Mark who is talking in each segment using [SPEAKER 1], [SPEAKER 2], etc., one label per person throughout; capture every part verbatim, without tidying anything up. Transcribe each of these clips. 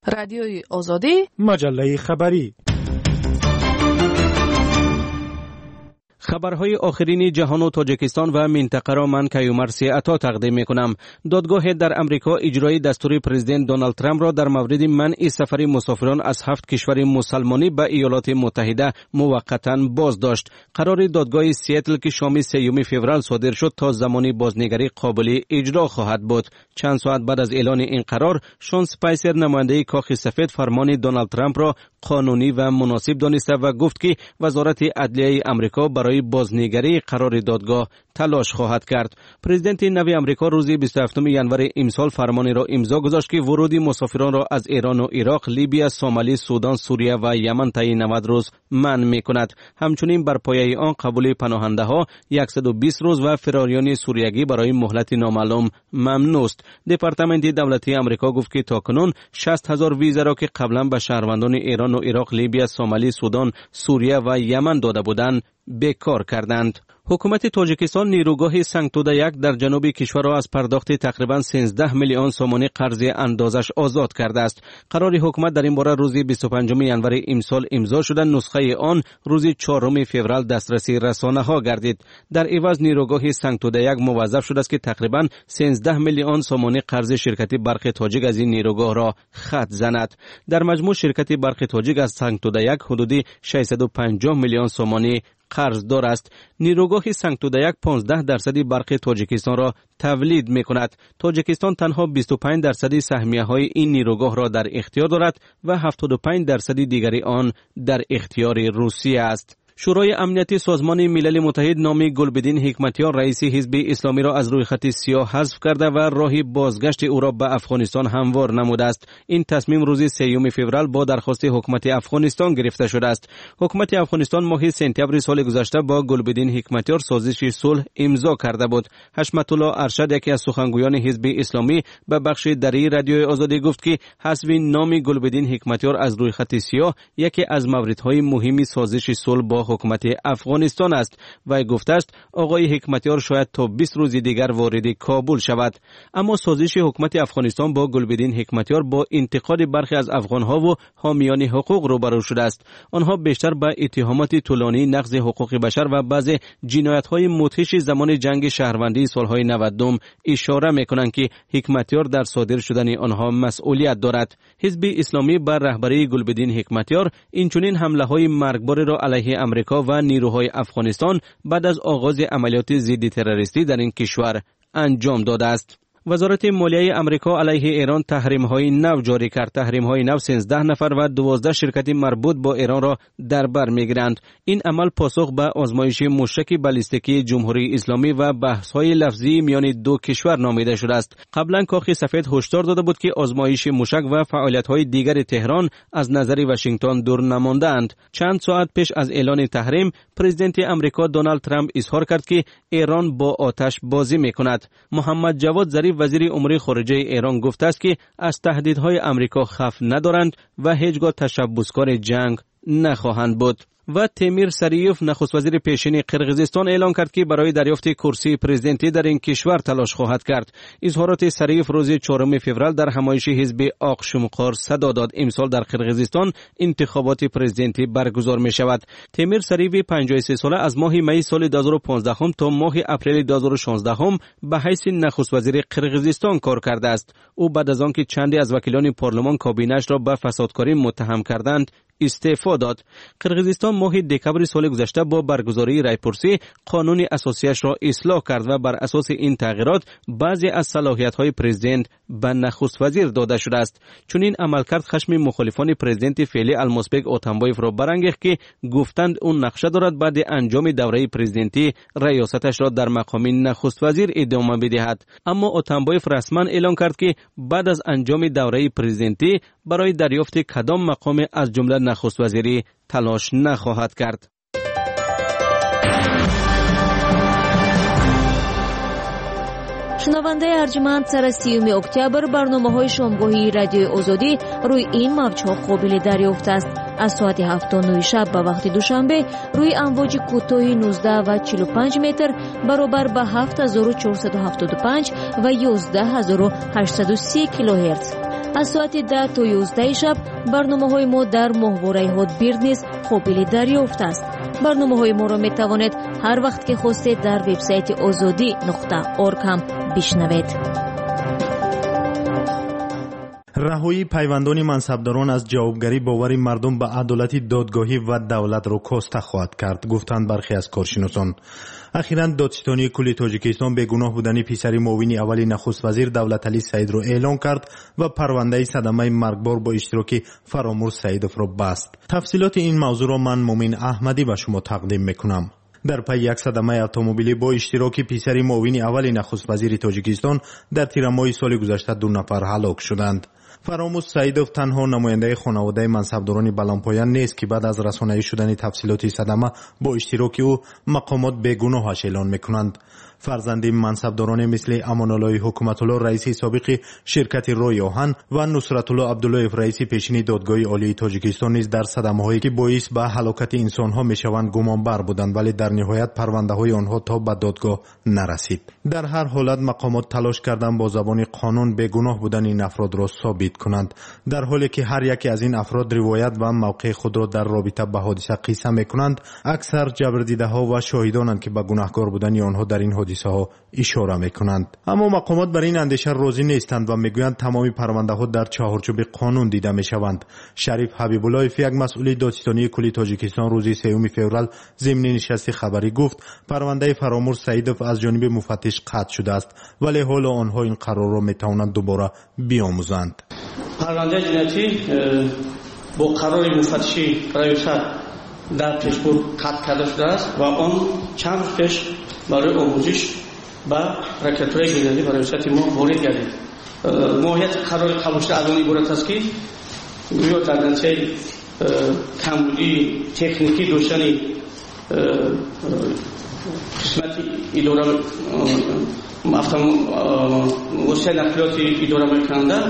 [SPEAKER 1] رادیوی آزادی،
[SPEAKER 2] مجله خبری.
[SPEAKER 3] خبرهای آخرین جهان و تاجیکستان و منطقه را من کیومرثی عطا تقدیم میکنم. دادگاه در امریکا اجرای دستور پرزیدنت دونالد ترامپ را در مورد منع سفر مسافران از هفت کشور مسلمانی به ایالات متحده موقتا بازداشت. قرار دادگاه سیاتل که شام سوم فوریه صادر شد تا زمانی بازنگری قابل اجرا خواهد بود. چند ساعت بعد از اعلان این قرار، شون اسپایسر نماینده کاخ سفید فرمان دونالد ترامپ را قانونی و مناسب دانسته و گفت که وزارت عدلیه امریکا برای بازنگری قرار دادگاه تلاش خواهد کرد. پرزیدنت نوی امریکا روز بیست و هفتم ژانویه امسال فرمانی را امضا گذاشت که ورود مسافران را از ایران و عراق، لیبی، سومالی، سودان، سوریه و یمن طی نود روز منع می‌کند. همچنین بر پایه آن قبول پناهنده‌ها صد و بیست روز و فراریان سوریگی برای مهلت نامعلوم ممنوع است. دپارتمنت دولتی امریکا گفت که تاکنون شصت هزار ویزا را که قبلا به شهروندان ایران و عراق، لیبی، سومالی، سودان، سوریه و یمن داده بودند بیکار کردند. حکومت تاجیکستان نیروگاه سنگتوده یک در جنوب کشور را از پرداخت تقریبا سیزده میلیون سومانی قرض اندازش آزاد کرده است. قرار حکومت در این باره روز بیست و پنجم ژانویه امسال امضا شده، نسخه آن روز چهارم فوریه دسترسی رسانه ها گردید. در عوض نیروگاه سنگتوده یک موظف شده است که تقریبا سیزده میلیون سومانی قرض شرکت برق تاجیک از این نیروگاه را خط زند. در مجموع شرکت برق تاجیک از سنگتوده یک حدودی ششصد و پنجاه میلیون سومانی قرض دار است. نیروگاه سنگتوده یک پانزده درصدی برق تاجیکستان را تولید می کند. تاجیکستان تنها بیست و پنج درصدی سهمیه های این نیروگاه را در اختیار دارد و هفتاد و پنج درصدی دیگری آن در اختیار روسیه است. شورای امنیتی سازمان ملل متحد نام گلبدین حکمتیار رئیس حزب اسلامی را از روی خط سیاه حذف کرده و راه بازگشت او را به افغانستان هموار نموده است. این تصمیم روز سوم فوریه با درخواست حکومت افغانستان گرفته شده است. حکومت افغانستان ماه سپتامبر سال گذشته با گلبدین حکمتیار سازش صلح امضا کرده بود. حشمت الله ارشد، یکی از سخنگویان حزب اسلامی، به بخش دری رادیوی آزادی گفت که حذف نام گلبدین حکمتیار از روی خط سیاه یکی از موردهای مهم سازش صلح با حکومت افغانستان است. و گفته است آقای حکمتیار شاید تا بیست روز دیگر وارد کابل شود. اما سازش حکومت افغانستان با گلبدین حکمتیار با انتقاد برخی از افغانها و حامیان حقوق روبرو شده است. آنها بیشتر به اتهامات طولانی نقض حقوق بشر و بعضی جنایت‌های مدهش زمان جنگ شهروندی سالهای نود اشاره می‌کنند که حکمتیار در صادر شدن آنها مسئولیت دارد. حزب اسلامی بر رهبری گلبدین حکمتیار اینچنین حمله‌های مرگبار را علیه امریکا و نیروهای افغانستان بعد از آغاز عملیات ضد تروریستی در این کشور انجام داده است. وزارت مالیه امریکا علیه ایران تحریم‌های نو جاری کرد. تحریم‌های نو سیزده نفر و دوازده شرکت مربوط با ایران را در بر می‌گیرند. این عمل پاسخ به آزمایش موشک بالستیکی جمهوری اسلامی و بحث‌های لفظی میان دو کشور نامیده شده است. قبلا کاخ سفید هشدار داده بود که آزمایش موشک و فعالیت‌های دیگر تهران از نظر واشنگتن دور نمانده‌اند. چند ساعت پیش از اعلان تحریم، پرزیدنت امریکا دونالد ترامپ اظهار کرد که ایران با آتش بازی می‌کند. محمد جواد ظریف وزیر امور خارجه ایران گفته است که از تهدیدهای امریکا خف ندارند و هیچگاه تشبثکار جنگ نخواهند بود. و تیمیر سریوف نخست وزیر پیشین قرقیزستان اعلام کرد که برای دریافت کرسی پرزیدنتی در این کشور تلاش خواهد کرد. اظهارات سریوف روز چهارم فوریه در همایش حزب آق شمقار صدا داد. امسال در قرقیزستان انتخابات پرزیدنتی برگزار می شود. تیمیر سریوف پنجاه و سه ساله از ماه می سال دو هزار و پانزده تا ماه اپریل دو هزار و شانزده به حیث نخست وزیر قرقیزستان کار کرده است. او بعد از آنکه چندی از وکیلان پارلمان کابینه‌اش را به فسادکاری متهم کردند استعفا داد. قرقیزستان ماه دکمبر سال گذشته با برگزاری رایپرسی قانون اساسیش را اصلاح کرد و بر اساس این تغییرات بعضی از صلاحیت‌های پرزیدنت به نخست وزیر داده شده است. چون این عملکرد خشم مخالفان پرزیدنت فعلی المازبک اتنبایف را برانگیخت که گفتند اون نقشه دارد بعد انجام دوره پرزیدنتی ریاستش را در مقام نخست وزیر ادامه بدهد. اما اتنبایف رسما اعلام کرد که بعد از انجام دوره پرزیدنتی برای دریافت کدام مقام از جمله نخست وزیری تلاش نخواهد کرد.
[SPEAKER 4] شنونده ارجمند، سر سیوم اکتبر برنامه‌های شامگاهی رادیو آزادی روی این موج‌ها قابل دریافت است. از ساعت هفت تا نه شب به وقت دوشنبه روی امواج کوتاه نوزده و چهل و پنج متر برابر به هفت هزار و چهارصد و هفتاد و پنج و یازده هزار و هشتصد و سی کیلوهرتز. аз соати ده то ёздаҳи шаб барномаҳои мо дар моҳвораи ҳотбирд низ қобили дарёфт аст. барномаҳои моро метавонед ҳар вақт ки хостед дар вебсайти озодӣ нуқта орг ҳам бишнавед.
[SPEAKER 1] раҳоии пайвандони мансабдорон аз ҷавобгарӣ бовари мардум ба адолати додгоҳӣ ва давлатро коста хоҳад кард, гуфтанд бархе аз коршиносон. ахиран додситонии кулли тоҷикистон бегуноҳ будани писари муовини аввали нахуствазир Давлаталӣ Саидро эълон кард ва парвандаи садамаи маргбор бо иштироки Фаромур Саидовро баст. тафсилоти ин мавзӯъро ман Мумин Аҳмадӣ ба шумо тақдим мекунам. дар пай як садамаи автомобилӣ бо иштироки писари муовини аввали нахуствазири Тоҷикистон дар тирамоҳи соли гузашта ду нафар ҳалок шуданд. Фаромур Саидов танҳо намояндаи хонаводаи мансабдорони баландпоя нест ки баъд аз расонаӣ шудани тафсилоти садама бо иштироки ӯ мақомот бегуноҳаш эълон мекунанд. фарзанди мансабдороне мисли Амоноллои Ҳукуматулло раиси собиқи ширкати Рои Оҳан ва Нусратулло Абдуллоев раиси пешини додгоҳи олии Тоҷикистон низ дар садамаҳое ки боис ба ҳалокати инсонҳо мешаванд гумонбар буданд, вале дар ниҳоят парвандаҳои онҳо то ба додгоҳ нарасид. дар ҳар ҳолат мақомот талош карданд бо забони қонун бегуноҳ будани ин афродро собит кунанд, дар ҳоле ки ҳар яке аз ин афрод ривоят ва мавқеи худро дар робита ба ҳодиса қисса мекунанд. аксар ҷабрдидаҳо ва шоҳидонанд ки ба гунаҳкор будани онҳо дар ин ҳодисаҳо ишора мекунанд. аммо мақомот бар ин андеша розӣ нестанд ва мегӯянд тамоми парвандаҳо дар чаҳорчӯби қонун дида мешаванд. Шариф Ҳабибуллоев, як масъули додситонии кулли Тоҷикистон, рӯзи сеюми феврал зимни нишасти хабарӣ гуфт, парвандаи Фаромур Саидов аз ҷониби муфаттиш қатъ шудааст, вале ҳоло онҳо ин қарорро метавонанд дубора биомӯзанд.
[SPEAKER 2] парвандаи ҷиноятӣ бо қарори муфаттиши раёсат дар пешбур қатъ карда шудааст ва он чанд рӯз пеш барои омӯзиш ба прокуратураи генералӣ ва раёсати мо ворид гардид. моҳияти қарори қабул шуда аз он иборат аст ки гӯё дар натиҷаи камбудии техникӣ доштани қисмати идора воситаи нақлиёти идора мекунанда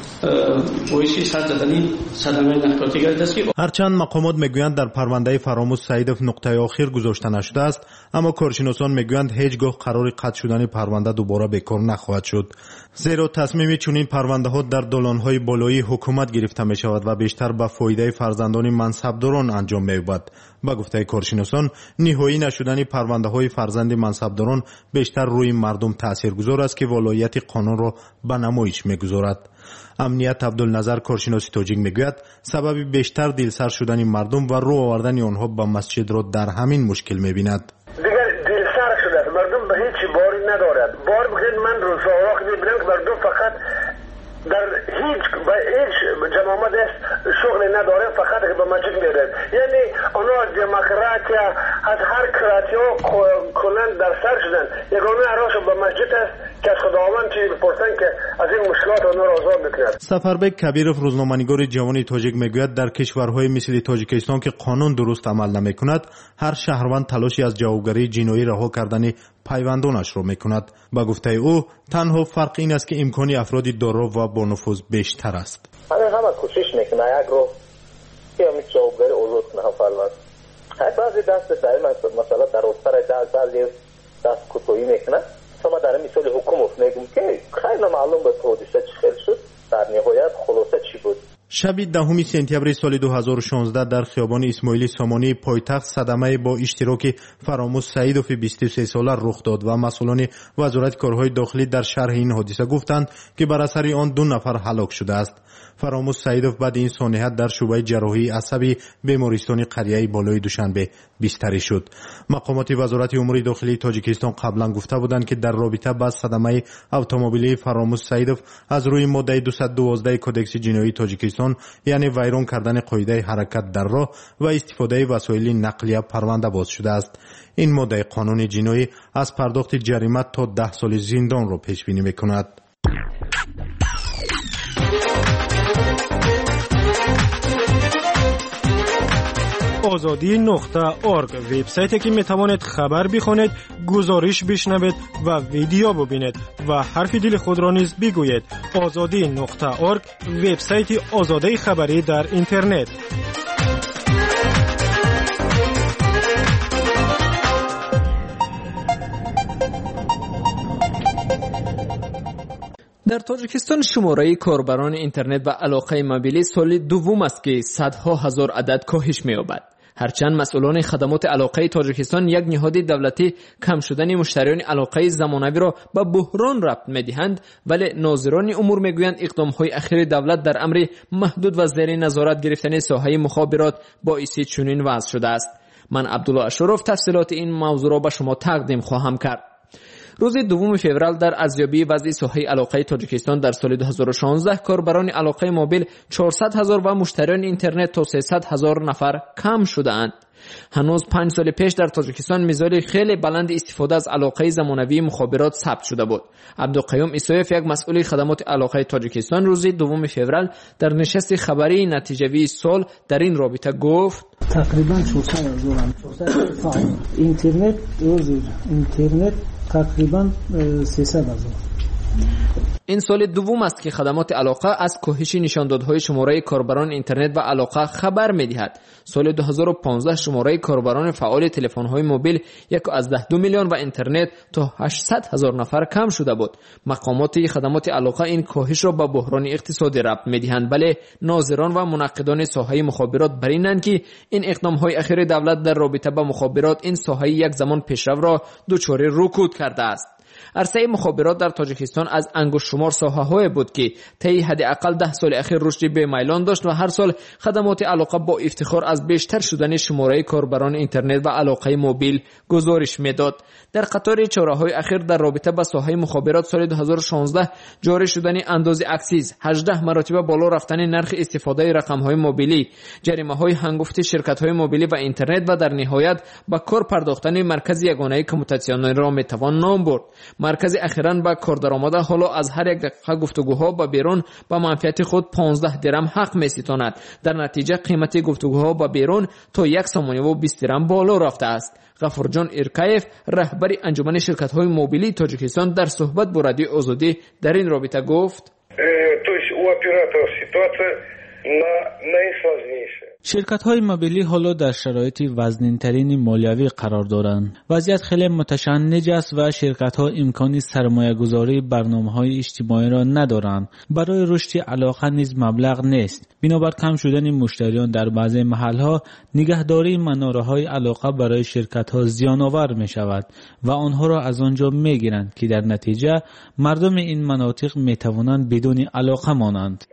[SPEAKER 1] ҳарчанд мақомот мегӯянд дар парвандаи Фаромур Саидов нуқтаи охир гузошта нашудааст, аммо коршиносон мегӯянд ҳеҷ гоҳ қарори қатъ шудани парванда дубора бекор нахоҳад шуд. зеро тасмими чунин парвандаҳо дар долонҳои болоии ҳукумат гирифта мешавад ва бештар ба фоидаи фарзандони мансабдорон анҷом меёбад. ба гуфтаи коршиносон, ниҳоӣ нашудани парвандаҳои фарзанди мансабдорон бештар рӯи мардум таъсиргузор аст ки волояти қонунро ба намоиш мегузорад. амният Абдулназар, коршиноси тоҷик, мегӯяд сабаби бештар дилсар шудани мардум ва рӯ овардани онҳо ба масҷидро дар ҳамин мушкил мебинад.
[SPEAKER 5] дигар дилсар шудааст, мардум ба ҳеҷ бори надорад. бор бигӯед ман рӯзҳои мебинам ки мардум фақат дар ҳеҷ ба ҳеҷ ҷамомат аст шуғле надорем, фақат ба масҷид мерад. яъне онҳо аз демократия, аз ҳар кратиҳо кулан дар сар шуданд. ягона арош ба масҷид аст ки аз худованд чиз бипурсанд ки аз ин мушкилот онҳоро озод мекунад.
[SPEAKER 1] Сафарбек Кабиров, рӯзноманигори ҷавони тоҷик, мегӯяд дар кишварҳои мисли Тоҷикистон ки қонун дуруст амал намекунад, ҳар шаҳрванд талоши аз ҷавобгарии ҷиноӣ раҳо кардани пайвандонашро мекунад. ба гуфтаи ӯ, танҳо фарқ ин аст ки имкони афроди доро ва бонуфуз бештар аст.
[SPEAKER 6] ҳама кӯшиш мекунад як роҳ ки ҳамин ҷавобгарӣ озод кунад фарванд. баъзе даст масъала дар остара баъзе даст кӯтоҳӣ мекунад. شما در مثال حکومت میگم که خیلی معلوم بود حادثه چی خیلی شد، در نهایت خلاصه چی بود.
[SPEAKER 1] شب دهم سپتامبر سال دو هزار و شانزده در خیابان اسماعیلی سامانی پایتخت صدمه با اشتراک فراموش سعیدوف بیست و سه ساله رخ داد و مسئولان وزارت کارهای داخلی در شرح این حادثه گفتند که بر اثر آن دو نفر هلاک شده است. فراموش سعیدوف بعد این سانحه در شعبه جراحی عصبی بیمارستان قریه بالای دوشنبه بستری شد. مقامات وزارت امور داخلی تاجیکستان قبلا گفته بودند که در رابطه با صدمه اتومبیلی فراموش سعیدوف از روی ماده دویست و دوازده کدکس جنایی تاجیکستان، یعنی ویران کردن قاعده حرکت در راه و استفاده وسایل نقلیه، پرونده باز شده است. این ماده قانون جنایی از پرداخت جریمه تا ده سال زندان را پیش بینی می‌کند.
[SPEAKER 7] آزادی نقطه ارگ وبسایتی که میتوانید خبر بخوانید، گزارش بشنوید و ویدیو ببینید و حرف دل خود را نیز بگویید. آزادی نقطه ارگ وبسایت آزادی خبری در اینترنت.
[SPEAKER 8] در تاجیکستان شماره کاربران اینترنت و علاقه موبیلی سال دوم است که صدها هزار عدد کاهش می‌یابد. هرچند مسئولان خدمات علاقه تاجیکستان یک نهاد دولتی کم شدن مشتریان علاقه زمانوی را به بحران ربط می‌دهند، ولی ناظران امور می‌گویند اقدام‌های اخیر دولت در امر محدود و زیر نظارت گرفتن ساحه مخابرات باعث چنین وضع شده است. من عبدالله اشرف تفصیلات این موضوع را به شما تقدیم خواهم کرد. روز دوم فوریه در ارزیابی وضع ساحه علاقه تاجیکستان در سال دو هزار و شانزده کاربران علاقه موبیل چهارصد هزار و مشتریان اینترنت تا سیصد هزار نفر کم شده‌اند. هنوز پنج سال پیش در تاجیکستان میزان خیلی بلند استفاده از علاقه زمانوی مخابرات ثبت شده بود. عبدالقیوم ایسایف یک مسئول خدمات علاقه تاجیکستان روز دوم فوریه در نشست خبری نتیجوی سال در این رابطه گفت
[SPEAKER 9] تقریبا چهارصد هزار فعال اینترنت روز اینترنت تقریبا سیصد هزار.
[SPEAKER 8] این سال دوم است که خدمات علاقه از کاهش نشاندادهای شماره کاربران اینترنت و علاقه خبر می‌دهد. سال دو هزار و پانزده شماره کاربران فعال تلفن‌های موبیل یک از ده دو میلیون و اینترنت تا هشتصد هزار نفر کم شده بود. مقامات خدمات علاقه این کاهش را به بحران اقتصادی ربط می‌دهند، ولی ناظران و منقدان ساحه مخابرات بر اینند که این اقدام‌های اخیر دولت در رابطه با مخابرات این ساحه یک زمان پیشرو را دچار رکود کرده است. عرصه مخابرات در تاجیکستان از انگشت شمار ساحه‌های بود که طی حداقل ده سال اخیر رشد به میلان داشت و هر سال خدمات علاقه با افتخار از بیشتر شدن شماره کاربران اینترنت و علاقه موبیل گزارش میداد. در قطار چاره‌های اخیر در رابطه با ساحه مخابرات سال دو هزار و شانزده جاری شدن اندازه اکسیز، هجده مرتبه بالا رفتن نرخ استفاده رقم‌های موبیلی، جریمه‌های هنگفت شرکت‌های موبیلی و اینترنت و در نهایت با کار پرداختن مرکز یگانه کمیونیکاسیون را میتوان نام برد. مرکز اخیراً با کار درآمده حالا از هر یک دقیقه گفتگوها با بیرون با منفعت خود پانزده درم حق می‌ستاند. در نتیجه قیمت گفتگوها با بیرون تا یک سوم و بیست درم بالا رفته است. غفورجان ایرکایف رهبر انجمن شرکت‌های موبیلی تاجیکستان در صحبت با رادیو آزادی در این رابطه گفت:
[SPEAKER 10] شرکت‌های موبیلی حالا در شرایط وزن‌ترین مالیوی قرار دارند. وضعیت خیلی متشنج است و شرکت‌ها امکان سرمایه‌گذاری برنامه‌های اجتماعی را ندارند. برای رشد علاقه نیز مبلغ نیست. بنابر کم شدن مشتریان در بعضی محل‌ها نگهداری مناره‌های علاقه برای شرکت‌ها زیان‌آور می‌شود و آنها را از آنجا می‌گیرند که در نتیجه مردم این مناطق می‌توانند بدون علاقه مانند.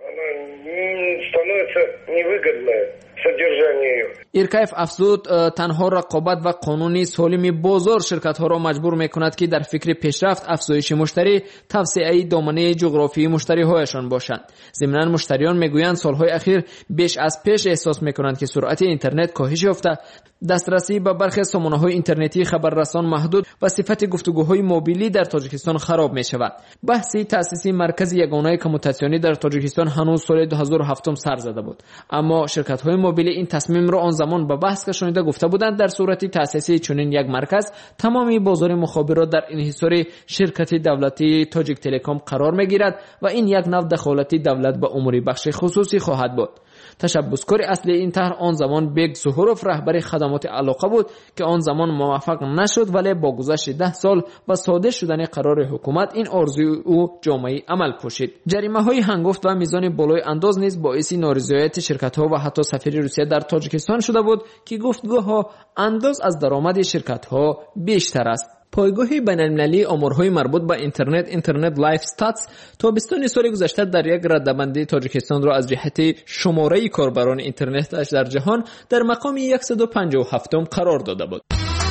[SPEAKER 8] ایرکایف افزود تنها رقابت و قانونی سالم بازار شرکت‌ها را مجبور می‌کند که در فکر پیشرفت، افزایش مشتری، توسعه دامنه جغرافیایی مشتری‌هایشان باشند. ضمناً مشتریان می‌گویند سال‌های اخیر بیش از پیش احساس می‌کنند که سرعت اینترنت کاهش یافته، دسترسی به برخی سامانه‌های اینترنتی خبررسان محدود و صفت گفتگوهای موبیلی در تاجیکستان خراب می‌شود. بحث تأسیس مرکز یگانه کمیونیکاسیونی در تاجیکستان هنوز سال دو هزار و هفت سر زده بود، اما شرکت‌های موبیلی این تصمیم را آن زمان به بحث کشانیده گفته بودند در صورت تأسیس چنین یک مرکز تمامی بازار مخابرات در انحصار شرکت دولتی تاجیک تلکام قرار می‌گیرد و این یک نوع دخالت دولت به امور بخش خصوصی خواهد بود. تشبثکار اصلی این طرح آن زمان بیگ زهروف رهبر خدمات علاقه بود که آن زمان موفق نشد، ولی با گذشت ده سال و صادر شدن قرار حکومت این آرزوی او جامعه عمل پوشید. جریمه‌های هنگفت و میزان بالای انداز نیز باعث نارضایتی شرکت‌ها و حتی سفیر روسیه در تاجیکستان شده بود که گفتگوها انداز از درآمد شرکت‌ها بیشتر است. پایگاه بین‌المللی آمارهای مربوط به اینترنت اینترنت لایف استاتس تابستان سال گذشته در یک رده‌بندی تاجیکستان را از جهت شماره کاربران اینترنتش در جهان در مقام صد و پنجاه و هفت قرار داده بود.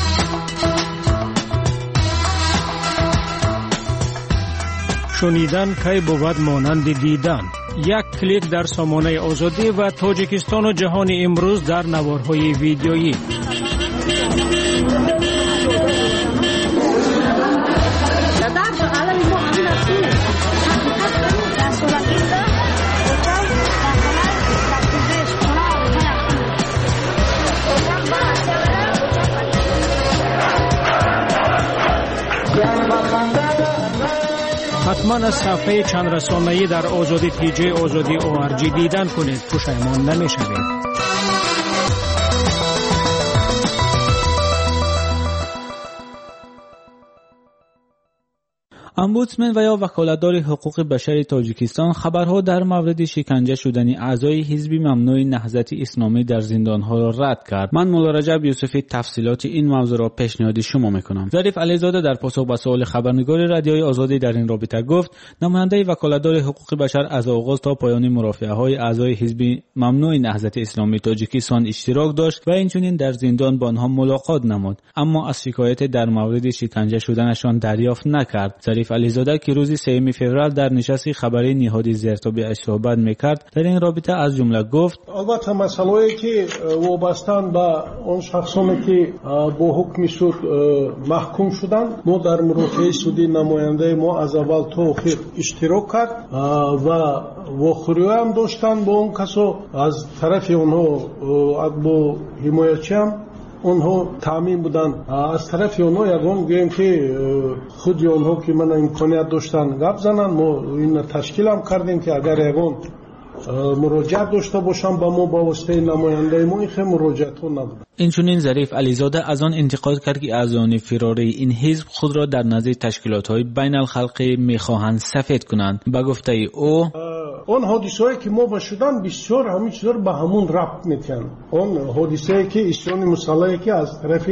[SPEAKER 7] شنیدن کی بود مانند دیدن. یک کلیک در سامانه آزادی و تاجیکستان و جهان امروز در نوارهای ویدیویی. حتما از صفحه چند رسانه‌ای در آزادی پی جی آزادی او آر جی دیدن کنید، پشیمان نمی‌شوید.
[SPEAKER 10] امبودسمن و یا وکالتدار حقوق بشر تاجیکستان خبرها در مورد شکنجه شدن اعضای حزب ممنوع نهضت اسلامی در زندانها را رد کرد. من مولا رجب یوسفی تفصیلات این موضوع را پیشنهاد شما میکنم. ظریف علیزاده در پاسخ به سوال خبرنگار رادیوی آزادی در این رابطه گفت نماینده وکالتدار حقوق بشر از آغاز تا پایان مرافعه‌های اعضای حزب ممنوع نهضت اسلامی تاجیکستان اشتراک داشت و اینچنین در زندان با آنها ملاقات نمود، اما از شکایت در مورد شکنجه شدنشان دریافت نکرد. ظریف علیزاده که روز سوم فوریه در نشست خبری نهاد زیرتابه صحبت میکرد در این رابطه از جمله گفت
[SPEAKER 11] البته مسائلی که وابستن به اون شخصانی که با حکم سود محکوم شدند ما در مرافعه سودی نماینده ما از اول تا آخر اشتراک کرد و واخوری هم داشتن با اون کسو از طرف اونها با حمایتچی هم اونها تامین بودن از طرف اونها یگان گویم که خود اونها که من امکانیت داشتن گپ زنن ما این تشکیل هم کردیم که اگر یگان مراجعت داشته باشم با ما با واسطه نماینده ما این مراجعت ها نبود.
[SPEAKER 10] اینچنین ظریف علیزاده از آن انتقاد کرد که اعضایان فراری این حزب خود را در نزد تشکیلات‌های بین الخلقی می‌خواهند سفید کنند. به گفته او
[SPEAKER 11] اون حادثه‌ای که ما بشودن بسیار همین چیزا به همون ربط می‌کنن. اون حادثه‌ای که ایشون مسئله‌ای که از طرف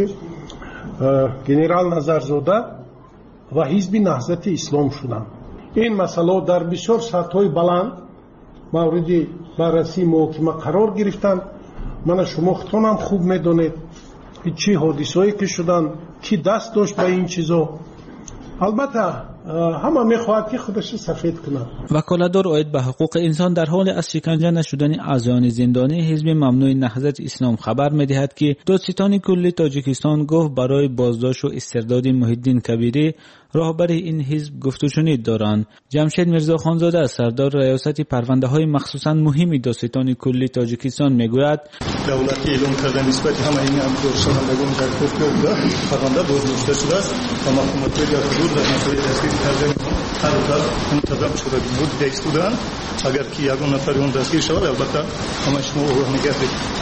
[SPEAKER 11] گنرال نظرزاده و حزب نهضت اسلام شدن این مسئله در بسیار سطح‌های بلند موردی بررسی محکمه قرار گرفتن. من شما خودتون هم خوب میدونید چی حادثه‌ای که شدن کی دست داشت به این چیزا. البته همه میخواهد که خودش سفید کنه.
[SPEAKER 10] وکالتدار اید به حقوق انسان در حال از شکنجه نشدن اعضایان زندانی حزب ممنوع نهضت اسلام خبر میدهد که دادستان کلی تاجیکستان گفت برای بازداشت و استرداد محی الدین کبیری راهبر این حزب گفت و شنید دارند. جمشید میرزا خانزاده سردار ریاست پرونده های مخصوصا مهمی دادستان کلی تاجیکستان میگوید
[SPEAKER 12] دولت اعلام کرده نسبت همه این امور شنوندگان در کوفه پرونده بازداشته شده است و محکومیت در حدود در مسائل دستگیر کرده هر روز منتظم شده بود ایستادن. اگر که یگان نفر اون دستگیر شود البته همه شما نگهدارید.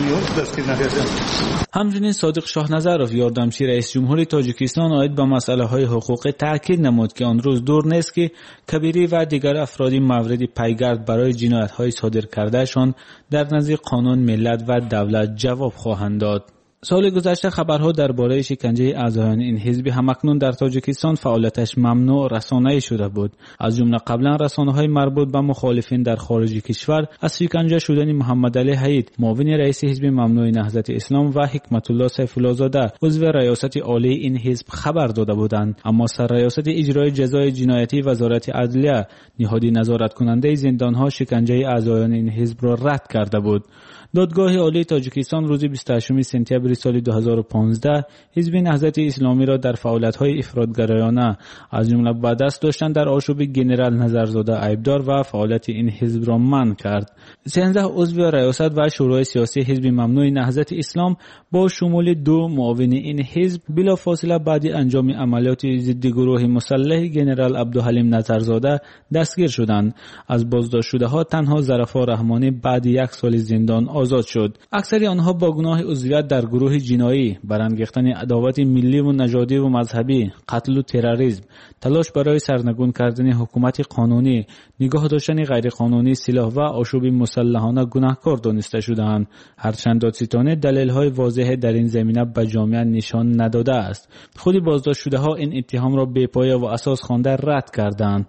[SPEAKER 10] همچنین صادق شاه نظرов یاردمچی رئیس جمهور تاجیکستان آید به مسئله های حقوقی تاکید نمود که آن روز دور نیست که کبیری و دیگر افرادی مورد پیگرد برای جنایت های صادر کردهشان در نزد قانون ملت و دولت جواب خواهند داد. سال گذشته خبرها درباره شکنجه اعضایان این حزب همکنون در تاجیکستان فعالیتش ممنوع رسانه‌ای شده بود. از جمله قبلا رسانه‌های مربوط به مخالفین در خارج کشور از شکنجه شدن محمد علی حید معاون رئیس حزب ممنوع نهضت اسلام و حکمت الله سیف الله زاده عضو ریاست عالی این حزب خبر داده بودند، اما سر ریاست اجرای جزای جنایتی وزارت عدلیه نهادی نظارت کننده زندان‌ها شکنجه اعضایان این حزب را رد کرده بود. دادگاه عالی تاجیکستان روز بیست و هشتم سپتامبر سال دو هزار و پانزده حزب نهضت اسلامی را در فعالیت‌های افراط‌گرایانه از جمله به دست داشتن در آشوب گنرال نظرزاده عیبدار و فعالیت این حزب را منع کرد. سیزده عضو ریاست و شورای سیاسی حزب ممنوع نهضت اسلام با شمول دو معاون این حزب بلافاصله بعد انجام عملیات ضد گروه مسلح گنرال عبدالحلیم نظرزاده دستگیر شدند. از بازداشت شده‌ها تنها ظرفا رحمانی بعد یک سال زندان آزاد شد. اکثر آنها با گناه عضویت در گروه جنایی، برانگیختن عداوت ملی و نژادی و مذهبی، قتل و تروریسم، تلاش برای سرنگون کردن حکومت قانونی، نگاه داشتن غیر قانونی سلاح و آشوب مسلحانه گناهکار دانسته شدند. هرچند دادستانی دلایل واضح در این زمینه به جامعه نشان نداده است. خود بازداشت شده ها این اتهام را بی‌پایه و اساس خوانده رد کردند.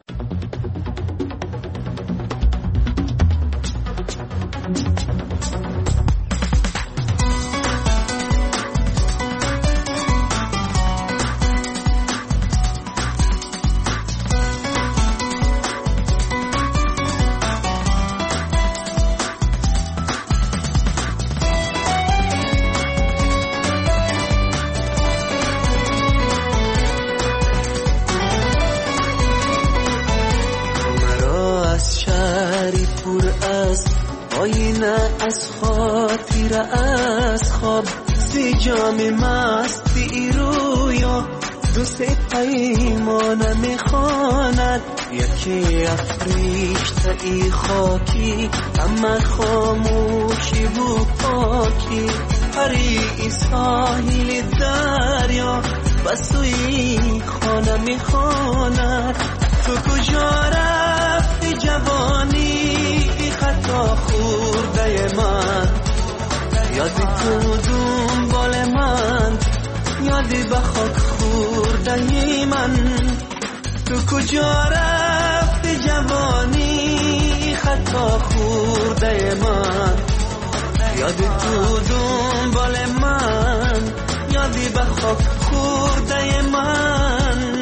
[SPEAKER 13] از خاطر از خواب سی جام مستی رویا دوست پیمانه میخواند یکی افریشته ای خاکی اما خاموشی و پاکی پری ساحل دریا و سوی خانه میخواند تو کجا رفتی جوانی خطا خورده من یادی تو دنبال من یادی به خاک خورده من تو کجا رفتی جوانی خطا خورده من یادی تو دنبال من یادی به خاک خورده من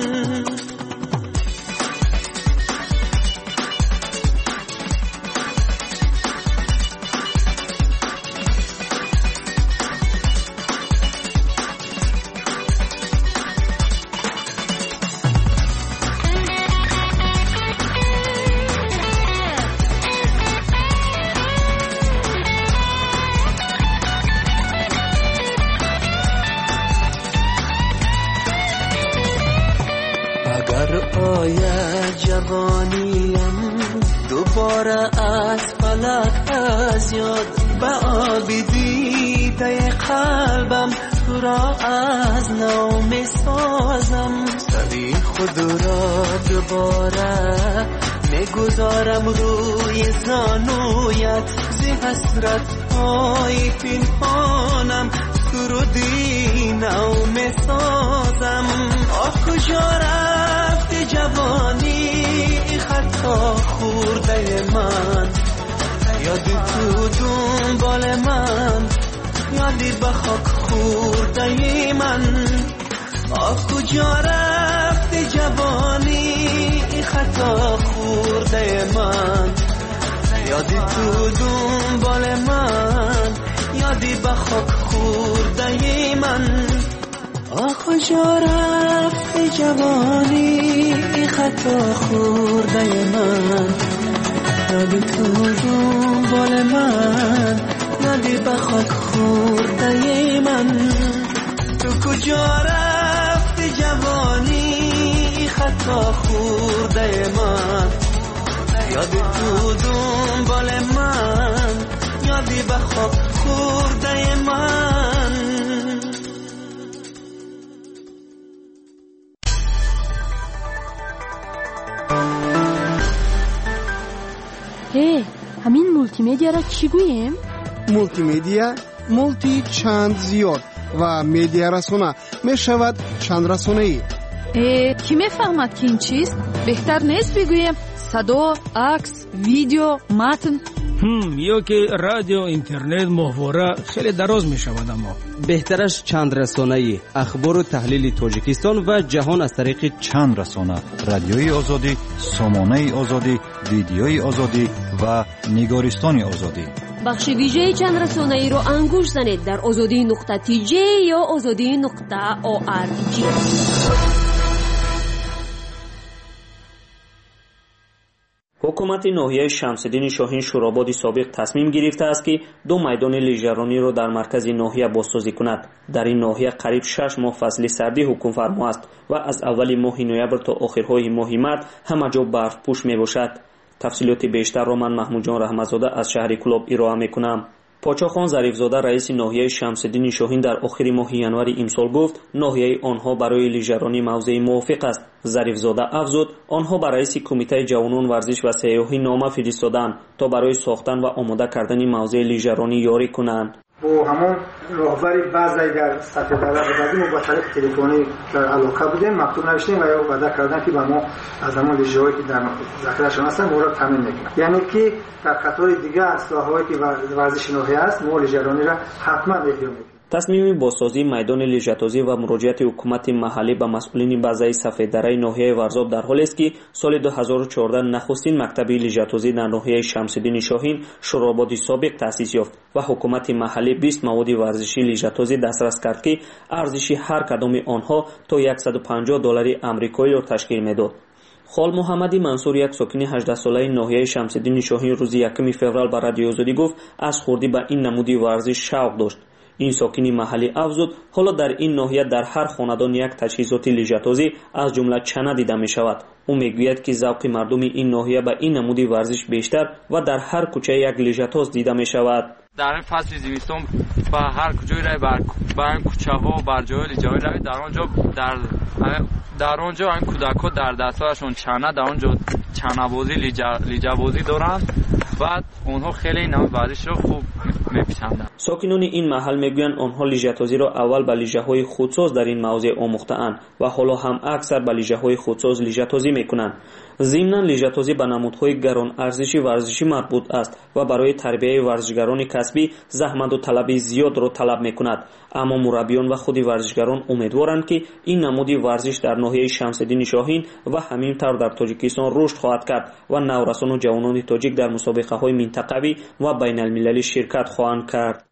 [SPEAKER 13] جوانیم دوباره از فلک از یاد به آبی دیده قلبم تو را از نو می سازم سری خود را دوباره می گذارم روی زانویت زی حسرت های پنهانم تو رو دی نو می سازم آه کجا رفتی جوانی خطا خورده من یادی تو دنبال من یادی به خاک خورده من آه کجا رفتی جوانی خطا خورده من یادی تو دنبال من یادی به خاک خورده من آه کجا رفتی جوانی خطا خورده من یادی تو دنبال من یادی به خاک خورده من تو کجا رفتی جوانی خطا خورده من یادی تو دنبال من یادی به خاک خورده من
[SPEAKER 14] هی همین مولتی مدیا را چی گوییم؟
[SPEAKER 15] مولتی مدیا مولتی چند زیاد و مدیا رسانه می شود چند رسانه ای.
[SPEAKER 14] کی می فهمد که این چیست؟ بهتر نیست بگوییم صدا، عکس، ویدیو، متن.
[SPEAKER 16] هم یا که رادیو، اینترنت، محتوا خیلی دراز می شود. اما
[SPEAKER 3] بهترش چند رسانه‌ای اخبار و تحلیل تاجیکستان و جهان از طریق
[SPEAKER 17] چند رسانه: رادیوی آزادی، سامانه آزادی، ویدیوی آزادی و نگارستان آزادی.
[SPEAKER 4] بخش ویژه چند رسانه‌ای رو انگوش زنید در آزادی نقطه تی جی یا آزادی نقطه او آر جی.
[SPEAKER 18] حکومت ناحیه شمس‌الدین شاهین شورابادی سابق تصمیم گرفته است که دو میدان لیژرانی را در مرکز ناحیه بازسازی کند. در این ناحیه قریب شش ماه فصل سردی حکم فرما است و از اول ماه نوامبر تا آخرهای ماه مارس همه جا برف پوش می باشد. تفصیلات بیشتر را من محمود جان رحمتزاده از شهر کلاب ارائه می کنم. پاچاخان ظریفزاده رئیس ناحیه شمس‌الدین شاهین در آخر ماه ینوار امسال گفت ناحیه آنها برای لیژرانی موضع موافق است. ظریفزاده افزود آنها با رئیس کمیته جوانان ورزش و سیاحی نامه فرستادند تا برای ساختن و آماده کردن موضع لیژرانی یاری کنند.
[SPEAKER 19] و همون راهبر بعضی در سطح دولت بودیم و با طریق تلفنی در علاقه بودیم، مکتوب نوشتیم و یا وعده کردن که به ما از همون لیژه‌هایی که در ذخیره‌شان هستن ما را تامین میکنن. یعنی که در قطار دیگه از ساحه‌هایی که ورزش ناحیه است ما لیژرانی را حتما احیا میکنیم.
[SPEAKER 18] تصمیم بازسازی میدان لیژه‌تازی و مراجعت حکومت محلی به مسئولین بعضی سفیددره ناحیه ورزاب در حالی است که سال دو هزار و چهارده نخستین مکتب لیژه‌تازی در ناحیه شمس‌الدین شاهین شورابادی سابق تأسیس یافت و حکومت محلی بیست مواد ورزشی لیژه‌تازی دسترس کرد که ارزش هر کدام آنها تا صد و پنجاه دلار آمریکایی را تشکیل می‌داد. خال محمدی منصور یک ساکن هجده ساله ناحیه شمس‌الدین شاهین روز یکم فوریه به رادیو آزادی گفت از خوردی به این نمودی ورزش شوق داشت. این ساکنی محلی افزود حالا در این ناحیه در هر خاندان یک تجهیزات لیژه‌تازی از جمله چنه دیده می شود. او میگوید که ذوق مردم این ناحیه به این نمودی ورزش بیشتر و در هر کوچه یک لیژه‌تاز دیده می شود.
[SPEAKER 20] در فصل زمستان با هر کجای رای بر بر کوچه ها و بر جای لیجاوی روی در آنجا در در آنجا این کودک‌ها در دستاشون چانه در آنجا چانه بازی لیجا لیجا بازی دارن و اونها خیلی این ورزش رو خوب میپسندند.
[SPEAKER 18] ساکنان این محل میگویند آنها لیژه‌تازی را اول به لیژه‌های خودساز در این موضع آموخته‌اند و حالا هم اکثر به لیژه‌های خودساز لیژه‌تازی میکنند. ضمناً لیژه‌تازی به نمودهای گران ارزشی ورزشی مربوط است و برای تربیت ورزشگران کسبی زحمت و طلب زیاد را طلب میکند. اما مربیان و خود ورزشگران امیدوارند که این نمودی ورزش در ناحیه شمس‌الدین شاهین و همینطور در تاجیکستان رشد خواهد کرد و نورسان و جوانان تاجیک در مسابقه‌های منطقوی و بین‌المللی شرکت خواهند کرد.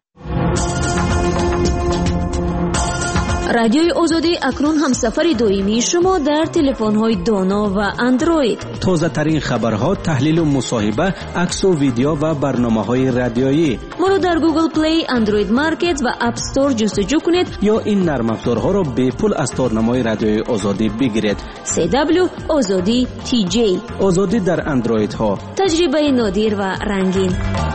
[SPEAKER 4] رادیوی آزادی اکنون همسفر دائمی شما در تلفن‌های دانا و اندروید.
[SPEAKER 3] تازه ترین خبرها، تحلیل و مصاحبه، عکس و ویدیو و برنامه‌های رادیویی.
[SPEAKER 4] ما رو در گوگل پلی، اندروید مارکت و اپ استور جستجو کنید
[SPEAKER 3] یا این نرم افزارها را به پول از تارنمای رادیوی آزادی بگیرید.
[SPEAKER 4] سی دبلیو آزادی تی جی.
[SPEAKER 3] آزادی در اندروید ها.
[SPEAKER 4] تجربه نادر و رنگین.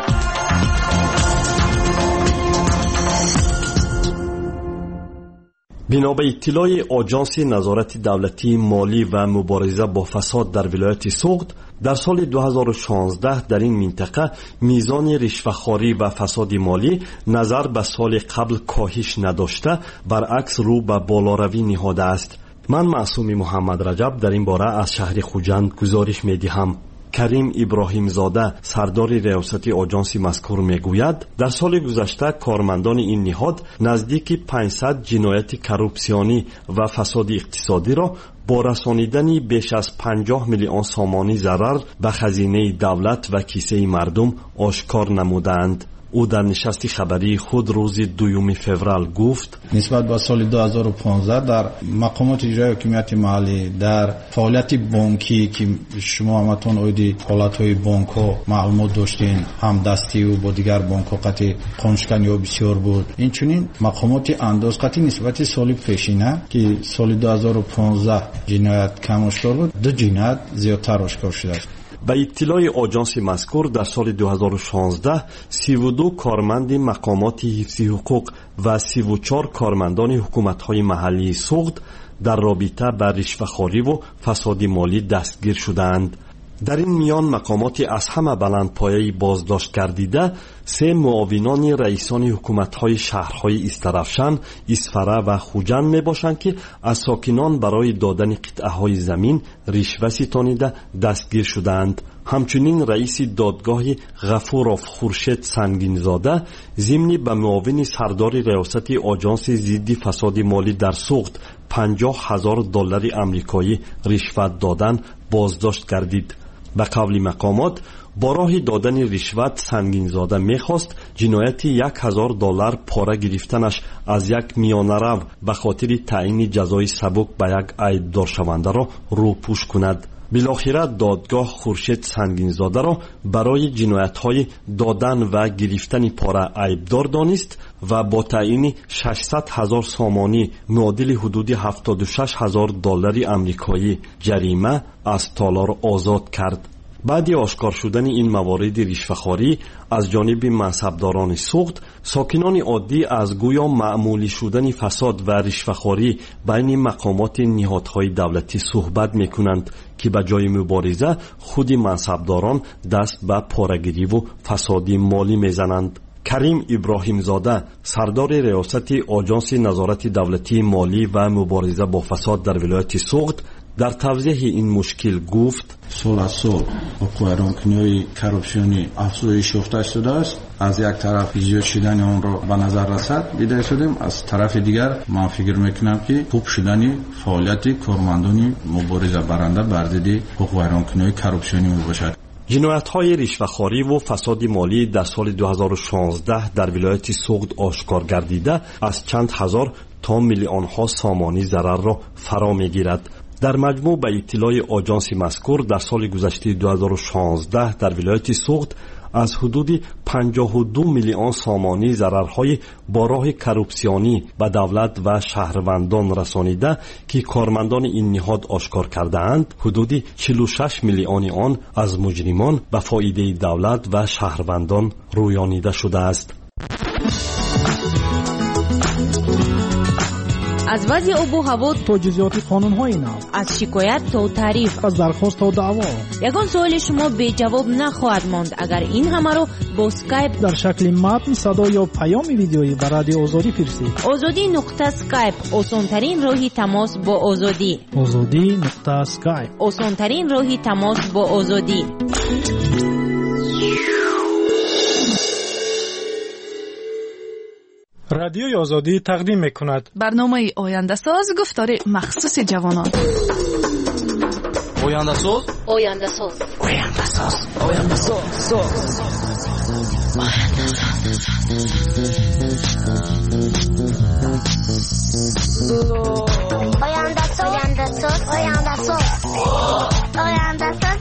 [SPEAKER 21] بنا به اطلاع آژانس نظارت دولتی مالی و مبارزه با فساد در ولایت سوغد، در سال دو هزار و شانزده در این منطقه میزان رشوه‌خواری و فساد مالی نظر به سال قبل کاهش نداشته، برعکس رو به بالاروی نهاده است. من معصوم محمد رجب در این باره از شهر خوجند گزارش می‌دهم. کریم ابراهیم زاده سردار ریاست آژانس مذکور میگوید در سال گذشته کارمندان این نهاد نزدیک پانصد جنایت کروپسیونی و فساد اقتصادی را با رسانیدن بیش از پنجاه میلیون سامانی ضرر به خزینه دولت و کیسه مردم آشکار نمودند. او در نشست خبری خود روز دوم فوریه گفت
[SPEAKER 22] نسبت به سال دو هزار و پانزده در مقامات اجرایی حکومت محلی در فعالیت بانکی که شما همتون اویدی حالتهای بانک ها معلومات داشتین، هم دستی و با دیگر بانک ها قطعی قانشکنی ها بسیار بود. این چنین مقامات انداز قطعی نسبت سال پیشینه که سال دو هزار و پانزده جنایت کم آشکار بود، دو جنایت زیادتر آشکار شده است.
[SPEAKER 21] به اطلاع آژانس مذکور در سال دو هزار و شانزده سی و دو کارمند مقامات حفظ حقوق و سی و چهار کارمندان حکومت‌های محلی سوغد در رابطه با رشوه‌خواری و فساد مالی دستگیر شدند. در این میان مقامات از همه بلندپایه بازداشت گردیده سه معاونان رئیسان حکومت‌های شهرهای استرافشان، اسفره و خوجند میباشند که از ساکنان برای دادن قطعه‌های زمین رشوه ستانیده دستگیر شدند. همچنین رئیس دادگاه غفورов خورشید سنگینزاده ضمن به معاون سردار ریاست آژانس ضد فساد مالی در سوغد پنجاه هزار دلار آمریکایی رشوت دادن بازداشت گردید. به قول مقامات با راه دادن رشوت سنگینزاده میخواست جنایت یک هزار دلار پاره گرفتنش از یک میانرو به خاطر تعیین جزای سبک به یک عیبدار شونده را روپوش کند. بالاخره دادگاه خورشید سنگینزاده را برای جنایت‌های دادن و گرفتن پاره عیبدار دانست و با تعیین ششصد هزار سامانی معادل حدود هفتاد و شش هزار دلار آمریکایی جریمه از تالار آزاد کرد. بعد آشکار شدن این موارد رشوه‌خواری از جانب منصبداران سوغد، ساکنان عادی از گویا معمولی شدن فساد و رشوه‌خواری بین مقامات نهادهای دولتی صحبت می‌کنند که به جای مبارزه خود منصبداران دست به پاره‌گیری و فساد مالی می‌زنند. کریم ابراهیم زاده سردار ریاست آژانس نظارت دولتی مالی و مبارزه با فساد در ولایت سوغد در توضیح این مشکل گفت
[SPEAKER 22] سال از سال وقوع رانکنی‌های کروپسیونی افزایش یافته شده است. از یک طرف زیاد شدن آن را به نظر رسد دیده شدیم، از طرف دیگر من فکر میکنم که خوب شدن فعالیت کارمندان مبارزه برنده بر ضد وقوع رانکنی‌های کروپسیونی میباشد.
[SPEAKER 21] جنایت‌های رشوه‌خواری و فساد مالی در سال دو هزار و شانزده در ولایت سوغد آشکار گردیده از چند هزار تا میلیون‌ها سامانی ضرر را فرا میگیرد. در مجموع به اطلاع آژانس مذکور در سال گذشته دو هزار و شانزده در ولایت سوغد از حدود پنجاه و دو میلیون سامانی ضررهای با راه کروپسیونی به دولت و شهروندان رسانیده که کارمندان این نهاد آشکار کرده‌اند، حدود چهل و شش میلیون آن از مجرمان به فایده دولت و شهروندان رویانیده شده است.
[SPEAKER 4] از وضع آب و هوا
[SPEAKER 9] تا جزئیات قانون‌های نو،
[SPEAKER 4] از شکایت تا تعریف،
[SPEAKER 9] از درخواست تا دعوا،
[SPEAKER 4] یگان سوال شما به جواب نخواهد ماند اگر این همه رو با اسکایپ
[SPEAKER 9] در شکل متن، صدا یا پیام ویدیویی به رادیو آزادی فرستید.
[SPEAKER 4] آزادی نقطه اسکایپ، آسان‌ترین راه تماس با آزادی.
[SPEAKER 9] آزادی نقطه اسکایپ،
[SPEAKER 4] آسان‌ترین راه تماس با آزادی.
[SPEAKER 7] رادیوی آزادی تقدیم می‌کند
[SPEAKER 14] برنامه آینده ساز، گفتار مخصوص جوانان.
[SPEAKER 2] آینده ساز،
[SPEAKER 4] آینده ساز،
[SPEAKER 2] آینده ساز، آینده ساز،
[SPEAKER 5] آینده ساز، آینده ساز، آینده ساز، آینده ساز.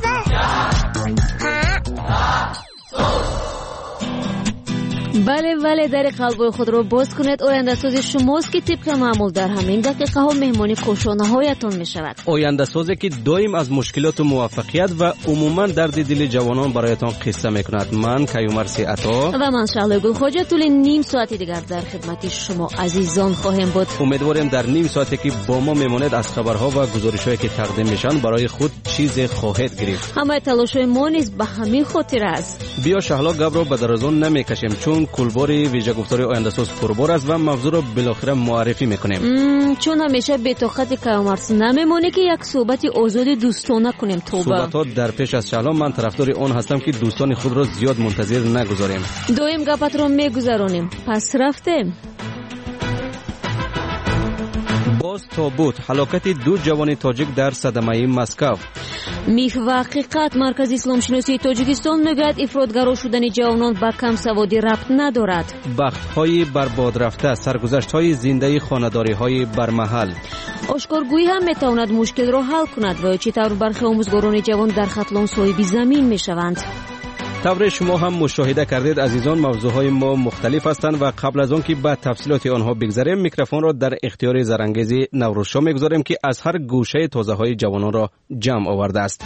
[SPEAKER 4] بله بله، در قلب خود را باز کنید. آینده ساز شماست که طبق معمول در همین دقیقه ها مهمانی کوشانه هایتان می شود.
[SPEAKER 3] آینده سازی که دائم از مشکلات و موفقیت و عموما درد دل جوانان برایتان قصه می کند. من کیومرثی عطا
[SPEAKER 4] و من شعله گل خواجه طول نیم ساعتی دیگر در خدمت شما عزیزان خواهیم بود.
[SPEAKER 3] امیدواریم در نیم ساعتی که با ما میمانید از خبرها و گزارش‌هایی که تقدیم میشن برای خود چیز خواهید گرفت.
[SPEAKER 4] همه تلاش‌های ما نیز به همین خاطر است.
[SPEAKER 3] بیا شهلا گپ را به درازون نمیکشیم، چون کلبار ویژه گفتار آینده ساز پربار است و موضوع را بالاخره معرفی میکنیم.
[SPEAKER 4] چون همیشه به طاقت کیومرث نمیمونه که یک صحبت آزاد دوستانه کنیم. توبه.
[SPEAKER 3] صحبت‌ها در پیش از شهلا، من طرفدار آن هستم که دوستان خود را زیاد منتظر نگذاریم.
[SPEAKER 4] دویم گپت را میگذرانیم. پس رفتیم.
[SPEAKER 3] باز تابوت، هلاکت دو جوان تاجیک در صدمه مسکو.
[SPEAKER 4] میف و حقیقت، مرکز اسلام شناسی تاجیکستان میگوید افراطگرا شدن جوانان به کم سوادی ربط ندارد.
[SPEAKER 3] بخت‌های برباد رفته، سرگذشت‌های زنده خانه‌داری‌های برمحل.
[SPEAKER 4] آشکارگویی هم میتواند مشکل را حل کند و چطور برخی آموزگاران جوان در خطلان صاحب زمین میشوند.
[SPEAKER 3] طور شما هم مشاهده کردید عزیزان، موضوعهای ما مختلف هستند و قبل از آن که به تفصیلات آنها بگذریم، میکروفون را در اختیار زرانگیز نوروزشاه میگذاریم که از هر گوشه تازه های جوانان را جمع آورده است.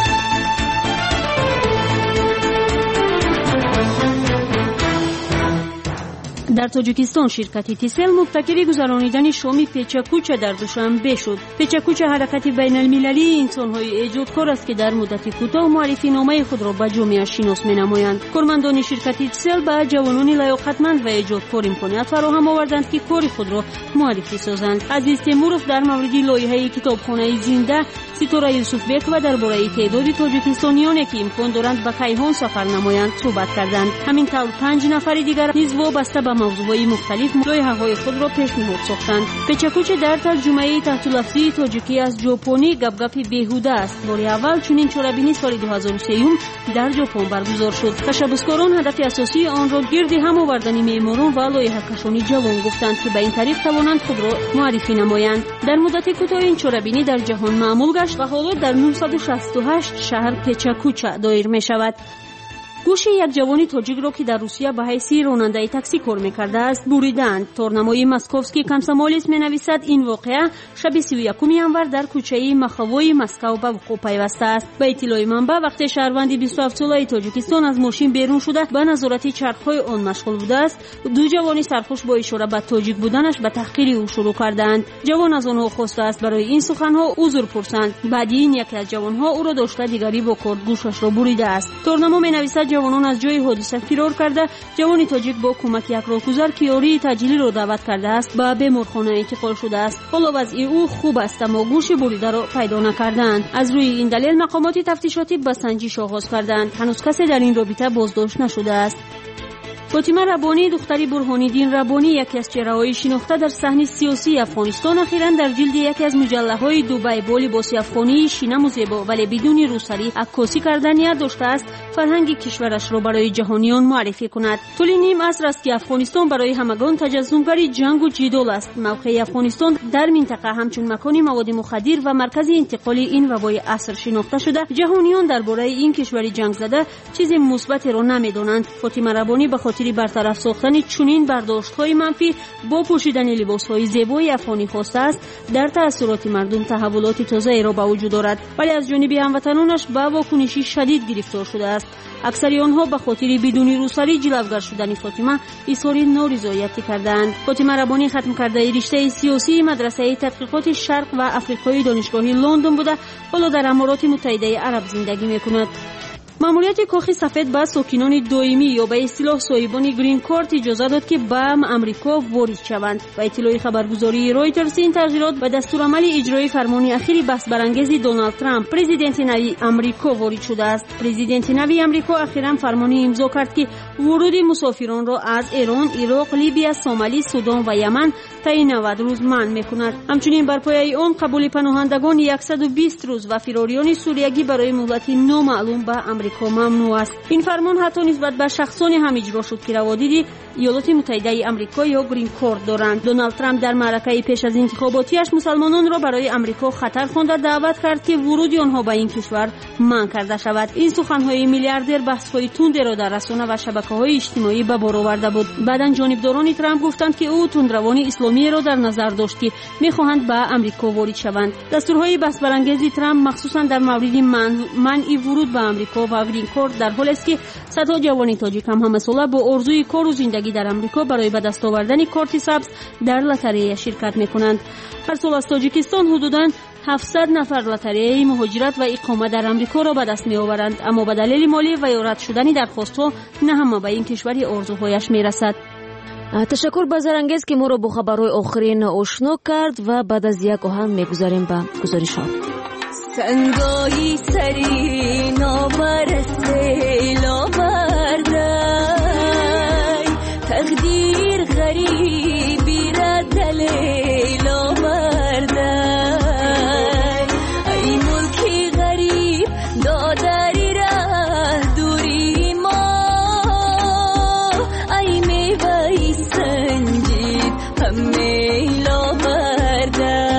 [SPEAKER 23] در تاجیکستان شرکت تیسل مبتکر گذرانیدن شام پیچکوچه در دوشنبه شد. پیچکوچه حرکتی بین المللی انسان‌های ایجادکار است که در مدت کوتاه معرفی نامه خود را به جامعه شناس می‌نمایند. کارمندان شرکت تیسل به جوانان لیاقتمند و ایجادکار امکانات فراهم آوردند که کار خود را معرفی سازند. عزیز تیمورов در مورد لایحه کتابخانه زنده ستاره یوسفبک و درباره تعداد تاجیکستانیانی که امکان دارند به کیهان سفر نمایند صحبت کردند. همین طور پنج نفر دیگر نیز وابسته به موضوعهای مختلف لایحه‌های خود را پیشنهاد ساختند. پیچکوچه در ترجمه تحت لفظی تاجیکی از ژاپنی گپگپ بیهوده است. بار اول چنین چرابینی سال دو هزار و سه در ژاپن برگزار شد. تشبثکاران هدف اساسی آن را گرد هم آوردن معماران و لایحه‌کشان جوان گفتند که به این طریق توانند خود را معرفی نمایند. در مدت کوتاه این چرابینی در جهان معمول گشت و حالا در نهصد و شصت و هشت شهر پیچکوچه دایر می شود. گوشه یک جوانی تاجیک را که در روسیه به حیث راننده تاکسی کار می‌کرده است بریدند. تورنمای مسکوفسکی کامسومولیس می‌نویسد این واقعه شب سی و یکم ژانویه در کوچه مخووی مسکو به وقوع پیوسته است. به اطلاع منبع وقتی شهروندی بیست و هفت ساله تاجیکستان از ماشین بیرون شده به نظارت چرخ‌های آن مشغول بوده است، دو جوانی سرخوش با اشاره به تاجیک بودنش به تحقیر او شروع کردند. جوان از آنها خواسته است برای این سخن‌ها عذر پرسند. بعد این یکی از جوان‌ها او را داشته، دیگری با کارد گوشش را بریده است. تورنمو می‌نویسد جوانان از جای حادثه فرار کرده، جوانی تاجیک با کمک یک راهگذر که یاری تجلی را دعوت کرده است به بیمارخانه انتقال شده است. حالا وضع او خوب است اما گوش بریده را پیدا نکردند. از روی این دلیل مقامات تفتیشاتی به سنجش آغاز کردند. هنوز کسی در این رابطه بازداشت نشده است. فاطمه ربانی دختری برهان‌الدین ربانی یکی از چهره‌های شناخته در صحنه سیاسی افغانستان اخیراً در جلد یکی از مجله‌های دبی با لباس افغانی شینم و زیبا ولی بدون روسری عکاسی کردن نیت داشته است فرهنگ کشورش را برای جهانیان معرفی کند. طول نیم عصر است که افغانستان برای همگان تجسمگری جنگ و جدال است. موقع افغانستان در منطقه همچون مکان مواد مخدر و مرکز انتقال این وبای عصر شناخته شده. جهانیان درباره این کشور جنگ زده چیز مثبتی را نمی‌دانند. فاطمه ربانی به خاطر برطرف ساختن چنین برداشت‌های منفی با پوشیدن لباس‌های زیبای افغانی خواسته است در تأثیرات مردم تحولات تازه‌ای را به وجود دارد، ولی از جانب هموطنانش به واکنشی شدید گرفتار شده است. اکثر آنها به خاطر بدون روسری جلوگر شدن فاطمه اظهار نارضایتی کردند. فاطمه ربانی ختم کرده رشته سیاسی مدرسه تحقیقات شرق و افریقای دانشگاه لندن بوده، حالا در امارات متحده عرب زندگی می‌کند. ماموریت کاخ سفید به ساکنان دائمی یا به اصطلاح صاحبان گرین کارت اجازه داد که به امریکا وارد شوند. با اطلاع خبرگزاری رایترز این تغییرات به دستورالعمل اجرای فرمان اخیر بحث برانگیز دونالد ترامپ پرزیدنت نوی امریکا وارد شده است. پرزیدنت نوی امریکا اخیراً فرمانی امضا کرد که ورود مسافران را از ایران، عراق، لیبی، سومالی، سودان و یمن تا نود روز منع می‌کند. همچنین بر پایه آن قبول پناهندگان صد و بیست روز و فراریان سوریگی برای مدت نامعلوم به امریکا ممنوع است. این فرمان حتی نسبت به شخصانی هم اجرا شد که روادید ایالات متحده آمریکا یا گرین کارت دارند. دونالد ترامپ در معرکه پیش از انتخاباتیش مسلمانان را برای امریکا خطر خوانده دعوت کرد که ورود آنها به این کشور منع کرده شود. این سخن‌های میلیاردر بحث‌های تندی را در رسانه و شبکه‌های اجتماعی به بار آورده بود. بعداً جانبداران ترامپ گفتند که او تندروان اسلامی را در نظر داشت که می‌خواهند به امریکا وارد شوند. دستورهای بحث برانگیز ترامپ مخصوصاً در مورد منع ورود به امریکا و گرین کارت در حالی است که صدها جوان تاجیک هم همساله با آرزوی کار و زندگی در امریکا برای به دست آوردن کارت سبز در لاتاری شرکت می‌کنند. هر سال از تاجیکستان حدوداً هفتصد نفر لاتاری مهاجرت و اقامت در امریکا را به دست می‌آورند، اما به دلیل مالی و یا رد شدن درخواست‌ها نه همه به این کشور آرزوهایش می‌رسد.
[SPEAKER 4] تشکر به زرانگیز که ما را با خبرهای آخرین آشنا کرد و بعد از یک آهنگ می‌گذاریم به گزارشات.
[SPEAKER 13] سنگایی سری نابرسته لاوردای تقدیر غریبی را دلی لاوردای ای ملکی غریب دادری را دوری ما ای میوهی سنجید همه لاوردای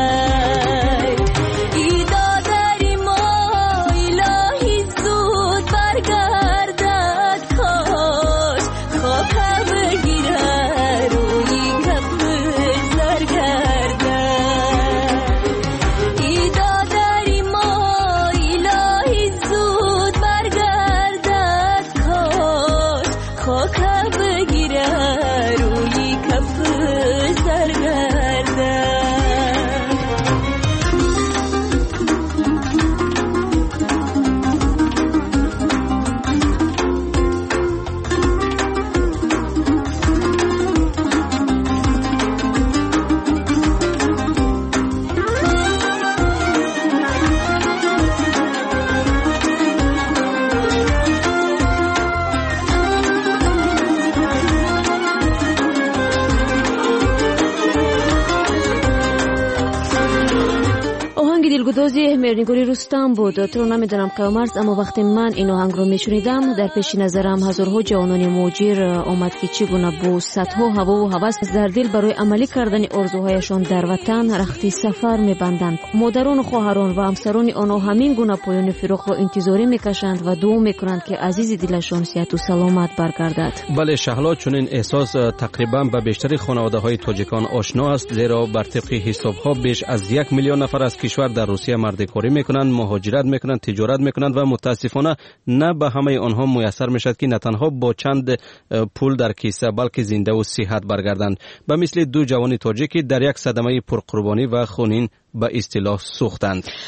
[SPEAKER 4] دلگدازی مرنگوری رستم بود. تو نمیدونم که مرز، اما وقتی من این آهنگ رو میشنیدم در پیش نظرم هزارها جوانان مهاجر آمد که چگونه با صدها هوا و هوس در دل برای عملی کردن آرزوهایشان در وطن رخت سفر میبندند. مادران و خواهران و همسران آنها همین گونه پایان فراق را انتظاری میکشند و دعا میکنند که عزیز دلشان صحت و سلامت برگردد.
[SPEAKER 3] بله شهلا، چنین احساس تقریبا به بیشتر خانواده‌های تاجیکان آشنا است، زیرا بر طبق حساب‌ها بیش از یک میلیون نفر از کشور در روسیه مردکاری میکنند، مهاجرت میکنند، تجارت میکنند و متاسفانه نه به همه آنها میسر میشد که نه تنها با چند پول در کیسه بلکه زنده و صحت برگردند. به مثل دو جوان تاجیک در یک صدمه پرقربانی و خونین به اصطلاح سوختند.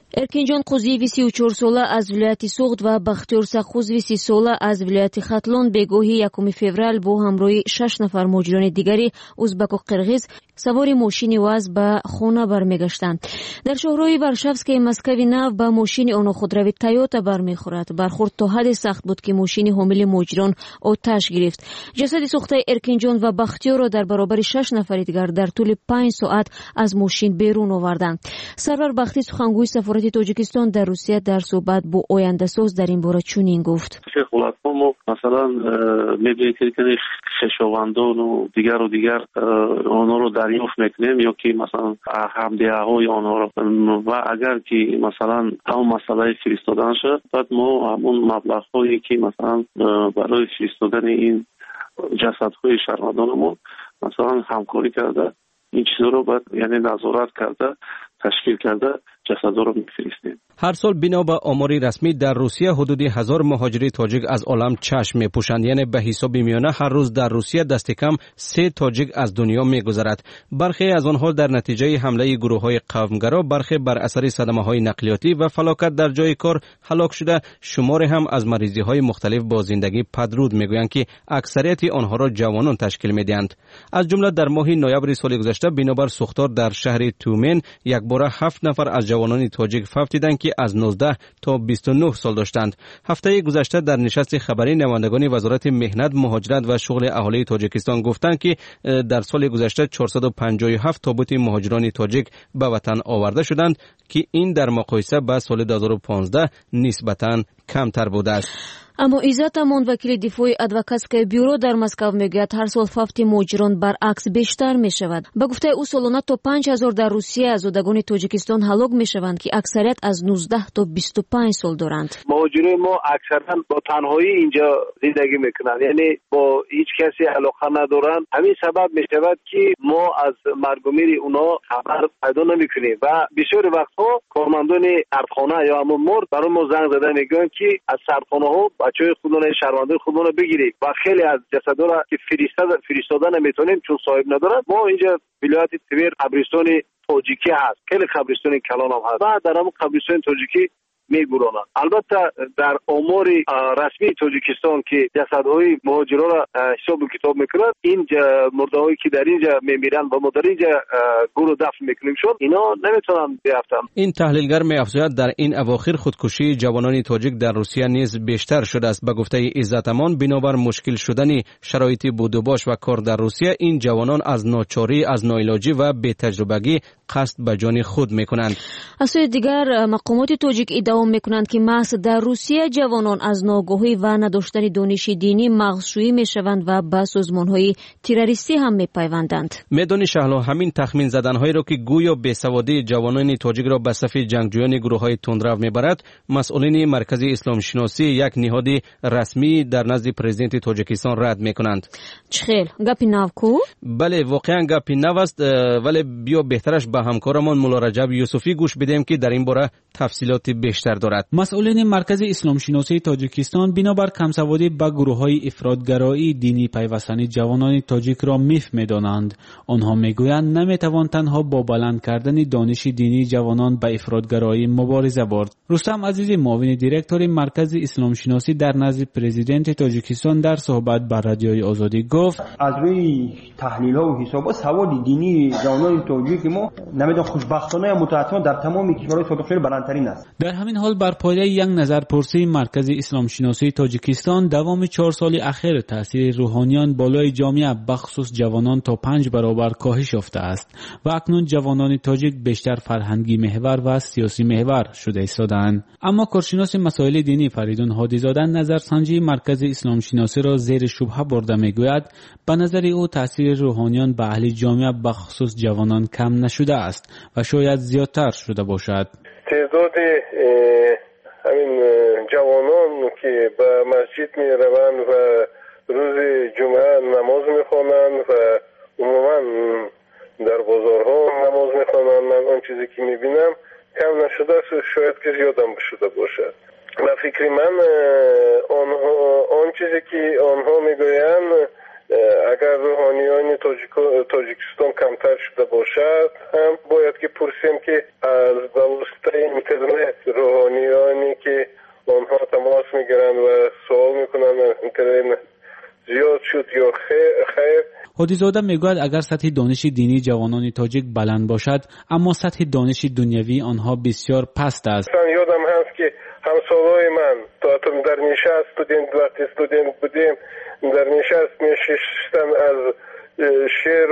[SPEAKER 4] эркинҷон қузиеви سی و چهار сола аз вилояти суғд ва бахтиёр саққузови سی сола аз вилояти хатлон бегоҳи якуми феврал бо ҳамроҳи шаш нафар муҳоҷирони дигари узбаку қирғиз савори мошини ваз ба хона бармегаштанд. дар шоҳроҳи варшавскаи Москави нав ба мошини онҳо худрави Тойота бармехӯрад. бархӯрд то ҳадде сахт буд ки мошини ҳомили муҳоҷирон оташ гирифт. ҷасади сӯхтаи эркинҷон ва бахтиёрро дар баробари шаш нафари дигар дар тӯли панҷ соат аз мошин берун оварданд. сарвар бахтӣ сухангӯи сафорати тоҷикистон дар русия дар суҳбат бо ояндасоз дар ин бора чунин гуфт:
[SPEAKER 1] масалан мебинем ки хешовандону дигару дигар онҳоро дарёфт мекунем ё ки масалан ҳамдиҳаҳои онҳоро ва агар ки масалан ҳамон масъалаи фиристодан шуд, баъд мо ҳамон маблағҳое ки масалан барои фиристодани ин ҷасадҳои шаҳрвандонамон масалан ҳамкорӣ карда ин чизоро баъд яъне назорат карда ташкил карда ҷасадҳоро мефиристем.
[SPEAKER 3] ҳар сол бино ба омори расмӣ дар Русия ҳудуди ҳазор муҳоҷири тоҷик аз олам чашм мепӯшанд. яъне ба ҳисоби миёна ҳар рӯз дар Русия дасти кам се тоҷик аз дунё мегузарад. бархе аз онҳо дар натиҷаи ҳамлаи гурӯҳҳои қавмгаро, бархе бар асари садамаҳои нақлиётӣ ва фалокат дар ҷои кор ҳалок шуда, шуморе ҳам аз маризиҳои мухталиф бо зиндагӣ падруд мегӯянд ки аксарияти онҳоро ҷавонон ташкил медиҳанд. аз ҷумла дар моҳи ноябри соли гузашта бинобар сӯхтор дар шаҳри Тюмен якбора ҳафт нафар аз ҷавонони тоҷик фавтиданд ки аз нуздаҳ то бисту нӯҳ сол доштанд. ҳафтаи гузашта дар нишасти хабарӣ навандагони вазорати меҳнат, муҳоҷират ва шуғли аҳолии Тоҷикистон гуфтанд ки дар соли гузашта чорсаду панҷоҳу ҳафт тобути муҳоҷирони тоҷик ба ватан оварда шуданд ки ин дар муқоиса ба соли ду ҳазору понздаҳ нисбатан камтар будааст.
[SPEAKER 4] аммо Иззат Амон, вакили дифои адвокатское бюро дар Москав мегӯяд, ҳар сол фавти муҳоҷирон баръакс бештар мешавад. ба гуфтаи ӯ солона то панҷ ҳазор дар Русия зодагони Тоҷикистон ҳалок мешаванд ки аксарият аз нуздаҳ то бисту панҷ сол доранд.
[SPEAKER 6] муҳоҷирони мо аксаран бо танҳоӣ инҷо зиндагӣ мекунанд, яъне бо ҳеҷ касе алоқа надоранд. ҳамин сабаб мешавад ки мо аз маргумири унҳо хабар пайдо намекунем ва бисёри вақтҳо кормандони сардхона ё ҳамон морд барои мо занг зада мегӯянд ки аз сардхонаҳо бачаҳои худона шаҳрвандони худона бигиред ва хеле аз ҷасадҳоро ки фиристода наметавонем чун соҳиб надорад. мо инҷа вилояти Твер қабристони тоҷикӣ ҳаст, хеле қабристони калон ҳам ҳаст ва дар ҳамон қабристони тоҷикӣ мегуронанд. албатта дар омори расмии Тоҷикистон ки ҷасадҳои муҳоҷиронро ҳисобу китоб мекунад, ин мурдаҳое ки дар инҷа мемиранд ва мо дар инҷа гуру дафн мекунемшон, ино наметавонанд биафтанд.
[SPEAKER 3] ин таҳлилгар меафзояд, дар ин авохир худкушии ҷавонони тоҷик дар Русия низ бештар шудааст. ба гуфтаи Иззат Амон, бинобар мушкил шудани шароити будубош ва кор дар Русия, ин ҷавонон аз ночорӣ, аз ноилоҷӣ ва бетаҷрубагӣ қасд ба ҷони худ мекунанд.
[SPEAKER 4] аз сӯи дигар мақомоти тоҷик иддао мекунанд ки маҳз дар Русия ҷавонон аз ногоҳӣ ва надоштани дониши динӣ мағзшӯӣ мешаванд ва ба созмонҳои террористӣ ҳам мепайванданд.
[SPEAKER 3] медони шаҳло, ҳамин тахмин заданҳоеро ки гӯё бесаводии ҷавонони тоҷикро ба сафи ҷангҷӯёни гурӯҳҳои тундрав мебарад, масъулини маркази исломшиносӣ як ниҳоди расмӣ дар назди президенти Тоҷикистон рад мекунанд.
[SPEAKER 4] чӣ хел гапи нав ку?
[SPEAKER 3] бале, воқеан гапи нав аст, вале биё беҳтараш ба ҳамкорамон мулло Раҷаб Юсуфӣ гӯш бидем ки дар ин бора тафсилоти бештар дорад.
[SPEAKER 10] масъулини маркази исломшиносии Тоҷикистон бинобар камсаводӣ ба гурӯҳҳои ифротгароии динӣ пайвастани ҷавонони тоҷикро миф медонанд. онҳо мегӯянд наметавон танҳо бо баланд кардани дониши динии ҷавонон ба ифротгароӣ мубориза бурд. рустам азизӣ, муовини директори маркази исломшиносӣ дар назди президенти Тоҷикистон дар суҳбат ба радиои Озодӣ гуфт:
[SPEAKER 8] аз рӯи таҳлилҳо ва ҳисобот саводи динии ҷавонони тоҷики мо намедон хушбахтона ё мутаассифона дар тамоми кишварҳои собиқ хеле баландтарин аст.
[SPEAKER 10] дар ҳамин ҳол бар пояи як назарпурсии маркази исломшиносии Тоҷикистон давоми чор соли ахир таъсири рӯҳониён болои ҷомеа бахусус ҷавонон то панҷ баробар коҳиш ёфтааст ва акнун ҷавонони тоҷик бештар фарҳангӣ меҳвар ва сиёсӣ меҳвар шуда истоданд. аммо коршиноси масоили динӣ Фаридун Ҳодизода назарсанҷии маркази исломшиносиро зери шубҳа бурда мегӯяд, ба назари ӯ таъсири рӯҳониён ба аҳли ҷомеа бахусус ҷавонон кам нашудааст ва шояд зиёдтар шуда бошад.
[SPEAKER 24] تعدادی همین جوانان که به مسجد می روند و روز جمعه نماز می خوانند و عموما در بازارها نماز می خوانند، من اون چیزی که می بینم کم نشده است، شاید که زیادم شده باشد. و فکر من آنها آن چیزی که آنها می گویند اگر روحانیان تاجیکستان کمتر شده باشد هم باید که پرسیم که از واسطه اینترنت روحانیانی که آنها تماس میگیرند و سوال میکنند اینترنت زیاد شد یا خیر.
[SPEAKER 10] هادیزاده میگوید اگر سطح دانش دینی جوانان تاجیک بلند باشد اما سطح دانش دنیوی آنها بسیار پست است.
[SPEAKER 24] یادم هست که همسالای من تا در نشست استودنت وقتی استودنت بودیم در نشست میشستن از شعر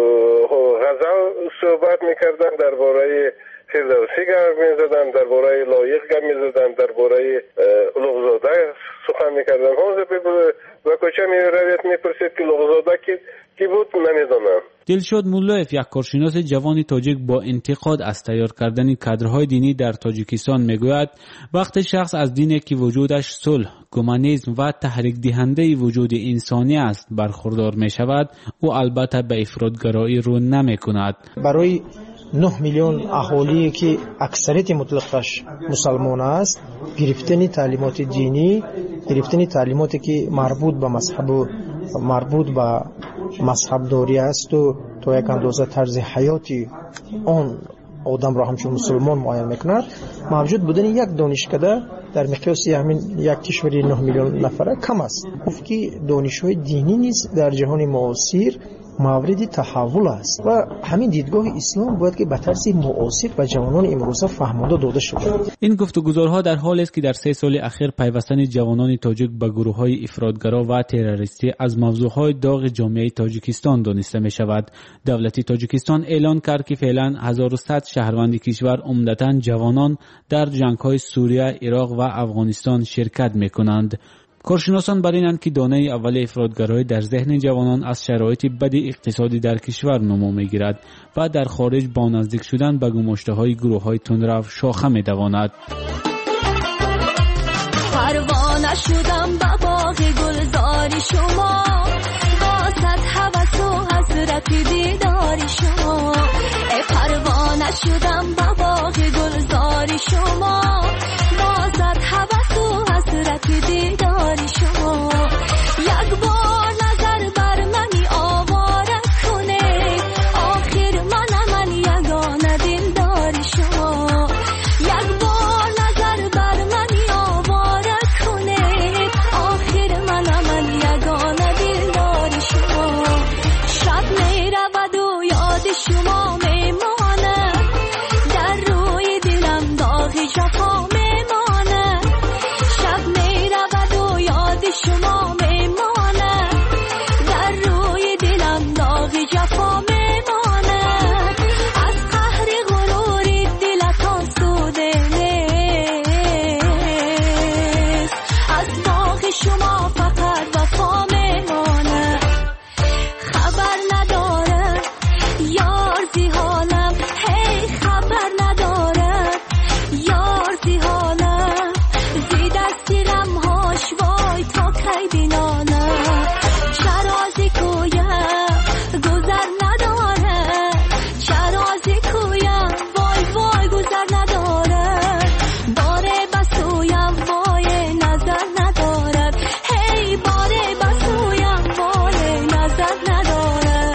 [SPEAKER 24] و غزل صحبت میکردن، درباره فردوسی گپ میزدن، درباره لایق گپ میزدن، درباره لغزاده سخن میکردن. حاضر و کوچه میروید میپرسید که لغزاده کی کی بود نمیدونم.
[SPEAKER 10] دلشاد مولایف یک کارشناس جوان تاجیک با انتقاد از تیار کردن کادرهای دینی در تاجیکستان میگوید وقتی شخص از دینی که وجودش صلح، گومانیسم و تحریک دهنده وجود انسانی است برخوردار میشود او البته به افراطگرایی رو نمیکند.
[SPEAKER 9] برای نه میلیون اهالی که اکثریت مطلقش مسلمان است گرفتن تعلیمات دینی، گرفتن تعلیماتی که مربوط به مذهب و مربوط به مذهب داری است و تا یک اندازه طرز حیاتی آن آدم را همچون مسلمان معین میکند. موجود بودن یک دانشکده در مقیاس همین یک کشوری نه میلیون نفره کم است. گفت که دانش‌های دینی نیز در جهان معاصر مورد تحول است و همین دیدگاه اسلام باید که به طرز معاصر به جوانان امروزه فهمانده داده شود.
[SPEAKER 10] این گفتگوزارها در حالی است که در سه سال اخیر پیوستن جوانان تاجیک به گروه‌های افراطگرا و تروریستی از موضوعهای داغ جامعه تاجیکستان دانسته می شود. دولت تاجیکستان اعلان کرد که فعلا هزار و صد شهروند کشور عمدتاً جوانان در جنگ‌های سوریه، عراق و افغانستان شرکت می‌کنند. کارشناسان بر اینند که دانه اول افراطگرایی در ذهن جوانان از شرایط بد اقتصادی در کشور نمو می‌گیرد و در خارج با نزدیک شدن به گماشته‌های گروه‌های تندرو شاخه می‌دواند.
[SPEAKER 13] پروانه شدم به باغ گلزاری شما، واسط هوس و حسرت دیداری شما. ای پروانه شدم به باغ گلزاری شما، واسط هوس و حسرت دیداری شما. یک بار نظر بر منی آواره کنه، آخر من من یگانه دلداری شما. یک بار نظر بر منی آواره کنه، آخر من من یگانه دلداری شما. شب میرود و یاد شما میمانه، در روی دلم داغ جفا میمانه. شب میرود و یاد شما میمانه، در روی دلم داغ جفا میمانه. از قهر غرور دلت آسوده نیست، از باغ شما فقط وفا میمانه. خبر نداره یار زی حالم، هی خبر نداره یار زی حالم. زی دستی غمهاش وای تا کی بینانه، چرا زی کویم گذر نداره، چرا زی کویم وای وای گذر نداره. باره بسویم وای نظر نداره، هی باره بسویم وای نظر نداره.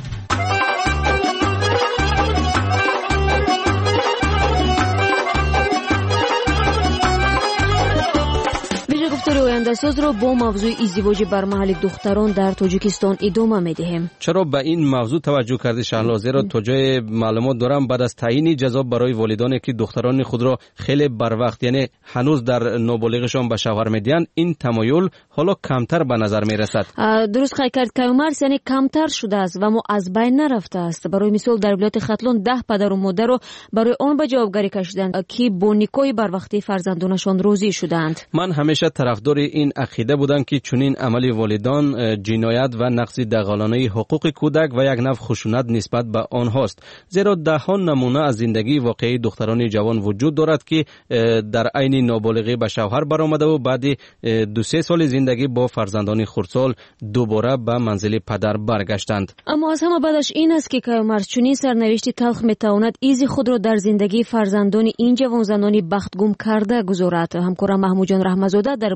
[SPEAKER 4] ویژه گفتار آینده ساز را با موضوع ازدواج برمحل دختران در تاجیکستان ادامه میدهیم.
[SPEAKER 3] چرا به این موضوع توجه کردی شهلا؟ زیرا تا جای معلومات دارم بعد از تعیین جزا برای والدانی که دختران خود را خیلی بر وقت یعنی هنوز در نابالغشان به شوهر میدهند این تمایل حالا کمتر به نظر میرسد.
[SPEAKER 4] درست خیلی کرد کیومرث، یعنی کمتر شده است و ما از بین نرفته است. برای مثال در ولایت ختلان ده پدر و مادر را برای آن به جوابگری کشیدند که با نیکای بر وقتی فرزندانشان راضی شدند.
[SPEAKER 3] من همیشه طرفدار این عقیده بودم که چنین عمل والدان جنایت و نقض دغالانه حقوق کودک و یک نوع خشونت نسبت به آنهاست. زیرا دهها نمونه از زندگی واقعی دختران جوان وجود دارد که در عین نابالغی به شوهر برآمده و بعد دو سه سال زندگی با فرزندان خردسال دوباره به منزل پدر برگشتند.
[SPEAKER 4] اما از همه بعدش این است که کیومرث چنین سرنوشتی تلخ میتواند ایزی خود را در زندگی فرزندان این جوان زنانی بختگم کرده گذارد. همکارم محمود جان رحمتزاده درباره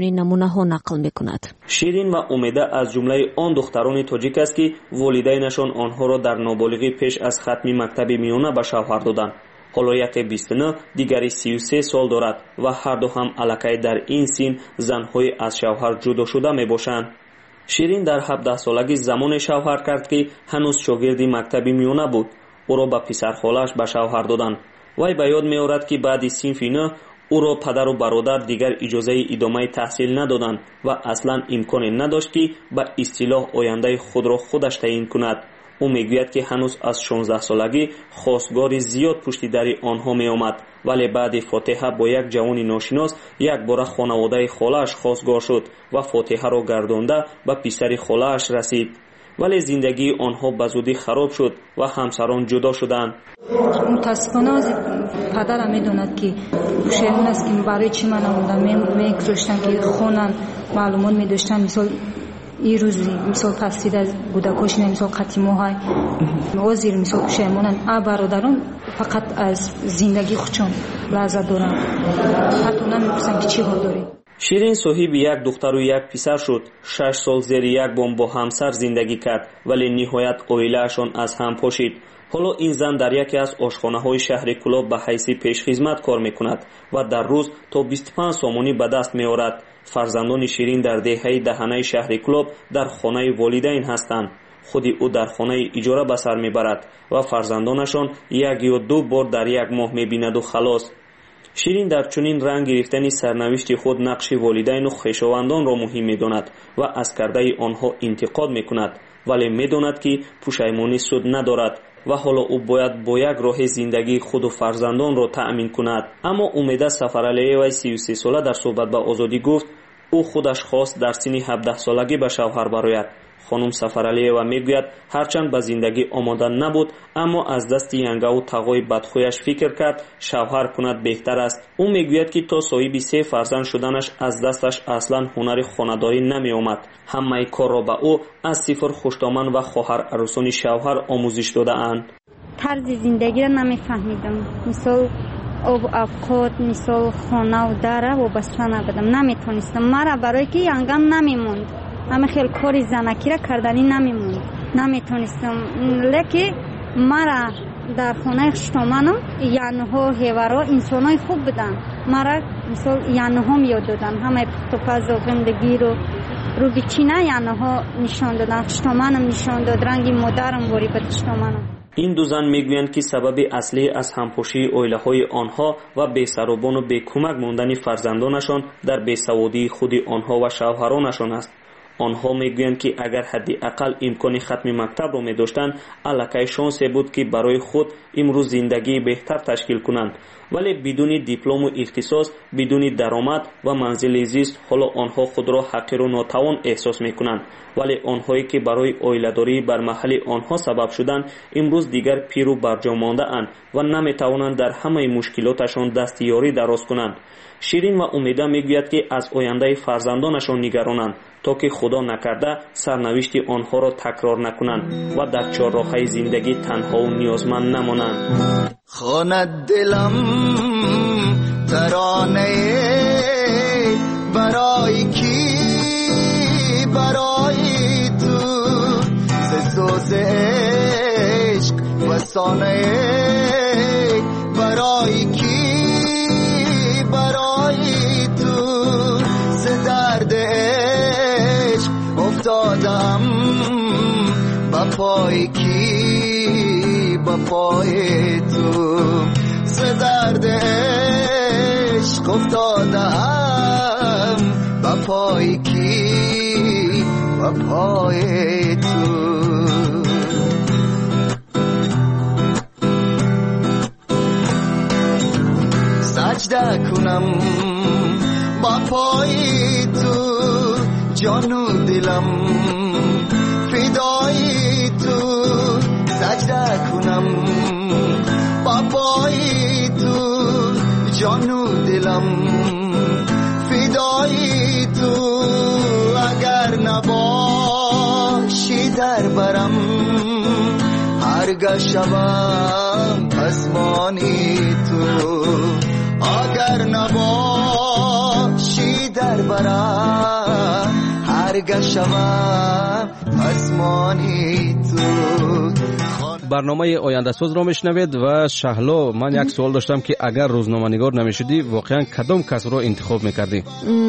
[SPEAKER 4] чунин намунаҳо нақл мекунад.
[SPEAKER 18] ширин ва умеда аз ҷумлаи он духтарони тоҷик аст ки волидайнашон онҳоро дар ноболиғӣ пеш аз хатми мактаби миёна ба шавҳар доданд. ҳоло яке бисту нӯҳ, дигари сию се сол дорад ва ҳарду ҳам аллакай дар ин син занҳои аз шавҳар ҷудо шуда мебошанд. ширин дар ҳабдаҳсолагӣ замоне шавҳар кард ки ҳанӯз шогирди мактаби миёна буд. ӯро ба писархолааш ба шавҳар доданд. вай ба ёд меорад ки баъди синфи нӯҳ ӯро падару бародар дигар иҷозаи идомаи таҳсил надоданд ва аслан имконе надошт ки ба истилоҳ ояндаи худро худаш таъин кунад. ӯ мегӯяд ки ҳанӯз аз шонздаҳсолагӣ хостгори зиёд пушти дари онҳо меомад, вале баъди фотиҳа бо як ҷавони ношинос якбора хонаводаи холааш хостгор шуд ва фотиҳаро гардонда ба писари холааш расид. вале зиндагии онҳо ба зудӣ хароб шуд ва ҳамсарон ҷудо шуданд.
[SPEAKER 11] мутаассифона падарам медонад ки пушаймон аст ки барои чӣ ман намуда мегузоштам ки хонан маълумот медоштам. мисол ин рӯзи мисол пасида гудакошина мисол қатимоҳай озир мисол пушаймонан а бародарон фақат аз зиндагии худшон лаззат доранд. ҳатто намепурсанд ки чӣ ҳол доред.
[SPEAKER 18] ширин соҳиби як духтару як писар шуд. шаш сол зери як бом бо ҳамсар зиндагӣ кард, вале ниҳоят оилаашон аз ҳам пошид. ҳоло ин зан дар яке аз ошхонаҳои шаҳри Кӯлоб ба ҳайси пешхизмат кор мекунад ва дар рӯз то бисту панҷ сомонӣ ба даст меорад. фарзандони ширин дар деҳаи даҳанаи шаҳри Кӯлоб дар хонаи волидайн ҳастанд. худи ӯ дар хонаи иҷора ба сар мебарад ва фарзандонашон як ё ду бор дар як моҳ мебинаду халос. ширин дар чунин ранг гирифтани сарнавишти худ нақши волидайну хешовандонро муҳим медонад ва аз кардаи онҳо интиқод мекунад, вале медонад ки пушаймонӣ суд надорад ва ҳоло ӯ бояд бо як роҳи зиндагии худу фарзандонро таъмин кунад. аммо умеда сафаралиевай сию се сола дар суҳбат ба озодӣ гуфт ӯ худаш хост дар синни ҳабдаҳсолагӣ ба шавҳар барояд. хонум Сафаралиева мегӯяд ҳарчанд ба зиндагӣ омода набуд, аммо аз дасти янгаву тағои бадхӯяш фикр кард шавҳар кунад беҳтар аст. ӯ мегӯяд ки то соҳиби се фарзанд шуданаш аз дасташ аслан ҳунари хонадорӣ намеомад. ҳамаи корро ба ӯ аз сифр хуштоман ва хоҳар арӯсони шавҳар омӯзиш додаанд.
[SPEAKER 11] тарзи зиндагиро намефаҳмидам. мисол об авқот, мисол хонаву дара вобаста набудам, наметонистам. мара барое ки янгам намемонд, ҳама хел кори занакира карданӣ намемонд, наметонистам. леки мара дар хонаи хуштоманам яънуҳо ҳеваро инсонои хуб буданд. мара мисол яънуҳом ёд доданд, ҳамаи пухтупазу зиндагиро рӯбичина яънуҳо нишон доданд. хуштоманам нишон дод, ранги модарам вори ба хуштоманам.
[SPEAKER 18] ин ду зан мегӯянд ки сабаби аслӣ аз ҳампошии оилаҳои онҳо ва бесаробону бекӯмак мондани фарзандонашон дар бесаводии худи онҳо ва шавҳаронашон аст. онҳо мегӯянд ки агар ҳадди ақал имкони хатми мактабро медоштанд, аллакай шонсе буд ки барои худ имрӯз зиндагии беҳтар ташкил кунанд, вале бидуни диплому ихтисос, бидуни даромад ва манзили зист ҳоло онҳо худро ҳақиру нотавон эҳсос мекунанд. вале онҳое ки барои оиладории бар маҳалли онҳо сабаб шуданд, имрӯз дигар пиру барҷо мондаанд ва наметавонанд дар ҳамаи мушкилоташон дасти ёрӣ дароз кунанд. ширин ва умеда мегӯяд ки аз ояндаи фарзандонашон нигаронанд, то ки худо накарда сарнавишти онҳоро такрор накунанд ва дар чорроҳаи зиндагӣ танҳову ниёзманд намонанд.
[SPEAKER 12] خواند دلم ترانه برای کی برای تو سوز عشق فسانه برای کی برای تو ز درد عشق افتادم با پای کی با پای تو ز درد عشق افتادم با پای کی با پای تو سجده کنم با پای تو جان و دلم فدای تو سجده کنم با پای تو جان و دلم فدای تو اگر نباشی در برم هرگاه شوم پسمانی تو اگر نباشی در برم برم هرگاه شوم آسمانی تو.
[SPEAKER 3] برنامه آینده ساز را میشنوید و شهلا، من یک سوال داشتم که اگر روزنامه‌نگار نمیشدی واقعا کدام کس رو انتخاب میکردی؟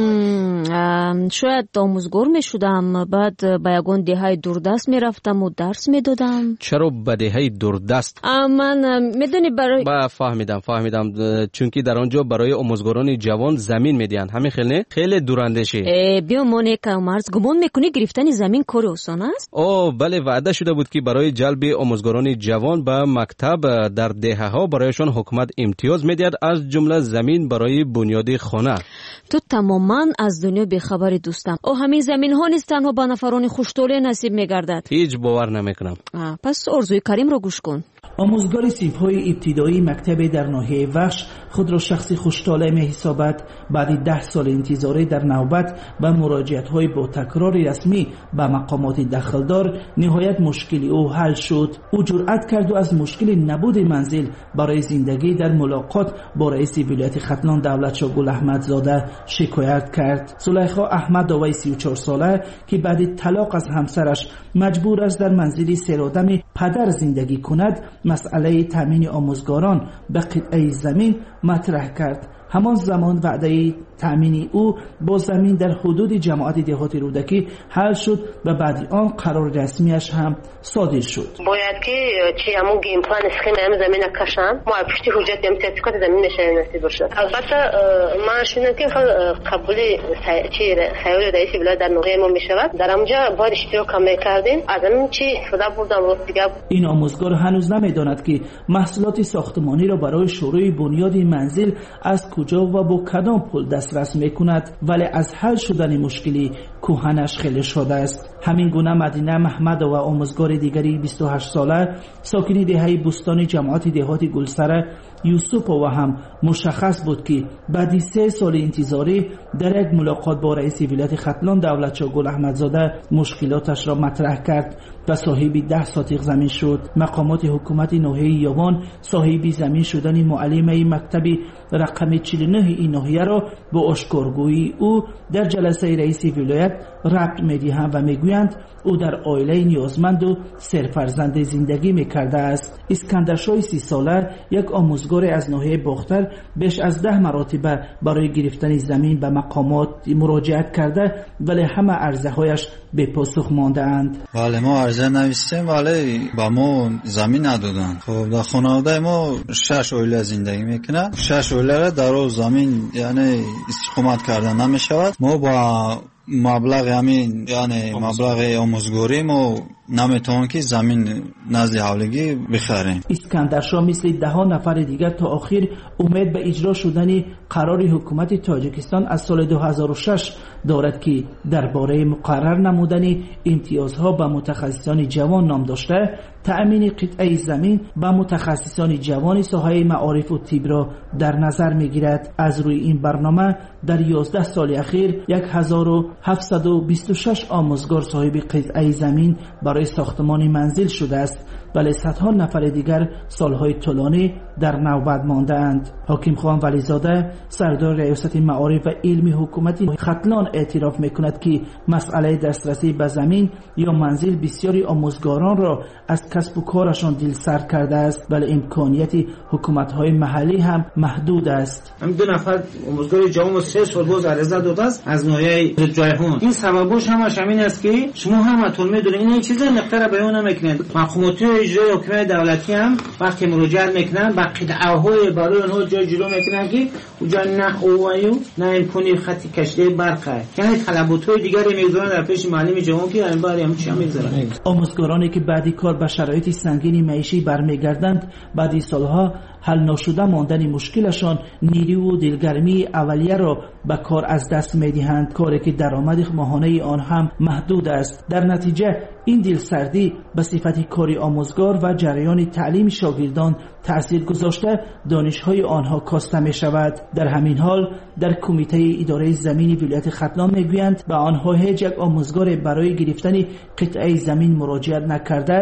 [SPEAKER 4] شاید آموزگار میشدم، بعد به یگان دهه دوردست میرفتم و درس میدادم.
[SPEAKER 3] چرا به دهه دوردست؟
[SPEAKER 4] من میدونی برای
[SPEAKER 3] با فهمیدم فهمیدم چون که در آنجا برای آموزگاران جوان زمین میدین. همین خیلی خیلی دوراندیشه.
[SPEAKER 4] بیا مونیکا مرز، گمان میکنی گرفتن زمین کار آسان است؟
[SPEAKER 3] اوه بله، وعده شده بود که برای جلب آموزگاران جوان به مکتب در دهه ها برایشان حکومت امتیاز میدهد، از جمله زمین برای بنیاد خانه.
[SPEAKER 4] تو تماما از دنیا بیخبری دوستم. او همین زمین ها نیست تنها به نفران خوشطوله نصیب میگردد.
[SPEAKER 3] هیچ باور نمیکنم.
[SPEAKER 4] پس ارزوی کریم رو گوش کن.
[SPEAKER 15] آموزگار صنف‌های ابتدایی مکتب در ناحیه وخش خود را شخصی خوشطالع می‌حسابد. بعد ده سال انتظار در نوبت و مراجعت‌های با تکرار رسمی به مقامات دخلدار، نهایت مشکلی او حل شد. او جرأت کرد و از مشکل نبود منزل برای زندگی در ملاقات با رئیس ولایت ختلان دولتشاه گل احمدزاده شکایت کرد. زلیخا احمدآوی سی و چهار ساله که بعد طلاق از همسرش مجبور است در منزلی سرآدم پدر زندگی کند، مسئله تامین آموزگاران به قطعه زمین مطرح کرد. همان زمان وعده تامین او با زمین در حدود جماعت دهات رودکی حل شد و بعد آن قرار رسمیش هم صادر شد.
[SPEAKER 16] باید که چی همون گیم پلان اسکیم هم زمین کشم ما پشتی حجت هم سرتیفیکات زمین نشون نصیب بشه. البته من شنیدم که قبول چی خیال رئیس ولایت در ناحیه ما میشود، در اونجا باید اشتراک هم میکردیم، از همین چی استفاده بردم و دیگه.
[SPEAKER 15] این آموزگار هنوز نمیداند که محصولات ساختمانی را برای شروع بنیاد منزل از کجا و با کدام پول دسترس میکند، ولی از حل شدن مشکلی کوهنش خیلی شده است. همین گونه مدینه محمد و آموزگار دیگری بیست و هشت ساله ساکن دهه بستانی جماعت دهات گلسره یوسف و هم مشخص بود که بعد سه سال انتظاری در یک ملاقات با رئیس ولایت ختلان دولتشاه گل احمدزاده مشکلاتش را مطرح کرد و صاحب ده ساتیق زمین شد. مقامات حکومت ناحیه یابان صاحب زمین شدن معلم مکتب رقم چهل و نه این ناحیه را با آشکارگویی او در جلسه رئیس ولایت ربط می‌دهند و میگویند او در عائله نیازمند و سرفرزند زندگی میکرده است. اسکندر شاه سی ساله یک آموزگار از ناحیه باختر بیش از ده مراتب برای گرفتن زمین به مقامات مراجعت کرده ولی همه عرضه‌هایش به پاسخ مانده اند.
[SPEAKER 22] ولی ما عرضه نوشتیم ولی با ما زمین ندادن. خب در خانواده ما شش عائله زندگی میکنه، شش عائله را در زمین یعنی استقامت کردن نمیشود. ما با مبلغ همین یعنی مبلغ آموزگاری ما نمیتونیم که زمین نزد حولگی بخریم.
[SPEAKER 15] اسکندر شاه مثل ده ها نفر دیگر تا آخر امید به اجرا شدن قرار حکومت تاجیکستان از سال دو هزار و شش دارد که درباره مقرر نمودن امتیازها به متخصصان جوان نام داشته تأمین قطعه زمین به متخصصان جوان ساحه معارف و طب را در نظر میگیرد. از روی این برنامه در یازده سال اخیر هزار و هفتصد و بیست و شش آموزگار صاحب قطعه زمین برای ساختمان منزل شده است ولی صدها نفر دیگر سالهای طولانی در نوبت مانده اند. حاکم خان ولیزاده سردار ریاست معارف و علمی حکومت ختلان اعتراف میکند که مسئله دسترسی به زمین یا منزل بسیاری آموزگاران را از کسب و کارشان دل سر کرده است ولی امکانیت حکومت‌های محلی هم محدود است.
[SPEAKER 17] هم دو نفر آموزگار جوان سه سال باز عرضه داده است از ناحیه جایهون. این سببش همش همین است که شما همتون میدونید این چیزا نقطه بیان نمیکنند. مقامات اجرایی حکومت دولتی هم وقتی مراجعه میکنن با قطعه‌های برای اونها جای جلو میکنن که اونجا نه قوایو نه امکانی خط کشیده برقه، یعنی طلبات‌های دیگری میگذارن در پیش معلم جوان که این باری هم چی میگذارن.
[SPEAKER 15] آموزگارانی که بعدی کار به شرایط سنگین معیشی برمیگردند بعدی سالها حل نشده ماندن مشکلشان نیرو و دلگرمی اولیه را به کار از دست میدهند، کاری که درآمد ماهانه آن هم محدود است. در نتیجه این دلسردی به صفت کاری آموزگار و جریان تعلیم شاگردان تأثیر گذاشته دانش‌های آنها کاسته می شود. در همین حال در کمیته اداره زمین ولایت ختلان میگویند به آنها هیچ یک آموزگار برای گرفتن قطعه زمین مراجعت نکرده است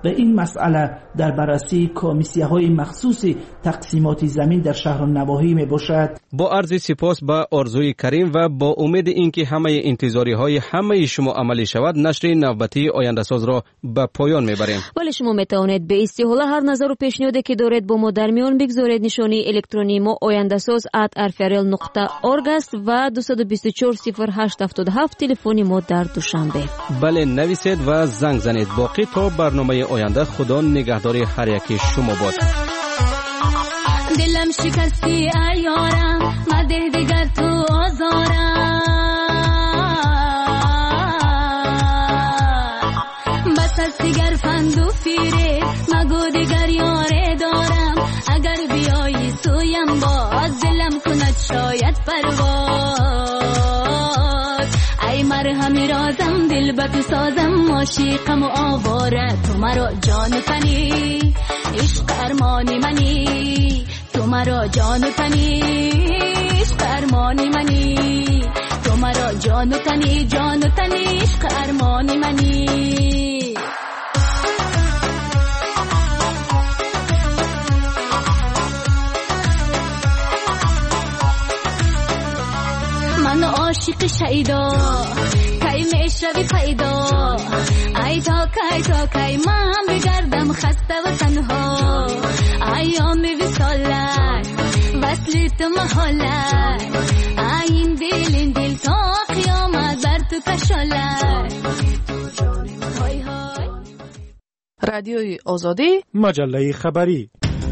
[SPEAKER 15] و این مسئله در بررسی کمیسیه‌های مخصوص تقسیمات زمین در شهر و نواحی می باشد.
[SPEAKER 3] با عرض سپاس به آرزوی کریم و با امید اینکه همه انتظاری‌های همه شما عملی شود، نشر نوبتی آینده ساز را به پایان میبریم.
[SPEAKER 4] ولی شما میتوانید به استحاله هر نظر و پیشنهادی که دارید با ما در میان بگذارید. نشانی الکترونی ما آینده ساز ات ارفیارل نقطه اورگ است و دو دو چهار صفر هشت هفت هفت تلفن ما در دوشنبه.
[SPEAKER 3] بله، نویسید و زنگ زنید. باقی تا برنامه آینده، خدا نگهداری هر یکی شما باد.
[SPEAKER 13] دلم شکستی ایارم، مده دیگر تو آزارم، بس از دیگر فند و فیره، مگو دیگر یاره دارم، اگر بیایی سویم باز دلم کند شاید پرواز. ای مرهمی رازم دل بتو سازم، عاشقم و آواره، تو مرا جان تنی عشق ارمانی منی، تو مرا جان و تنی عشق ارمانی منی، تو مرا جان و تنی جان و تنی عشق ارمانی منی. من عاشق شیدا کی میشوی پیدا، ای تا کی تا کی من بگردم خسته و تنها، ایام وصالت وصل تو محالت، این دل این دل تا قیامت بر تو کشالت.
[SPEAKER 14] رادیوی آزادی،
[SPEAKER 9] مجله خبری.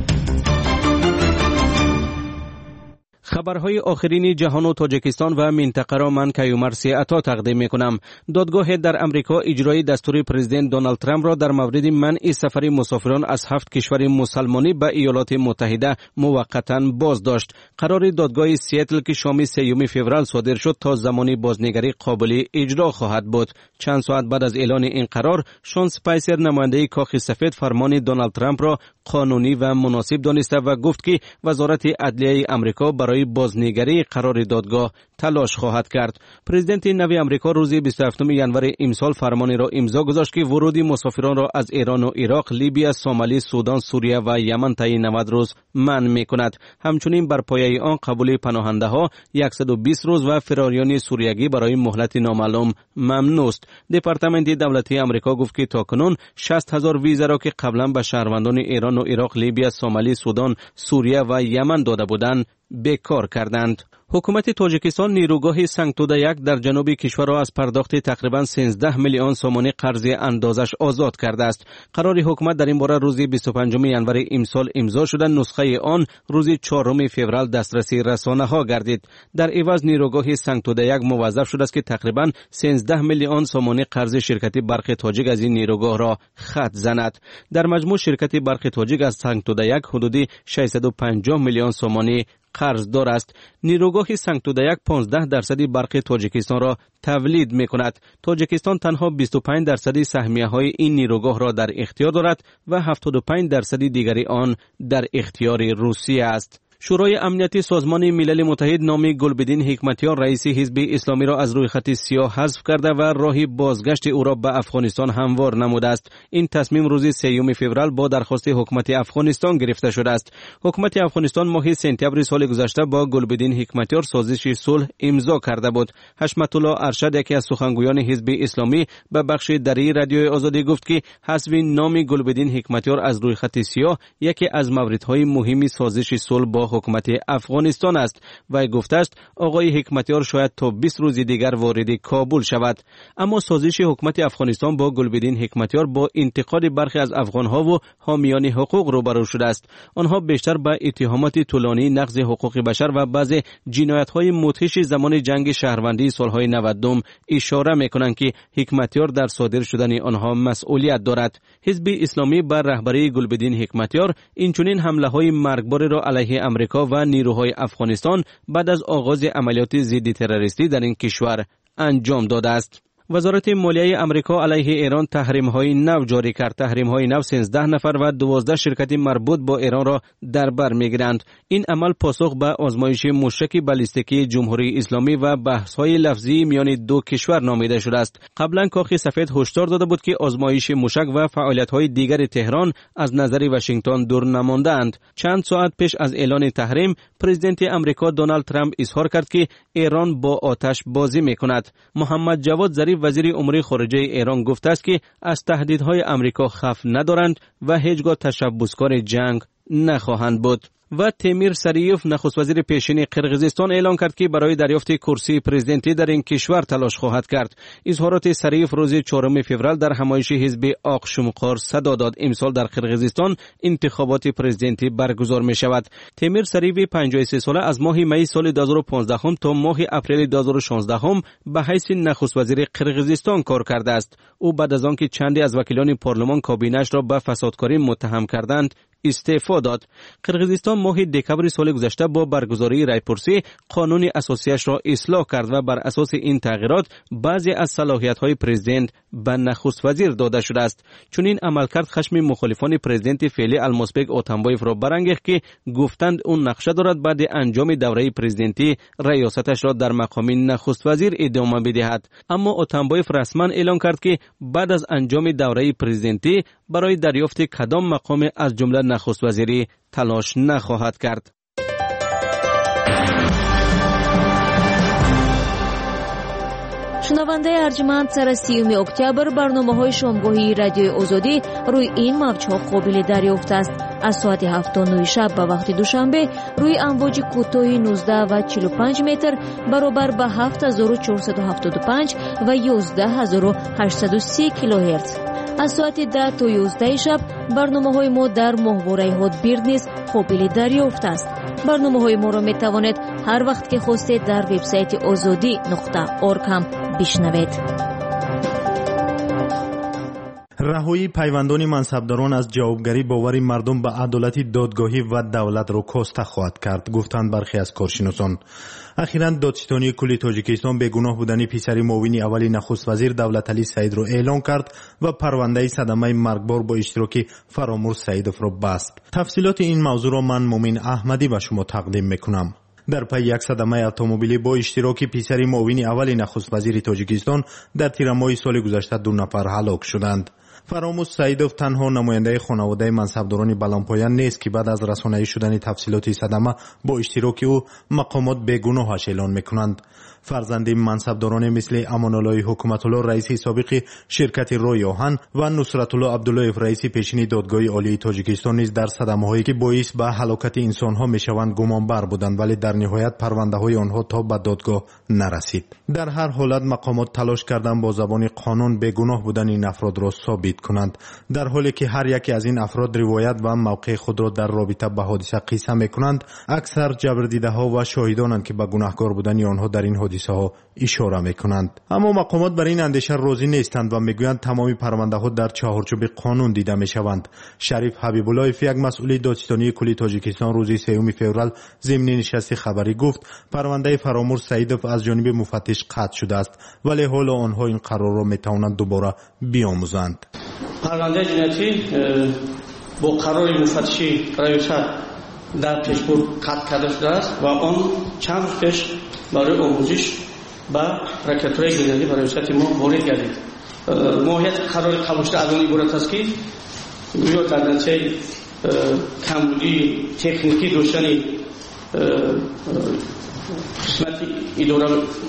[SPEAKER 3] خبرهای آخرین جهان و تاجیکستان و منطقه را من کیومرثی عطا تقدیم میکنم. دادگاه در امریکا اجرای دستور پرزیدنت دونالد ترامپ را در مورد منع سفر مسافران از هفت کشور مسلمانی به ایالات متحده موقتا باز داشت. قرار دادگاه سیاتل که شام سوم فوریه صادر شد تا زمانی بازنگری قابل اجرا خواهد بود. چند ساعت بعد از اعلان این قرار، شون سپایسر نماینده کاخ سفید فرمان دونالد ترامپ را قانونی و مناسب دانسته و گفت که وزارت عدلیه امریکا برای بازنگری قرار دادگاه تلاش خواهد کرد. پرزیدنت نوی امریکا روز بیست و هفتم ژانویه امسال فرمانی را امضا گذاشت که ورود مسافران را از ایران و عراق، لیبی، سومالی، سودان، سوریه و یمن طی نود روز منع می‌کند. همچنین بر پایه آن قبول پناهنده‌ها صد و بیست روز و فراریان سوریگی برای مهلت نامعلوم ممنوع است. دپارتمنت دولتی امریکا گفت که تاکنون شصت هزار ویزا را که قبلا به شهروندان ایران و عراق، لیبی، سومالی، سودان، سوریه و یمن داده بودند بیکار کردند. حکومت تاجیکستان نیروگاه سنگتوده یک در جنوب کشور را از پرداخت تقریبا سیزده میلیون سومانی قرض اندازش آزاد کرده است. قرار حکومت در این باره روز بیست و پنجم ژانویه امسال امضا شده، نسخه آن روز چهارم فوریه دسترسی رسانه ها گردید. در عوض نیروگاه سنگتوده یک موظف شده است که تقریبا سیزده میلیون سومانی قرض شرکت برق تاجیک از این نیروگاه را خط زند. در مجموع شرکت برق تاجیک از سنگتوده یک حدود ششصد و پنجاه میلیون سومانی قرضدار است. نیروگاه سنگتوده یک پانزده درصدی برق تاجیکستان را تولید می کند. تاجیکستان تنها بیست و پنج درصدی سهمیه های این نیروگاه را در اختیار دارد و هفتاد و پنج درصدی دیگری آن در اختیار روسیه است. شورای امنیتی سازمان ملل متحد نام گلبدین حکمتیار رئیس حزب اسلامی را از روی خط سیاه حذف کرده و راه بازگشت او را به افغانستان هموار نموده است. این تصمیم روز سوم فوریه با درخواست حکومت افغانستان گرفته شده است. حکومت افغانستان ماه سپتامبر سال گذشته با گلبدین حکمتیار سازش صلح امضا کرده بود. حشمت الله ارشد، یکی از سخنگویان حزب اسلامی، به بخش دری رادیوی آزادی گفت که حذف نام گلبدین حکمتیار از روی خط سیاه یکی از موردهای مهم سازش صلح با حکومت افغانستان است و گفته است آقای حکمتیار شاید تا بیست روز دیگر وارد کابل شود. اما سازش حکومت افغانستان با گلبدین حکمتیار با انتقاد برخی از افغانها و حامیان حقوق روبرو شده است. آنها بیشتر به اتهامات طولانی نقض حقوق بشر و بعضی جنایت‌های مدهش زمان جنگ شهروندی سالهای نود اشاره می‌کنند که حکمتیار در صادر شدن آنها مسئولیت دارد. حزب اسلامی بر رهبری گلبدین حکمتیار اینچنین حمله‌های مرگبار را علیه امریکا و نیروهای افغانستان بعد از آغاز عملیات ضد تروریستی در این کشور انجام داده است. وزارت مالیه آمریکا علیه ایران تحریم‌های نو جاری کرد. تحریم‌های نو سیزده نفر و دوازده شرکت مربوط با ایران را در بر می‌گیرند. این عمل پاسخ به آزمایش موشک بالستیکی جمهوری اسلامی و بحث‌های لفظی میان دو کشور نامیده شده است. قبلا کاخ سفید هشدار داده بود که آزمایش موشک و فعالیت‌های دیگر تهران از نظر واشنگتن دور نماندند. چند ساعت پیش از اعلان تحریم، پرزیدنت آمریکا دونالد ترامپ اظهار کرد که ایران با آتش بازی می‌کند. محمد جواد ظریف وزیر امور خارجه ایران گفته است که از تهدیدهای آمریکا خف ندارند و هیچگاه تشبثکار جنگ نخواهند بود. و تیمیر سریوف نخست وزیر پیشین قرقیزستان اعلام کرد که برای دریافت کرسی پرزیدنتی در این کشور تلاش خواهد کرد. اظهارات سریوف روز چهارم فوریه در همایش حزب آق شمقار صدا داد امسال در قرقیزستان انتخابات پرزیدنتی برگزار می شود. تیمیر سریوف پنجاه و سه ساله از ماه می سال دو هزار و پانزده تا ماه اپریل دو هزار و شانزده به حیث نخست وزیر قرقیزستان کار کرده است. او بعد از آنکه چندی از وکیلان پارلمان کابینه‌اش را به فسادکاری متهم کردند استعفا داد. قرقیزستان ماه دکمبر سال گذشته با برگزاری رایپرسی قانون اساسیش را اصلاح کرد و بر اساس این تغییرات بعضی از صلاحیت‌های پرزیدنت به نخست وزیر داده شده است. چون این عملکرد خشم مخالفان پرزیدنت فعلی المازبک اتنبایف را برانگیخت که گفتند اون نقشه دارد بعد انجام دوره پرزیدنتی ریاستش را در مقام نخست وزیر ادامه بدهد. اما اتنبایف رسما اعلام کرد که بعد از انجام دوره پرزیدنتی برای دریافت کدام مقام از جمله نخست وزیری تلاش نخواهد کرد.
[SPEAKER 4] شنونده ارجمند، سر سیوم اکتبر برنامه‌های شامگاهی رادیوی آزادی روی این موج‌ها قابل دریافت است. از ساعت هفت تا نه شب به وقت دوشنبه روی امواج کوتاه نوزده و چهل و پنج متر برابر به هفت هزار و چهارصد و هفتاد و پنج و یازده هزار و هشتصد و سی کیلوهرتز. از ساعت ده تا یازده شب برنامه‌های ما در ماهواره هاتبیرد نیز قابل دریافت است. برنامه‌های ما را می‌توانید هر وقت که خواستید در وبسایت آزادی نقطه اورگ هم بشنوید.
[SPEAKER 7] رهایی پیوندان منصبداران از جوابگری باور مردم به عدالت دادگاهی و دولت را کاسته خواهد کرد، گفتند برخی از کارشناسان. اخیراً دادستانی کل تاجیکستان بیگناه بودن پسر معاون اول نخست وزیر دولتعلی سعید را اعلام کرد و پرونده صدمه مرگبار با اشتراک فرامرز سعیدов را بست. تفصیلات این موضوع را من مومن احمدی به شما تقدیم میکنم. در پی یک صدمه اتومبیلی با اشتراک پسر معاون اول نخست وزیر تاجیکستان در تیر ماه سال گذشته دو نفر هلاک شدند. فرامرز سعیدов تنها نماینده خانواده منصبداران بلندپایه نیست که بعد از رسانه‌ای شدن تفصیلات صدمه با اشتراک او مقامات بیگناهش اعلان میکنند. فرزند منصبداران مثل امان الله حکومت الله رئیس سابق شرکت روی آهن و نصرت الله عبداللهیف رئیس پیشین دادگاه عالی تاجیکستان نیز در صدمه‌هایی که باعث به هلاکت انسان‌ها میشوند گمانبر بودند، ولی در نهایت پرونده‌های آنها تا به دادگاه نرسید. در هر حالت مقامات تلاش کردند با زبان قانون بیگناه بودن این افراد را ثابت کنند، در حالی که هر یکی از این افراد روایت و موقع خود را در رابطه به حادثه قصه میکنند. اکثر جبردیده‌ها و شاهدانند که به گناهکار بودن آنها در این حادثه ها اشاره میکنند. اما مقامات بر این اندیشه راضی نیستند و میگویند تمامی پرونده ها در چهارچوب قانون دیده میشوند. شریف حبیب اللهیف، یک مسئول دادستانی کل تاجیکستان، روز سوم فوریه ضمن نشست خبری گفت پرونده فرامرز سعیدов از جانب مفتش قطع شده است، ولی حالا آنها این قرار را میتوانند دوباره بیاموزند.
[SPEAKER 19] پرونده جنایتی با قرار مفتشی ریاست در پیشبرد قطع کرده شده است و آن چند روز پیش برای آموزش به رکت‌های جنایتی برای ریاست ما وارد گردید. ماهیت قرار قبول شده از آن عبارت است که گویا در نتیجه کمبودی تکنیکی داشتن قسمت اداره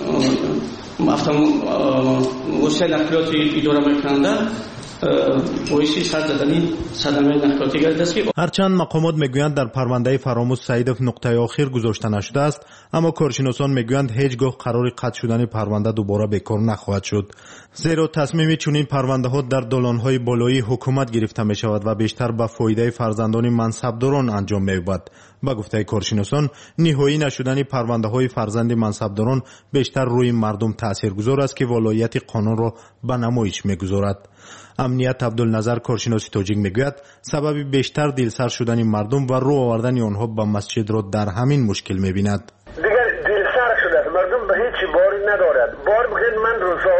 [SPEAKER 19] وسیله نقلیات اداره میکننده
[SPEAKER 7] هرچند مقامات میگویند در پرونده فرامرز سعیدов نقطه آخر گذاشته نشده است، اما کارشناسان میگویند هیچگاه قرار قطع شدن پرونده دوباره بیکار نخواهد شد، زیرا تصمیم چنین پرونده ها در دالانهای بالایی حکومت گرفته می شود و بیشتر به فایده فرزندان منصبداران انجام می یابد. با گفته کارشناسان نهایی نشدن پرونده های فرزند منصبداران بیشتر روی مردم تاثیرگذار است که ولایت قانون را به نمایش میگذارد. امنیت عبدالنظر کارشناس تاجیک میگوید سبب بیشتر دلسر شدن مردم و رو آوردن آنها به مسجد را در همین مشکل میبیند.
[SPEAKER 20] دیگر دلسر شده است، مردم به هیچ باری ندارد. بار بگید من رو سوراخ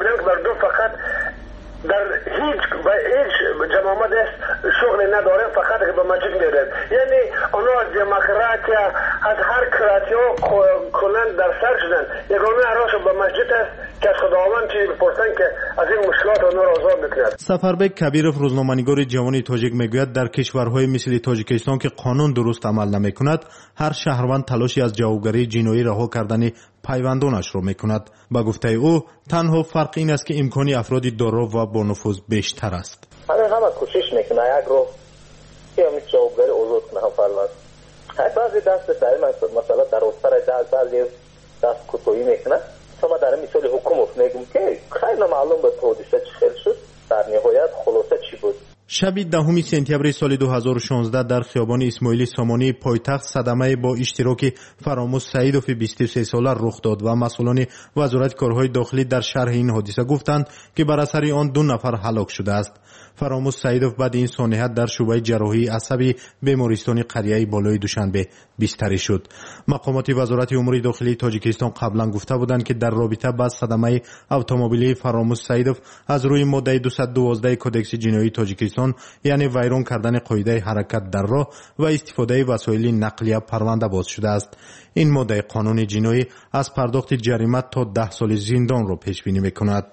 [SPEAKER 24] میبینم که مردم فقط در هیچ و هیچ جماعت است شغل نداره، فقط که به مسجد میرن. یعنی اونا دموکراتیا از هر کراتیو کلن در سر شدن. یگانه راهش به مسجد است که از خداوند چیزی بپرسن که از این مشکلات اونا را آزاد بکند.
[SPEAKER 7] سفربک کبیرов روزنامه‌نگار جوان تاجیک میگوید در کشورهای مثل تاجیکستان که قانون درست عمل نمیکند، هر شهروند تلاشی از جوابگری جنایی رها کردن پیوندانش را میکند. با گفته او تنها فرق این است که امکانی افرادی دارا و با نفوذ بیشتر است.
[SPEAKER 2] همه همه کوشش میکنه یک رو که همین جوابگری آزاد کنه هم فرمان. بعضی دست سعی مثلا در اصفر دست بعضی دست کتویی میکنه. شما در مثال حکومت میگم که خیلی معلوم به حادثه چی خیلی شد، در نهایت خلاصه چی بود.
[SPEAKER 7] شب دهم سپتامبر سال دو هزار و شانزده در خیابان اسماعیل سامانی پایتخت صدمه با اشتراک فراموش سعیدوف بیست و سه ساله رخ داد و مسئولان وزارت کارهای داخلی در شرح این حادثه گفتند که بر اثر آن دو نفر هلاک شده است. فراموش سعیدوف بعد این سانحه در شعبه جراحی عصبی بیمارستان قریه بالای دوشنبه بستری شد. مقامات وزارت امور داخلی تاجیکستان قبلا گفته بودند که در رابطه با صدمه اتومبیلی فراموش سعیدوف از روی ماده دویست و دوازده کدکس جنایی تاجیکستان، یعنی ویران کردن قاعده حرکت در راه و استفاده وسایل نقلیه، پرونده باز شده است. این ماده قانون جنایی از پرداخت جریمه تا ده سال زندان را پیش بینی می‌کند.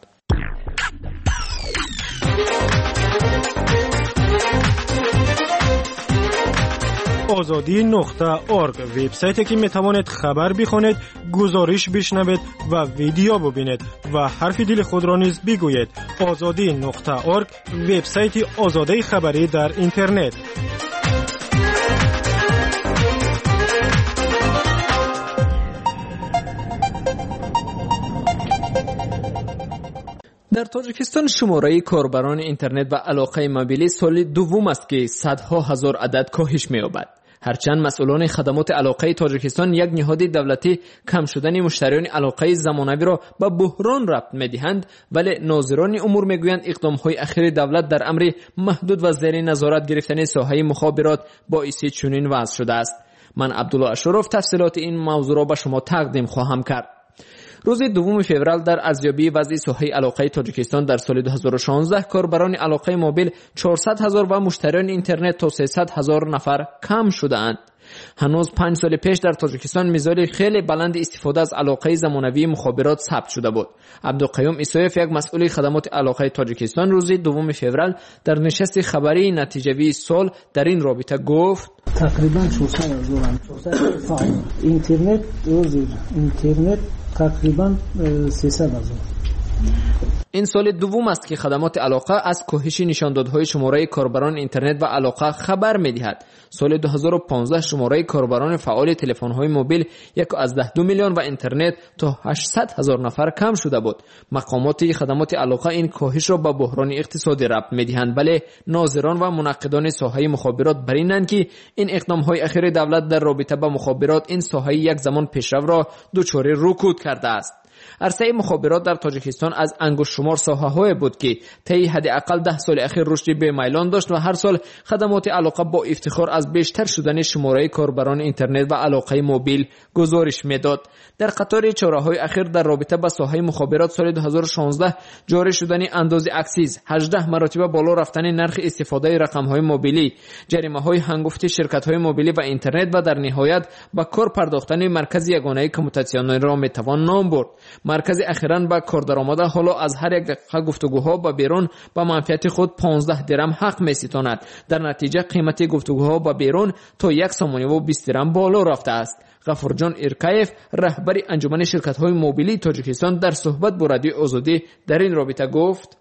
[SPEAKER 9] آزادی نقطه اورگ وبسایتی که میتوانید خبر بخوانید، گزارش بشنوید و ویدیو ببینید و حرف دل خود را نیز بگویید. آزادی نقطه اورگ وبسایت آزادی خبری در اینترنت.
[SPEAKER 5] در تاجیکستان شماره کاربران اینترنت و علاقه موبیلی سال دوم است که صدها هزار عدد کاهش می‌یابد. هرچند مسئولان خدمات علاقه تاجیکستان یک نهاد دولتی کم شدن مشتریان علاقه زمانوی را به بحران ربط می‌دهند، ولی ناظران امور می‌گویند اقدام‌های اخیر دولت در امر محدود و زیر نظارت گرفتن ساحه مخابرات باعث چنین وضع شده است. من عبدالله اشرف تفصیلات این موضوع را به شما تقدیم خواهم کرد. روز دوم فوریه در ارزیابی وضع ساحه علاقه تاجیکستان در سال دو هزار و شانزده کاربران علاقه موبیل چهارصد هزار و مشتریان اینترنت تا سیصد هزار نفر کم شده‌اند. هنوز پنج سال پیش در تاجیکستان میزان خیلی بلند استفاده از علاقه زمانوی مخابرات ثبت شده بود. عبدالقیوم ایسایف، یک مسئول خدمات علاقه تاجیکستان، روز دوم فوریه در نشست خبری نتیجوی سال در این رابطه گفت:
[SPEAKER 20] تقریبا چهارصد هزار فعال اینترنت روز اینترنت تقریبا سیصد هزار.
[SPEAKER 5] این سال دوم است که خدمات علاقه از کاهش نشاندادهای شماره کاربران اینترنت و علاقه خبر می‌دهد. سال دو هزار و پانزده شماره کاربران فعال تلفن‌های موبیل یک از ده دو میلیون و اینترنت تا هشتصد هزار نفر کم شده بود. مقامات خدمات علاقه این کاهش را به بحران اقتصادی ربط می‌دهند، ولی ناظران و منقدان ساحه مخابرات بر اینند که این اقدام‌های اخیر دولت در رابطه با مخابرات این ساحه یک زمان پیشرو را دچار رکود کرده است. عرصه مخابرات در تاجیکستان از انگشت شمار ساحه‌های بود که طی حداقل ده سال اخیر رشد بی‌میلان داشت و هر سال خدمات علاقه با افتخار از بیشتر شدن شماره کاربران اینترنت و علاقه موبیل گزارش می‌داد. در قطار چاره‌های اخیر در رابطه با ساحه مخابرات سال دو هزار و شانزده جاری شدن اندازه اکسیز، هجده مرتبه بالا رفتن نرخ استفاده رقم‌های موبیلی، جریمه‌های هنگفت شرکت‌های موبیلی و اینترنت و در نهایت با کار پرداختن مرکز یگانه کمیونیکاسیون را می‌توان نام برد. مرکز اخیراً با کار درآمده حالا از هر یک دقیقه گفتگوها با بیرون با منفعت خود پانزده درم حق می‌ستاند. در نتیجه قیمت گفتگوها با بیرون تا یک سوم و بیست درم بالا رفته است. غفورجان ایرکایف، رهبر انجمن شرکت‌های موبیلی تاجیکستان، در صحبت با رادیو آزادی در این رابطه گفت: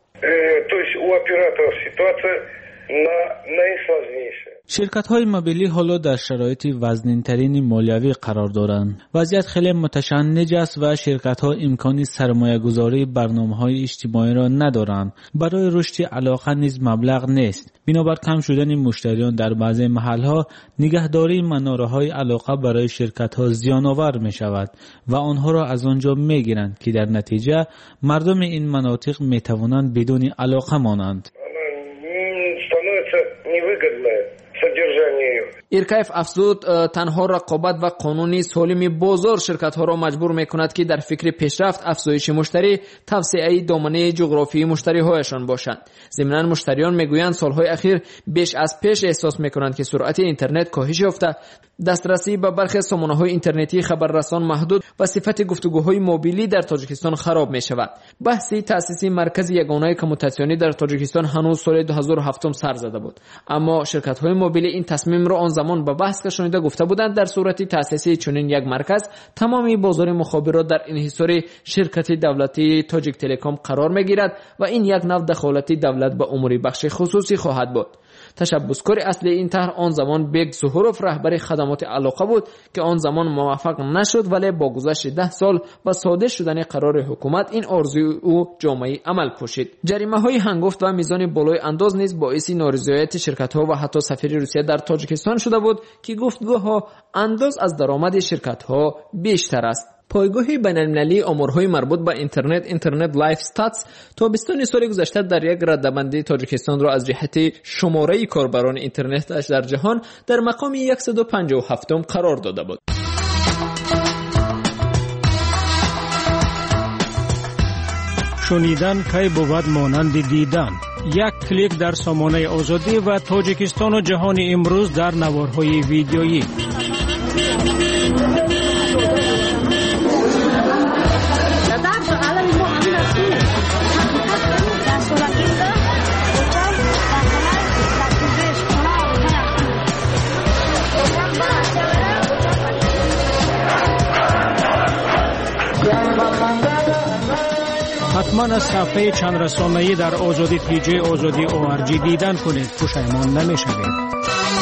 [SPEAKER 10] شرکت های موبیلی حالا در شرایط وزنین‌ترین مالیوی قرار دارند. وضعیت خیلی متشنج است و شرکت ها امکانی سرمایه گذاری برنامه های اجتماعی را ندارند. برای رشد علاقه نیز مبلغ نیست. بنابر کم شدن مشتریان در بعضی محل ها، نگهداری مناره های علاقه برای شرکت ها زیان آور می شود و آنها را از آنجا می گیرند که در نتیجه مردم این مناطق می توانند بدون علاقه مانند.
[SPEAKER 5] ایرکایف افزود تنها رقابت و قانونی سالم بازار شرکت ها را مجبور میکند که در فکر پیشرفت، افزایش مشتری، توسعه دامنه جغرافیایی مشتری هایشان باشند. ضمناً مشتریان میگویند سالهای اخیر بیش از پیش احساس میکنند که سرعت اینترنت کاهش یافته، دسترسی به برخی سامانه‌های اینترنتی خبررسان محدود و صفت گفتگوهای موبیلی در تاجیکستان خراب می‌شود. بحث تأسیس مرکز یگانه کموتاسیونی در تاجیکستان هنوز سال دو هزار و هفت سر زده بود، اما شرکت‌های موبیلی این تصمیم را آن زمان به بحث کشانیده گفته بودند در صورت تأسیس چنین یک مرکز تمامی بازار مخابرات در انحصار شرکت دولتی تاجیک تلکام قرار می‌گیرد و این یک نوع دخالت دولت به امور بخش خصوصی خواهد بود. تشبثکار اصلی این طرح آن زمان بیگ زهروف رهبر خدمات علاقه بود که آن زمان موفق نشد، ولی با گذشت ده سال و صادر شدن قرار حکومت این آرزوی او جامعه عمل پوشید. جریمه های هنگفت و میزان بالای انداز نیز باعث نارضایتی شرکت ها و حتی سفیر روسیه در تاجیکستان شده بود که گفتگوها ها انداز از درآمد شرکت ها بیشتر است. پایگاه بین‌المللی امورهای مربوط به اینترنت اینترنت لایف استاتس تابستان سال گذشته در یک رده‌بندی تاجیکستان را از جهت شماره کاربران اینترنتش در جهان در مقام صد و پنجاه و هفت قرار داده بود.
[SPEAKER 1] شنیدن کی بود مانند دیدن. یک کلیک در سامانه آزادی و تاجیکستان و جهان امروز در نوارهای ویدیویی. حتما از صفحه چند رسانه‌ای در آزادی پی جی آزادی او آر جی دیدن کنید، پشیمان نمی‌شوید.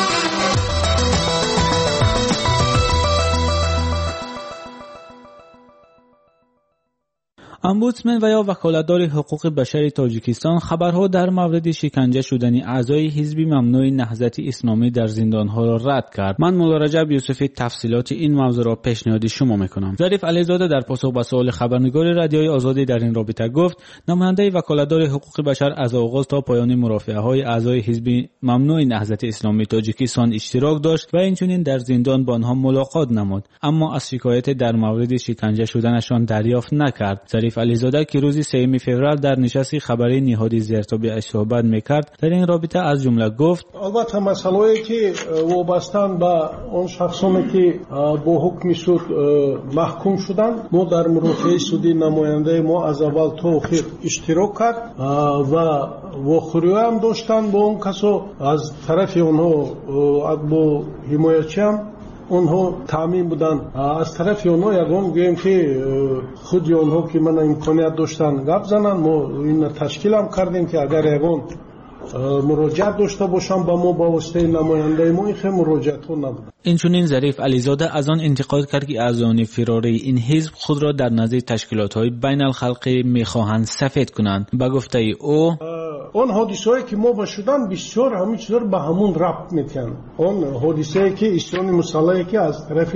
[SPEAKER 10] امبودسمن و یا وکالتدار حقوق بشر تاجیکستان خبرها در مورد شکنجه شدن اعضای حزب ممنوع نهضت اسلامی در زندانها را رد کرد. من مولا رجب یوسفی تفصیلات این موضوع را پیشنهاد شما میکنم. ظریف علیزاده در پاسخ به سوال خبرنگار رادیوی آزادی در این رابطه گفت نماینده وکالتدار حقوق بشر از آغاز تا پایان مرافعه های اعضای حزب ممنوع نهضت اسلامی تاجیکستان اشتراک داشت و اینچنین در زندان با آنها ملاقات نمود، اما از شکایت در مورد شکنجه شدنشان دریافت نکرد. ظریف علیزاده که روز سوم فوریه در نشست خبری نهادی زرتابی صحبت میکرد در این رابطه از جمله گفت
[SPEAKER 6] البته مسائلی که وابستن به اون شخصانی که با حکم سود محکوم شدند ما در مرافعه سودی نماینده ما از اول تا آخر اشتراک کرد و واخوری هم داشتن با اون کسا از طرف اونها با حمایتچی هم اونها تامین بودن. از طرف اونها یگان گویم که خود اونها که من امکانیت داشتن گپ زنن ما این تشکیل هم کردیم که اگر یگان مراجعت داشته باشم با ما با واسطه نماینده ما این خیلی مراجعت ها نبود.
[SPEAKER 10] اینچنین ظریف علیزاده از آن انتقاد کرد که اعضایان فراری این حزب خود را در نزد تشکیلات‌های بین الخلقی می‌خواهند سفید کنند. به گفته او
[SPEAKER 6] اون حادثه‌ای که ما باشدن بسیار همین چیزا به همون ربط می‌کنن. اون حادثه‌ای که اسیان مسلحی که از طرف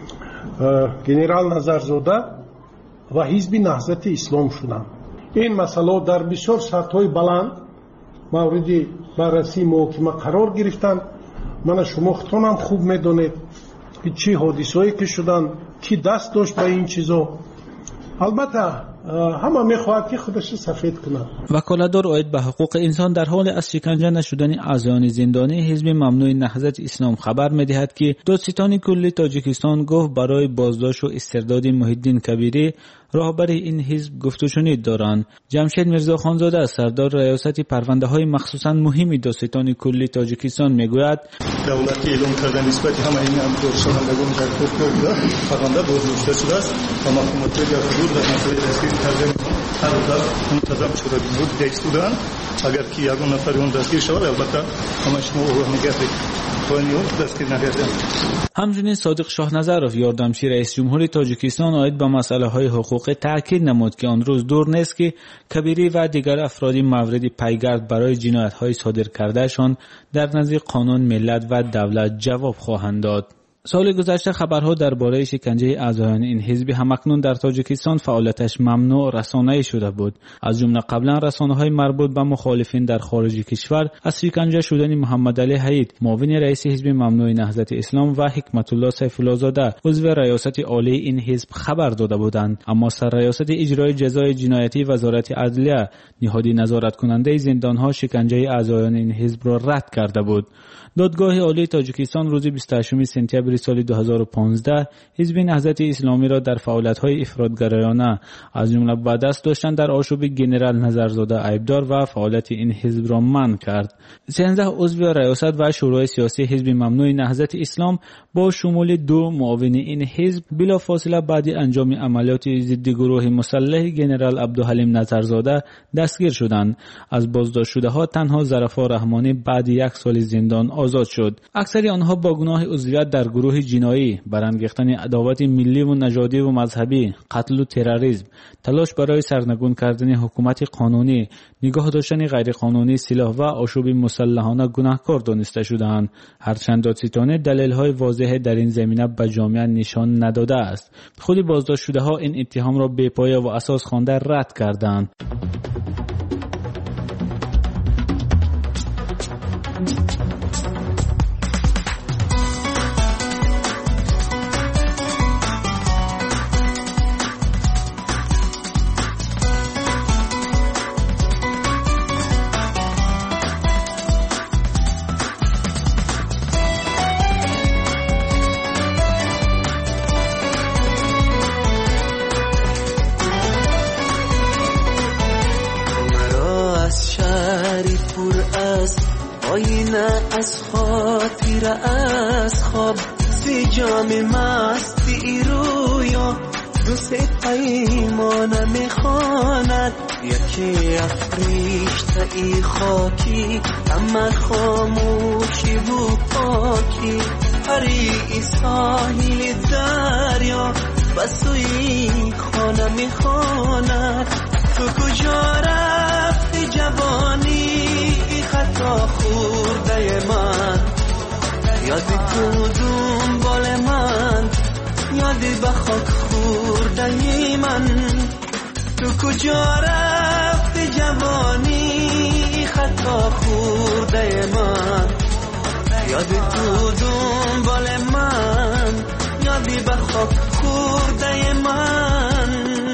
[SPEAKER 6] گنرال نظرزاده و حزب نهضت اسلام شدن این مسئله در بسیار سطح‌های بلند موردی بررسی محاکمه قرار گرفتن. من شما خودتونم خوب میدونید که چی حادثه‌ای که شدن کی دست داشت به این چیزا. البته همه میخواهد که خودش سفید کنه.
[SPEAKER 10] وکالتدار اید به حقوق انسان در حال از شکنجه نشدن اعضایان زندانی حزب ممنوع نهضت اسلام خبر میدهد که دادستان کلی تاجیکستان گفت برای بازداشت و استرداد محی الدین کبیری راهبر این حزب گفت و شنید دارند. جمشید میرزا خانزاده سردار ریاست پرونده های مخصوصا مهمی دادستان کلی تاجیکستان میگوید
[SPEAKER 21] دولت اعلام کرده نسبت همه این امور شنوندگان در حقوق پرونده بازداشته شده است و محکومیت یا حضور در مسائل دستگیر کرده هر روز منتظم شده بود دستودن. اگر که یگان نفر اون دستگیر شود البته همه شما او نگهدارید و دستگیر نگردن.
[SPEAKER 10] همچنین صادق شاه نظرов یاردمچی رئیس جمهور تاجیکستان آید به مسئله های حقوق تاکید نمود که آن روز دور نیست که کبیری و دیگر افراد مورد پیگرد برای جنایت های صادر کردهشان در نزد قانون ملت و دولت جواب خواهند داد. سال گذشته خبرها درباره شکنجه اعضایان این حزب همکنون در تاجیکستان فعالیتش ممنوع رسانه‌ای شده بود. از جمله قبلا رسانه‌های مربوط به مخالفین در خارج کشور از شکنجه شدن محمد علی حید، معاون رئیس حزب ممنوع نهضت اسلام و حکمت الله سیف الله زاده، عضو ریاست عالی این حزب خبر داده بودند، اما سر ریاست اجرای جزای جنایتی وزارت عدلیه، نهاد نظارت کننده زندان‌ها شکنجه اعضایان این حزب را رد کرده بود. دادگاه عالی تاجیکستان روز بیست و هشتم سپتامبر سال دو هزار و پانزده حزب نهضت اسلامی را در فعالیت‌های افراط‌گرایانه از جمله با دست داشتن در آشوب گنرال نظرزاده عیبدار و فعالیت این حزب را منع کرد. سیزده عضو ریاست و شورای سیاسی حزب ممنوع نهضت اسلام با شمول دو معاون این حزب بلافاصله بعد انجام عملیات ضد گروه مسلح گنرال عبدالحلیم نظرزاده دستگیر شدند. از بازداشت شده ها تنها ظرفا رحمانی بعد یک سال زندان آزاد شد. اکثر آنها با گناه عضویت در گروه جنایی، برانگیختن عداوت ملی و نژادی و مذهبی، قتل و تروریسم، تلاش برای سرنگون کردن حکومت قانونی، نگاه داشتن غیر قانونی سلاح و آشوب مسلحانه گناهکار دانسته شدند. هرچند دادستانی دلایل واضح در این زمینه به جامعه نشان نداده است. خود بازداشت شده ها این اتهام را بی‌پایه و اساس خوانده رد کردند.
[SPEAKER 12] از خاطر از خواب سی جام مستی رویا دوست پیمانه میخواند یکی افریشته ای خاکی اما خاموشی و پاکی پری ساحل دریا بسوی خانه میخواند تو کجا رفتی جوانی خطا خورده من یادی کدوم بال من یادی به خاک خورده من تو کجا رفتی جوانی خطا خورده من یادی کدوم بال من یادی به خاک خورده من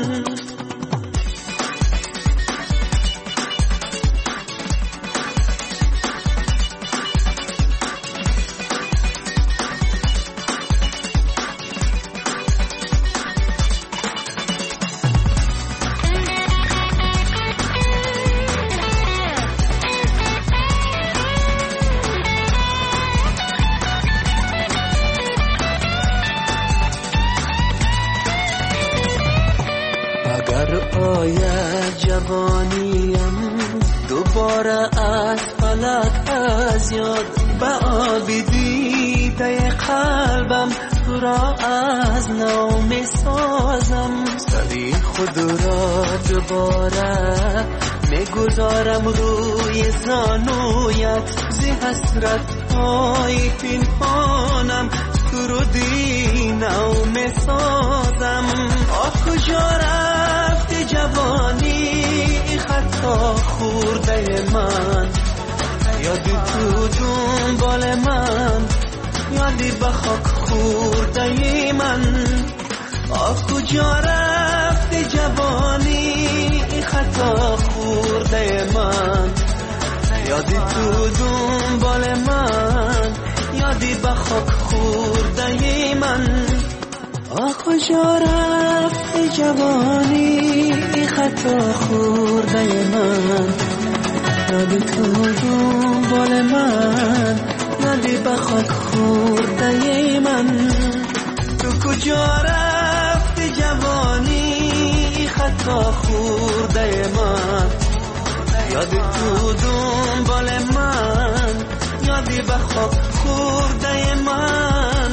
[SPEAKER 12] جوانیم دوباره از فلک از یاد به آبی دیده قلبم تو را از نو می سازم سری خود را دوباره می گذارم روی زانویت زی حسرت های پنهانم تو رو دی نو می سازم آه کجا رفتی جوانی خطا خورده من یادی تو دنبال من یادی به خاک خورده من آه کجا رفتی جوانی خطا خورده من یادی تو دنبال من یادی به خاک خورده من آه کجا رفتی جوانی خطا خورده من یادی تو دنبال من یادی به خاک خورده من تو کجا رفتی جوانی خطا خورده من یادی تو دنبال من یادی به خاک خورده من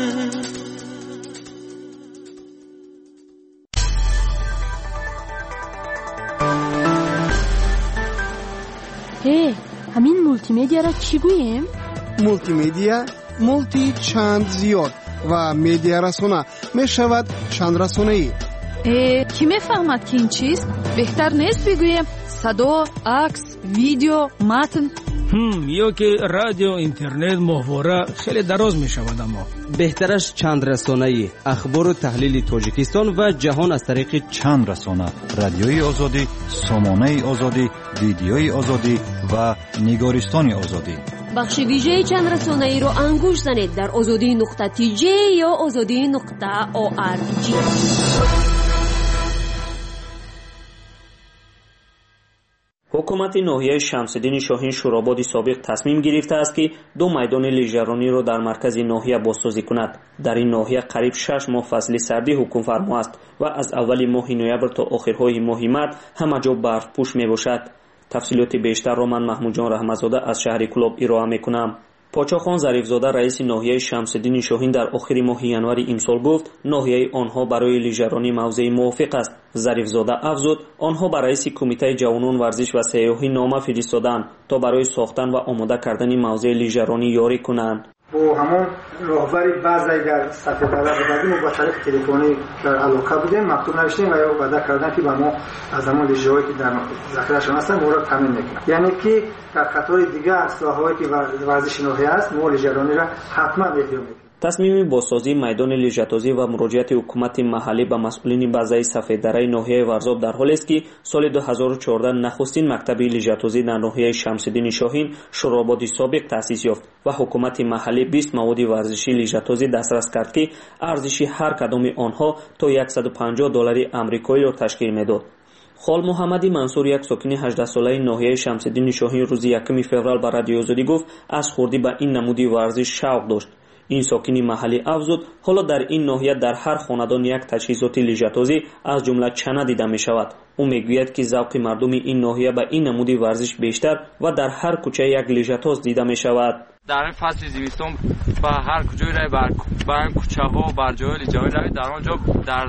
[SPEAKER 14] هی همین مولتی میدیا را چی گوییم؟
[SPEAKER 8] مولتی میدیا مولتی چند زیاد و میدیا رسانه می شود چند رسانه‌ای.
[SPEAKER 14] کی میفهمد که این چیست؟ بهتر نیست بگویم صدا، عکس، ویدیو، متن؟
[SPEAKER 1] هم یا که رادیو، اینترنت، محوره خیلی دراز می شود. اما
[SPEAKER 3] بهترش چند رسانه‌ای، اخبار و تحلیل تاجیکستان و جهان از طریق
[SPEAKER 11] چند رسانه: رادیوی آزادی، سامانه آزادی، ویدیوی آزادی و نگارستان آزادی.
[SPEAKER 4] بخش ویژه چند رسانه‌ای رو انگوش زنید در آزادی نقطه تی جی یا آزادی نقطه او آر جی.
[SPEAKER 18] حکومت ناحیه شمس‌الدین شاهین شورابادی سابق تصمیم گرفته است که دو میدان لیژرانی را در مرکز ناحیه بازسازی کند. در این ناحیه قریب شش ماه فصل سردی حکم فرما است و از اول ماه نوامبر تا آخرهای ماه مارس همه جا برف پوش می باشد. تفصیلات بیشتر را من محمود جان رحمتزاده از شهر کلوب ارائه میکنم. پاچا خان ظریفزاده رئیس ناحیه شمس‌الدین شاهین در آخر ماه ینوار امسال گفت ناحیه آنها برای لیژرانی موضع موافق است. ظریفزاده افزود آنها برای رئیس کمیته جوانان ورزش و سیاحی نامه فرستادند تا برای ساختن و آماده کردن موضع لیژرانی یاری کنند.
[SPEAKER 9] با همون راهبری بعضی اگر سطح بالا بودیم و با طریق تلفنی در علاقه بودیم مکتوب نوشتیم و یا وعده کردن که با ما از همون لیژه‌هایی که در ذخیره‌شان هستن ما را تامین میکنن. یعنی که در خطای دیگر ساحه‌هایی که ورزش ناحیه است ما لیژرانی را حتما احتیاج میکنیم.
[SPEAKER 18] تصمیم بازسازی میدان لیژه‌سازی و مراجعت حکومت محلی به مسئولین بازی سفیددره ناحیه ورزاب در حالی است که سال دو هزار و چهارده نخستین مکتب لیژه‌سازی در ناحیه شمس‌الدین شاهین شورابادی سابق تأسیس یافت و حکومت محلی بیست مواد ورزشی لیژه‌سازی دسترس کرد که ارزش هر کدام آنها تا صد و پنجاه دلار آمریکایی را تشکیل می‌داد. خال محمدی منصور یک ساکن هجده ساله ناحیه شمس‌الدین شاهین روز یکم فوریه به رادیو آزادی گفت از خوردی به این نمودی ورزش شوق داشت. این ساکنی محلی افزود حالا در این ناحیه در هر خاندان یک تجهیزات لیژه‌سازی از جمله چانه دیده می شود. او میگوید که ذوق مردم این ناحیه به این نمودی ورزش بیشتر و در هر کوچه یک لیژه‌ساز دیده می شود.
[SPEAKER 23] در فصل زمستان با هر کجای راه بر بر کوچه ها بر جای لیژه‌ای روی در آنجا در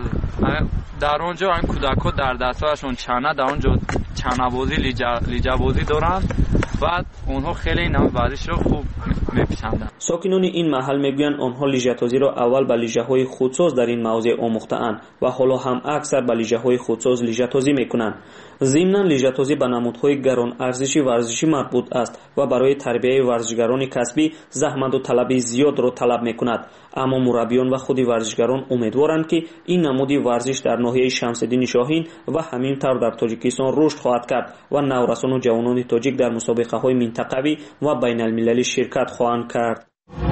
[SPEAKER 23] در آنجا این کودک‌ها در دستاشون چانه در آنجا چانه بازی لیژه بازی دارند و اونها خیلی این ورزش رو خوب میپسندند.
[SPEAKER 18] ساکنان این محل میگویند آنها لیژه‌سازی را اول به لیژه‌های خودساز در این موضع آموخته‌اند و حالا هم اکثر به لیژه‌های خودساز لیژه‌سازی میکنند. ضمناً لیژه‌سازی به نمودهای گران ارزشی ورزشی مربوط است و برای تربیت ورزشگران کسبی زحمت و طلب زیاد را طلب میکند. اما مربیان و خود ورزشگران امیدوارند که این نمودی ورزش در ناحیه شمس‌الدین شاهین و همینطور در تاجیکستان رشد خواهد کرد و نورسان و جوانان تاجیک در مسابقه‌های منطقوی و بین المللی شرکت خواهند کرد.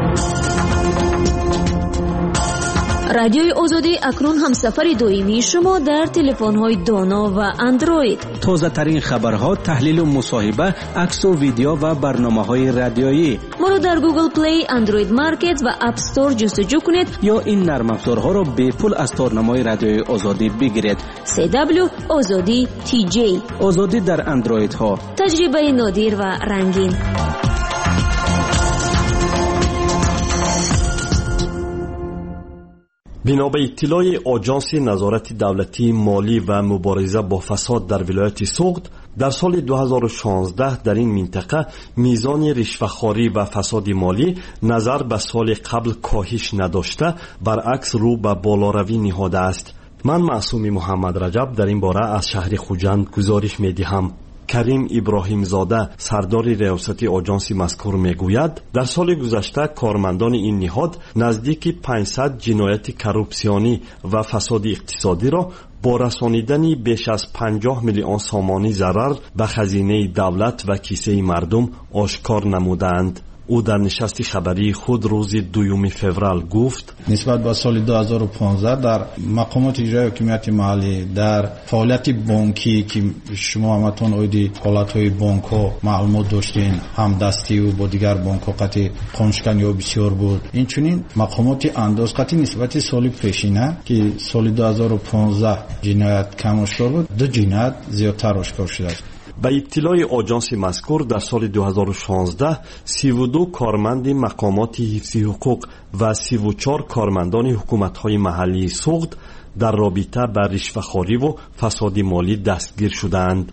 [SPEAKER 4] رادیوی آزادی اکنون همسفر دائمی شما در تلفن‌های دانا و اندروید.
[SPEAKER 3] تازه ترین خبرها، تحلیل و مصاحبه، عکس و ویدیو و برنامه‌های رادیویی.
[SPEAKER 4] ما رو در گوگل پلی، اندروید مارکت و اپ استور جستجو کنید
[SPEAKER 3] یا این نرم افزارها را به پول از تارنمای رادیوی آزادی بگیرید.
[SPEAKER 4] سی دبلیو آزادی تی جی.
[SPEAKER 3] آزادی در اندروید ها.
[SPEAKER 4] تجربه نادر و رنگین.
[SPEAKER 25] بنا به اطلاع آژانس نظارت دولتی مالی و مبارزه با فساد در ولایت سوغد در سال دو هزار و شانزده در این منطقه میزان رشوه‌خواری و فساد مالی نظر به سال قبل کاهش نداشته، برعکس رو به بالاروی نهاده است. من معصوم محمد رجب در این باره از شهر خوجند گزارش می‌دهم. کریم ابراهیم زاده سردار ریاستی آژانس مذکور میگوید در سال گذشته کارمندان این نهاد نزدیک پانصد جنایت کروپسیونی و فساد اقتصادی را با رسانیدن بیش از پنجاه میلیون سامانی ضرر به خزینه دولت و کیسه مردم آشکار نمودند. او در نشست خبری خود روز دوم فوریه گفت
[SPEAKER 22] نسبت به سال دو هزار و پانزده در مقامات اجرایی حکومت محلی در فعالیت بانکی که شما همتون اویدی حالت‌های بانک‌ها معلومات داشتین، هم دستی و با دیگر بانک‌ها قطعی خونشکن یا بسیار بود. این چنین مقامات انداز قطعی نسبت سال پیشینه که سال دو هزار و پانزده جنایت کم آشکار بود، دو جنایت زیادتر آشکار شده است.
[SPEAKER 25] به اطلاع آژانس مذکور در سال دو هزار و شانزده سی و دو کارمند مقامات حفظی حقوق و سی و چهار کارمندان حکومت‌های محلی سوغد در رابطه با رشوه‌خواری و فساد مالی دستگیر شدند.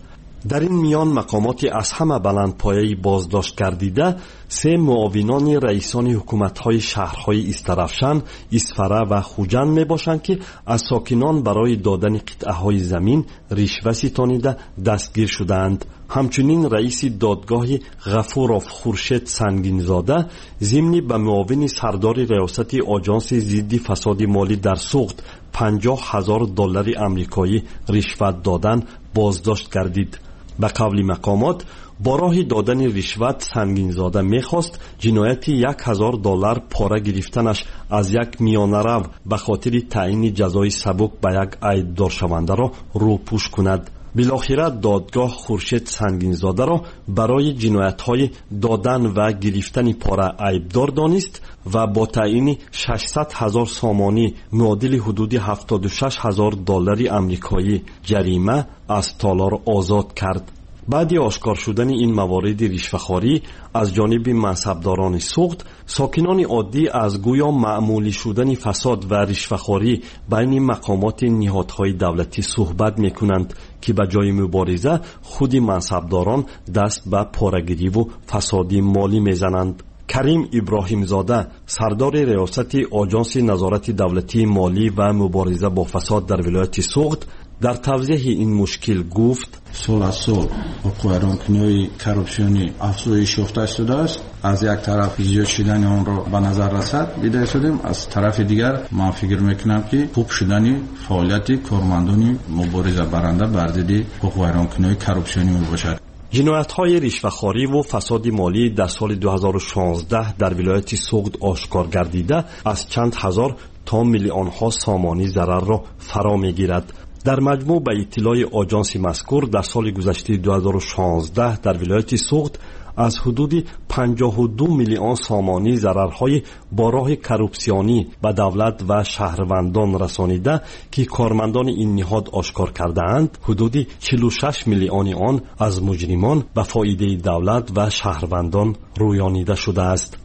[SPEAKER 25] در این میان مقامات از همه بلندپایه بازداشت گردیده سه معاونان رئیسان حکومت‌های شهرهای استرافشان، اسفره و خوجند میباشند که از ساکنان برای دادن قطعه‌های زمین رشوه ستانیده دستگیر شدند. همچنین رئیس دادگاه غفورов خورشید سنگینزاده ضمن به معاون سردار ریاست آژانس ضد فساد مالی در سوخت پنجاه هزار دلار آمریکایی رشوت دادن بازداشت گردید. به قول مقامات با راه دادن رشوت سنگینزاده میخواست جنایت یک هزار دلار پاره گرفتنش از یک میانرو به خاطر تعیین جزای سبک به یک عیبدار شونده را روپوش کند. بالاخره دادگاه خورشید سنگینزاده را برای جنایت‌های دادن و گرفتن پاره عیبدار دانست و با تعیین ششصد هزار سامانی معادل حدود هفتاد و شش هزار دلار آمریکایی جریمه از تالار آزاد کرد. بعد آشکار شدن این موارد رشوه‌خواری از جانب منصبداران سوخت، ساکنان عادی از گویا معمولی شدن فساد و رشوه‌خواری بین مقامات نهادهای دولتی صحبت می‌کنند که به جای مبارزه خود منصبداران دست به پاره‌گیری و فساد مالی می‌زنند. کریم ابراهیم زاده سردار ریاست آژانس نظارت دولتی مالی و مبارزه با فساد در ولایت سوخت در توضیح این مشکل گفت:
[SPEAKER 22] سال از سال حقوق ایرانکنی کروپسیونی افزایش یافته شده است. از یک طرف زیاد شدن آن را به نظر رسد دیده شدیم، از طرف دیگر من فکر میکنم که خوب شدن فعالیت کارمندان مبارزه برنده بر ضد حقوق ایرانکنی کروپسیونی می باشد.
[SPEAKER 25] جنایت‌های رشوه‌خواری و فساد مالی در سال دو هزار و شانزده در ولایت سوخت آشکار گردیده از چند هزار تا میلیون ها سامانی ضرر را فرا میگیرد. در مجموع به اطلاع آژانس مذکور در سال گذشته دو هزار و شانزده در ولایت سوخت از حدود پنجاه و دو میلیون سامانی ضررهای با راه کروپسیونی به دولت و شهروندان رسانیده که کارمندان این نهاد آشکار کرده‌اند، حدود چهل و شش میلیون آن از مجرمان به فایده دولت و شهروندان رویانیده شده است.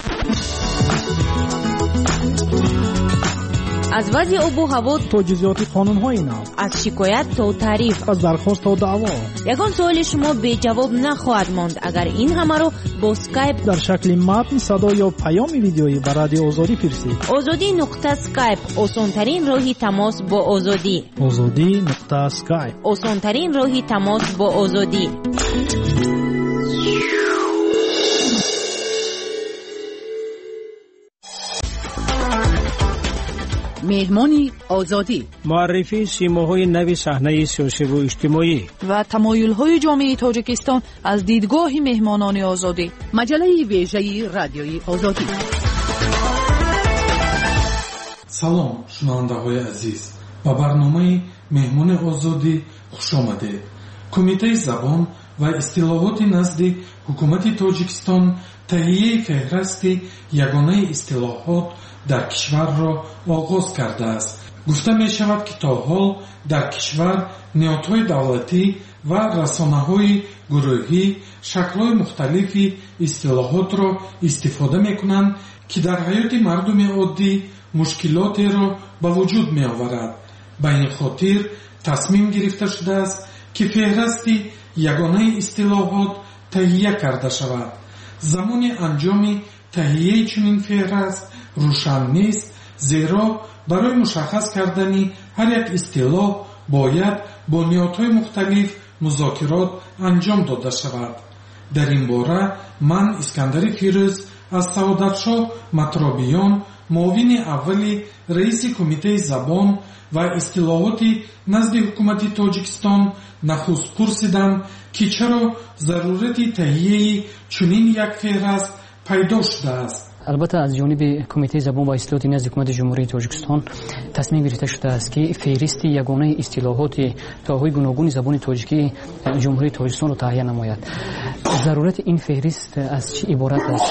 [SPEAKER 4] از وضع آب و هوا
[SPEAKER 13] تا جزئیات قانون‌های نو،
[SPEAKER 4] از شکایت تا تعریف،
[SPEAKER 13] از درخواست تا دعوا،
[SPEAKER 4] یگان سوال شما به جواب نخواهد ماند اگر این همه رو با اسکایپ
[SPEAKER 13] در شکل متن، صدا یا پیام ویدیویی به رادیو آزادی فرستید.
[SPEAKER 4] آزادی نقطه اسکایپ آسان‌ترین راهی تماس با آزادی.
[SPEAKER 13] آزادی نقطه اسکایپ
[SPEAKER 4] آسان‌ترین راهی تماس با آزادی.
[SPEAKER 15] مهمانی آزادی،
[SPEAKER 1] معرفی سیماهای نوی صحنه سیاسی و اجتماعی
[SPEAKER 14] و تمایل‌های جامعه تاجیکستان از دیدگاه مهمانان آزادی.
[SPEAKER 15] مجله ویژه رادیوی آزادی.
[SPEAKER 16] سلام شنونده‌های عزیز، با برنامه مهمان آزادی خوش آمدید. کمیته زبان و اصطلاحات نزد حکومت تاجیکستان تهیه فهرست یگانه اصطلاحات در کشور را آغاز کرده است. گفته می شود که تا حال در کشور نهادهای دولتی و رسانه‌های گروهی شکل‌های مختلفی اصطلاحات را استفاده می کنند که در حیات مردم عادی مشکلاتی را به وجود می آورد. به این خاطر تصمیم گرفته شده است که فهرست یگانه اصطلاحات تهیه کرده شود. زمان انجام تهیه چنین فهرست روشن نیست، زیرا برای مشخص کردن هر یک اصطلاح باید با نهادهای مختلف مذاکرات انجام داده شود. در این باره من اسکندر فیروز از سعادتشاه مطرابیان معاون اول رئیس کمیته زبان و اصطلاحات نزد حکومت تاجیکستان نخست پرسیدم که چرا ضرورت تهیه چنین یک فهرست پیدا شده است.
[SPEAKER 17] البته از جانب کمیته زبان و اصطلاحات نزد حکومت جمهوری تاجیکستان تصمیم گرفته شده است که فهرست یگانه اصطلاحات تاهای گوناگون زبان تاجیکی جمهوری تاجیکستان را تهیه نماید. ضرورت این فهرست از چه عبارت است؟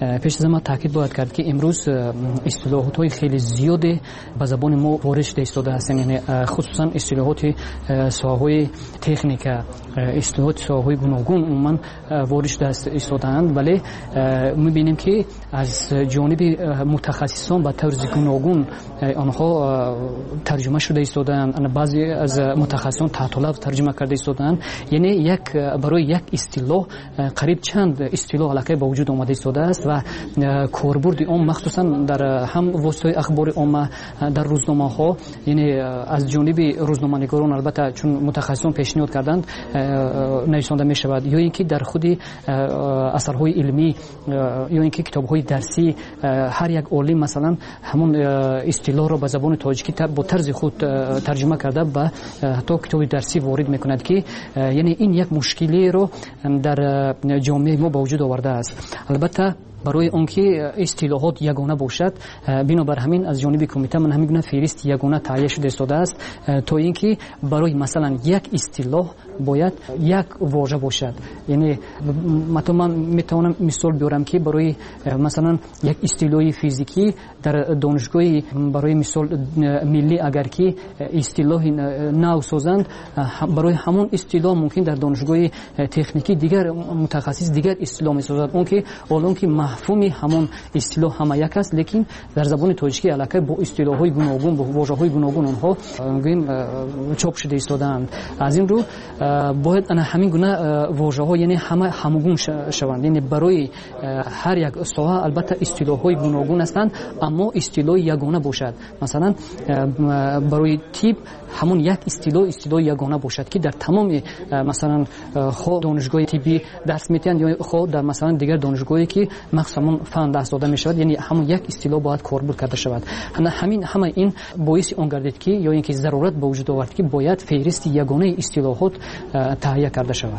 [SPEAKER 17] пеш аз ҳама таъкид бояд кард ки имрӯз истилоҳотҳои хеле зиёде ба забони мо ворид шуда истодааст, яъне хусусан истилоҳоти соҳаҳои техника, истилоҳоти соҳаҳои гуногун умуман ворид шуда истодаанд, вале мебинем ки аз ҷониби мутахассисон ба тарзи гуногун онҳо тарҷума шуда истодаанд. баъзе аз мутахассисон таҳтолаб тарҷума карда истодаанд, яъне як барои як истилоҳ қариб чанд истилоҳ аллакай ба вуҷуд омада истодааст ва корбурди он махсусан дар ҳам воситаҳои ахбори омма, дар рӯзномаҳо, яъне аз ҷониби рӯзноманигорон албатта чун мутахассисон пешниҳод карданд нависонда мешавад, ё ин ки дар худи асарҳои илмӣ, ё ин ки китобҳои дарсӣ ҳар як олим масалан ҳамон истилоҳро ба забони тоҷикӣ бо тарзи худ тарҷума карда ба ҳатто китоби дарсӣ ворид мекунад ки яъне ин як мушкилиеро дар ҷомеаи мо ба вуҷуд овардааст. албатта барои он ки истилоҳот ягона бошад, бинобар ҳамин аз ҷониби кумита ман ҳамин гуна феҳристи ягона таҳия шуда истодааст, то ин ки барои масалан як истилоҳ бояд як вожа бошад. яъне мато ман метавонам мисол биёрам ки барои масалан як истилоҳи физикӣ дар донишгоҳи барои мисол миллӣ агар ки истилоҳи нав созанд, барои ҳамон истилоҳ мумкин дар донишгоҳи техникӣ дигар мутахассис дигар истилоҳ месозад, он ки олон ки мафҳуми ҳамон истилоҳ ҳама як аст, лекин дар забони тоҷикӣ аллакай бо истилоҳҳои гуногун, бо вожаҳои гуногун онҳо гӯем чоп шуда истодаанд. аз ин рӯ бояд ана ҳамин гуна вожаҳо яъне ҳама ҳамгун шаванд, яъне барои ҳар як соҳа албатта истилоҳҳои гуногун ҳастанд, аммо истилоҳи ягона бошад. масалан барои тиб ҳамон як истилоҳ истилоҳи ягона бошад ки дар тамоми масалан хо донишгоҳи тиббӣ дарс метиҳанд ё хо дар масалан дигар донишгоҳе ки махсус ҳамон фан дарс дода мешавад, яъне ҳамон як истилоҳ бояд корбуд карда шавад. ҳамин ҳама ин боиси он гардид ки ё ин ки зарурат ба вуҷуд овард ки бояд феҳристи ягонаи истилоҳот таҳия карда шавад.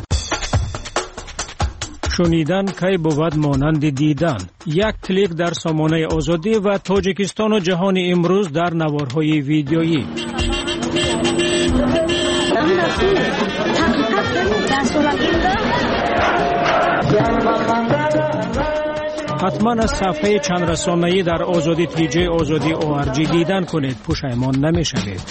[SPEAKER 1] шунидан кай бувад монанди дидан. Як клик дар Сомонаи Озодӣ ва Тоҷикистону ҷаҳони имрӯз дар наворҳои видеоӣ. ҳатман аз сафҳаи чандрасонаӣ дар озоди тиҷаи озоди о ар ҷи дидан кунед, пушаймон намешавед.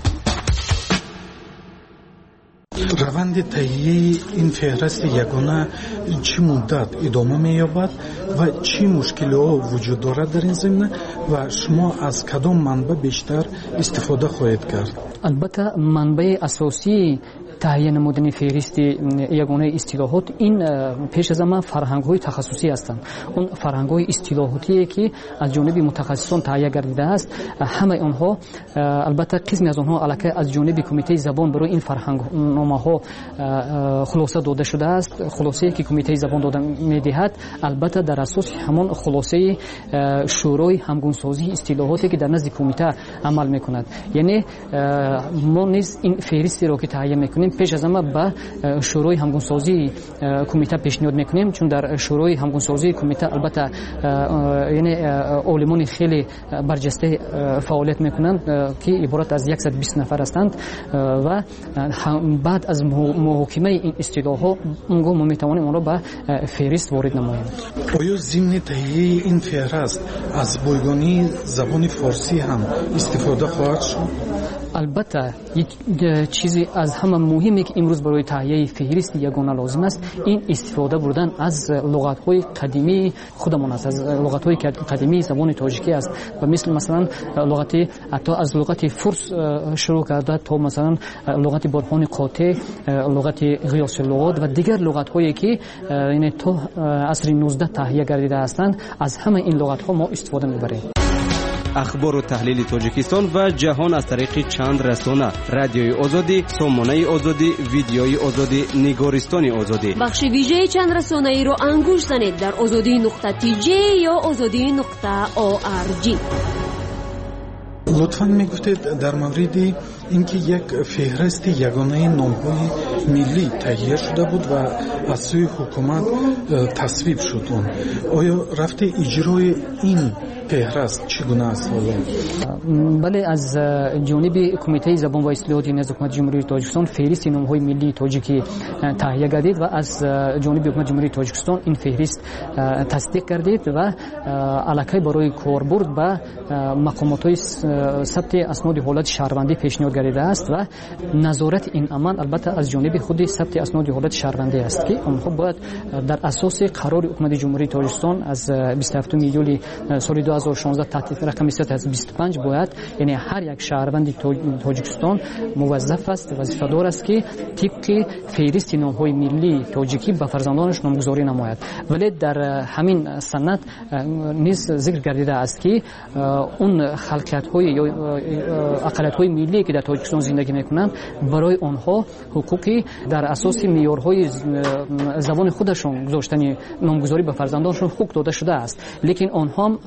[SPEAKER 2] раванди таҳияи ин феҳристи ягона чӣ муддат идома меёбад ва чӣ мушкилиҳо вуҷуд дорад дар ин замина ва шумо аз кадом манбаъ бештар истифода хоҳед кард?
[SPEAKER 17] албатта манбаи асосии таҳия намудани феҳристи ягонаи истилоҳот ин пеш аз ҳама фарҳангҳои тахассусӣ ҳастанд. он фарҳангҳои истилоҳотие ки аз ҷониби мутахассисон таҳия гардидааст, ҳамаи онҳо албатта қисми аз онҳо аллакай аз ҷониби кумитаи забон барои ин фарҳангномаҳо хулоса дода шудааст. хулосае ки кумитаи забон дода медиҳад албатта дар асоси ҳамон хулосаи шӯрои ҳамгунсозии истилоҳоте ки дар назди кумита амал мекунад. яъне мо низ ин феҳристеро ки таҳия мекунем пеш аз ҳама ба шӯрои ҳамгунсозии кумита пешниҳод мекунем, чун дар шӯрои ҳамгунсозии кумита албатта яъне олимони хеле барҷаста фаъолият мекунанд ки иборат аз яксад бист нафар ҳастанд ва баъд аз муҳокимаи ин истилоҳҳо он гоҳ мо метавонем онро ба феҳрист ворид намоем.
[SPEAKER 2] оё зимни таҳияи ин феҳрист аз бойгонии забони форсӣ ҳам истифода хоҳад шуд?
[SPEAKER 17] албатта як чизи аз ҳама муҳиме ки имрӯз барои таҳияи феҳристи ягона лозим аст, ин истифода бурдан аз луғатҳои қадимии худамон аст, аз луғатҳои қадимии забони тоҷикӣ аст. ва мисли масалан луғати ҳатто аз луғати фурс шурӯъ карда то масалан луғати бурҳони қотеъ, луғати ғиёсуллуғот ва дигар луғатҳое ки яъне то асри нуздаҳ таҳия гардида ҳастанд, аз ҳама ин луғатҳо мо истифода мебарем.
[SPEAKER 3] ахбору таҳлили Тоҷикистон ва ҷаҳон аз тариқи чанд расона: радиои Озодӣ, Сомонаи Озодӣ, видеои Озодӣ, Нигористони Озодӣ.
[SPEAKER 4] бахши вижаи чанд расонаиро ангуш занед дар озодӣ нуқта ти ҷе ё озодӣ нуқта о ар ҷи.
[SPEAKER 2] лутфан мегуфтед дар мавриди ин ки як феҳристи ягонаи номҳои миллӣ таҳия шуда буд ва аз сӯи ҳукумат тасвиб шуд он. оё рафти иҷрои ин فهرست چگونه است حالا؟
[SPEAKER 17] بله، از جانب کمیته زبان و اصطلاحات نزد حکومت جمهوری تاجیکستان فهرست نام‌های ملی تاجیکی تهیه گردید و از جانب حکومت جمهوری تاجیکستان این فهرست تصدیق گردید و علاقه برای کاربرد به مقامات ثبت اسناد حالت شهروندی پیشنهاد گردیده است و نظارت این عمل البته از جانب خود ثبت اسناد حالت شهروندی است که آنها باید در اساس قرار حکومت جمهوری تاجیکستان از بیست و هفتم ایولی سال دو هزار و شانزده تحت رقم صد و بیست و پنج باید، یعنی هر یک شهروند تاجیکستان موظف است، وظیفه دار است که طبق فهرست نام‌های ملی تاجیکی به فرزندانش نامگذاری نماید. ولی در همین سند نیز ذکر گردیده است که اون خلقیت‌های یا اقلیت‌های ملی که در تاجیکستان زندگی می‌کنند برای آنها حقوقی در اساس معیارهای زبان خودشون گذاشتن نامگذاری به فرزندانشون حقوق داده شده است، لیکن آنها هم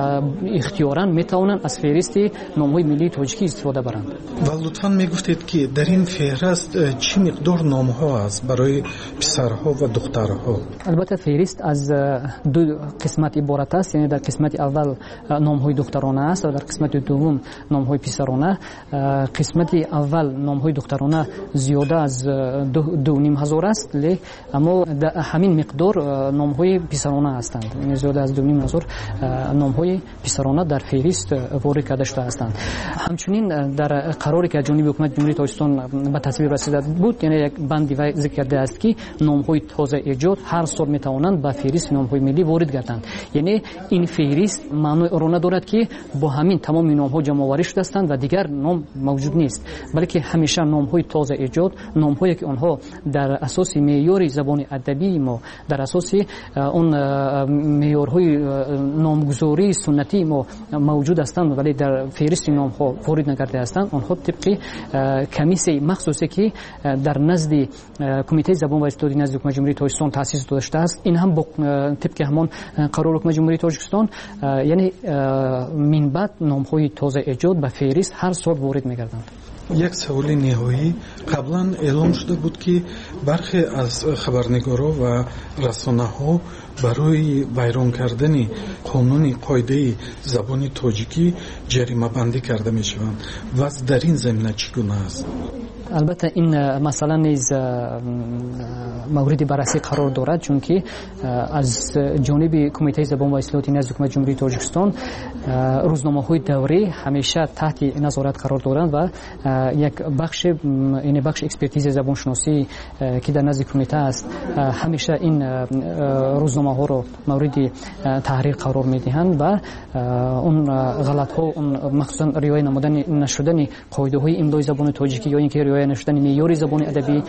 [SPEAKER 17] اختیاراً میتوانند از فهرست نام‌های ملی تاجیکی استفاده برند.
[SPEAKER 2] و لطفاً میگفتید که در این فهرست چه مقدار نام‌ها است برای پسرها و دخترها؟
[SPEAKER 17] البته فهرست از دو قسمت عبارت است، یعنی در قسمت اول نام‌های دخترانه است و در قسمت دوم نام‌های پسرانه. قسمت اول نام‌های دخترانه زیاده از دو, دو نیم هزار است، اما همین مقدار نام‌های پسرانه هستند، یعنی زیاده از دو نیم هزار نام‌های پسرانه در فهرست وارد کرده شده هستند. همچنین در قراری که جانب حکومت جمهوری تاجیکستان به تصویب رسیده بود، یعنی یک بندی ذکر کرده است که نام‌های تازه ایجاد هر سال میتوانند به فهرست نام‌های ملی وارد گردند. یعنی این فهرست معنی آن ندارد که با همین تمام نام‌ها جمع‌آوری شده هستند و دیگر نام موجود نیست، بلکه همیشه نام‌های تازه ایجاد، نام‌هایی که آنها در اساس معیار زبان ادبی ما، در اساس اون معیارهای نامگذاری سنتی ما موجود هستند ولی در فهرست نام‌ها وارد نکرده هستند، آنها طبق کمیسیون مخصوصی که در نزد کمیته زبان و اصطلاحات نزد حکومت جمهوری تاجیکستان تأسیس داشته است، این هم طبق همان قرار حکومت جمهوری تاجیکستان، یعنی من بعد نام‌های تازه ایجاد به فهرست هر سال وارد می‌گردند.
[SPEAKER 2] یک سوال نهایی، قبلا اعلام شده بود که برخی از خبرنگارا و رسانه‌ها برای ویران کردن قانون قاعده زبان تاجیکی جریمه بندی کرده میشوند و در این زمینه چگونه است؟
[SPEAKER 17] البته این مسئله نیز مورد بررسی قرار دارد، چون که از جانب کمیته زبان و اصطلاحات نزد حکومت جمهوری تاجیکستان روزنامه‌های دوره همیشه تحت نظارت قرار دارند و یک بخش، یعنی بخش اکسپرتیز زبان شناسی که در نزد کمیته است، همیشه این روزنامه‌ها را مورد تحریر قرار می‌دهند و اون غلط‌ها، اون مخصوصاً رعایت نمودن نشدن قاعده‌های املای زبان تاجیکی یا اینکه رعایت نشدن معیار زبان ادبی،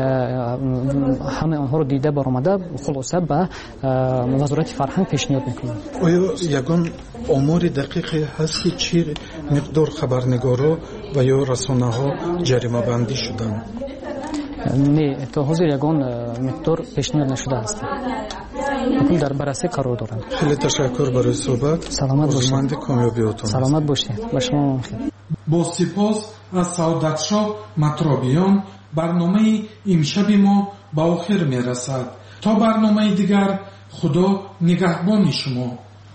[SPEAKER 17] همه آنها رو دیده برآمده خلاصه به وزارت فرهنگ پیشنهاد می‌کنند.
[SPEAKER 2] آیا یگان آمار دقیقی هست که چی مقدار خبرنگارا و یا رسانه‌ها جریمه بندی شدند؟
[SPEAKER 17] نه، تا حاضر یگان مقدار پیشنهاد نشده است. اون در بررسی قرار دارند.
[SPEAKER 2] خیلی تشکر برای صحبت.
[SPEAKER 17] سلامت باشید.
[SPEAKER 2] کامیابیتون.
[SPEAKER 17] سلامت باشید. با شما خیر.
[SPEAKER 16] با سپاس از سعادتشاه مطرابیان، برنامه امشب ما به آخر می رسد. تا برنامه دیگر، خدا نگهبان شما.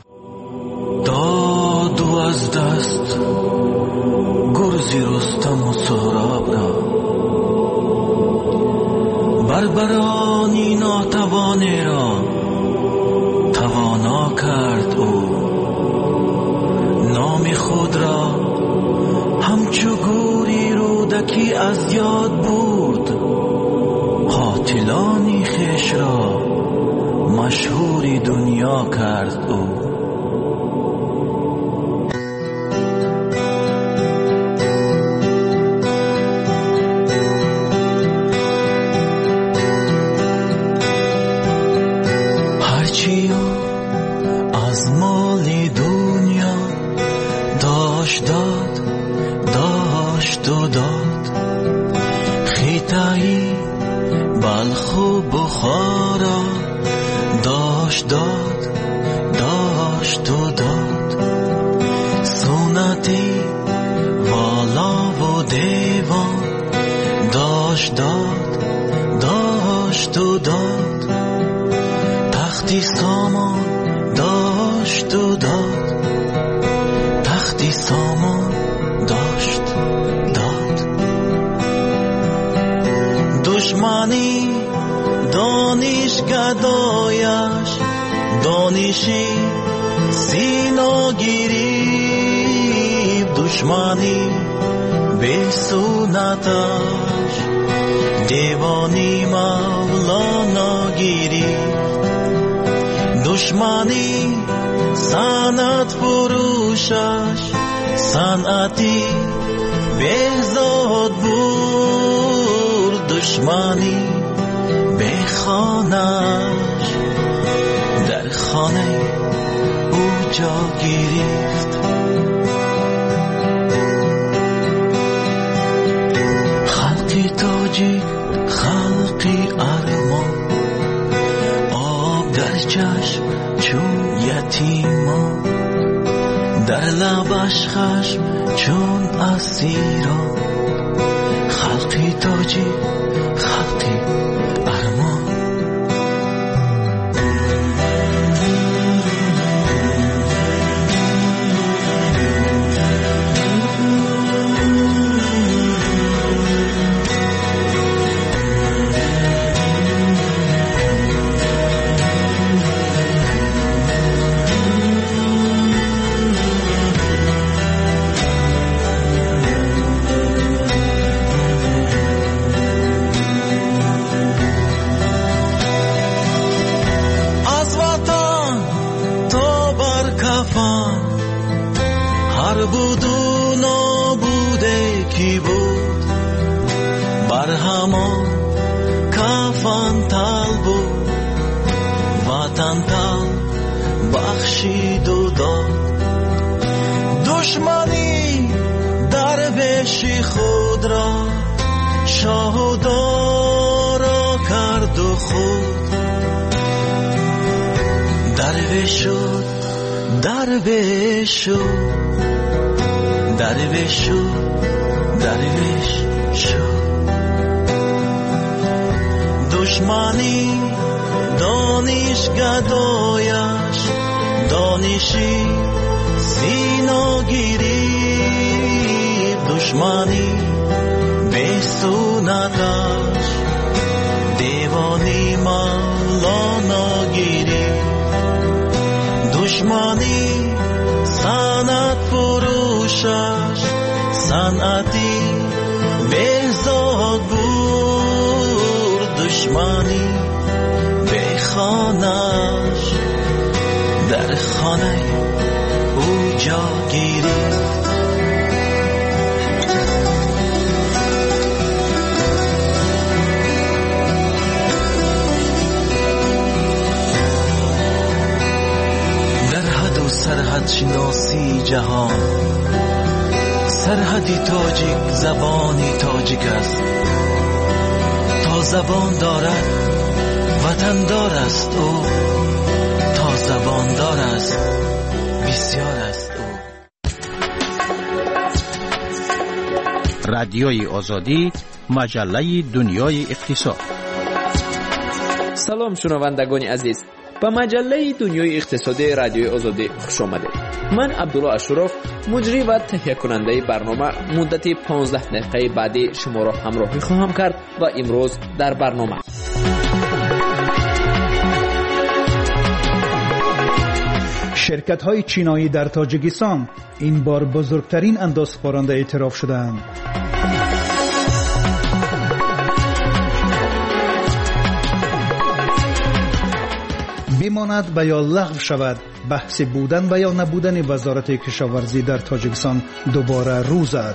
[SPEAKER 12] داد و از دست گرزی رستم و سهراب را، بربرانی ناتوانی را توانا کرد او. نام خود را همچو گوری رودکی از یاد برد، قاتلانی خویش را مشهوری دنیا کرد او. تختی سامان داشت و داد، گدایش دانشی سینا گیری دشمنی به سنتش دیوانی مولانا گیری دشمنی صنعت فروشش صنعتی بهزاد بود دشمنی به خانش در خانه او جا گرفت خلقی تاجیک خلقی ارمان آب در چشم چون یتیمان در لبش خشم چون اسیران خلقی تاجیک خلقی ارمان هر بود و نابوده کی بود بر همان کفن تل بود وطن تل بخشید و داد دشمنی درویشی خود را شاهدارا کرد و خود درویش شد درویش شد درویش شد درویش شد دشمنی دانش گدایش دانشی سینا گیری دشمنی به سنتش دیوانی مولانا گیری دشمنی صنعت فروشش صنعتی بهزاد بود دشمنی به خانش در خانه او جا گیری سرحد شناسی جهان سرحدی تاجیک زبانی تاجیک است تا زبان دارد وطن دار است او تا زبان دار است بسیار است او
[SPEAKER 5] رادیوی آزادی مجله دنیای اقتصاد.
[SPEAKER 7] سلام شنوندگان عزیز، به مجله دنیای اقتصادی رادیوی آزادی خوش آمدید. من عبدالله اشرف مجری و تهیه کننده برنامه مدت پانزده دقیقه بعدی شما را همراهی خواهم کرد و امروز در برنامه
[SPEAKER 13] شرکت‌های چینایی در تاجیکستان این بار بزرگترین اندازه‌خوارنده اعتراف شدند. بماند و یا لغو شود، بحث بودن و یا نبودن وزارت کشاورزی در تاجیکستان دوباره رو زد.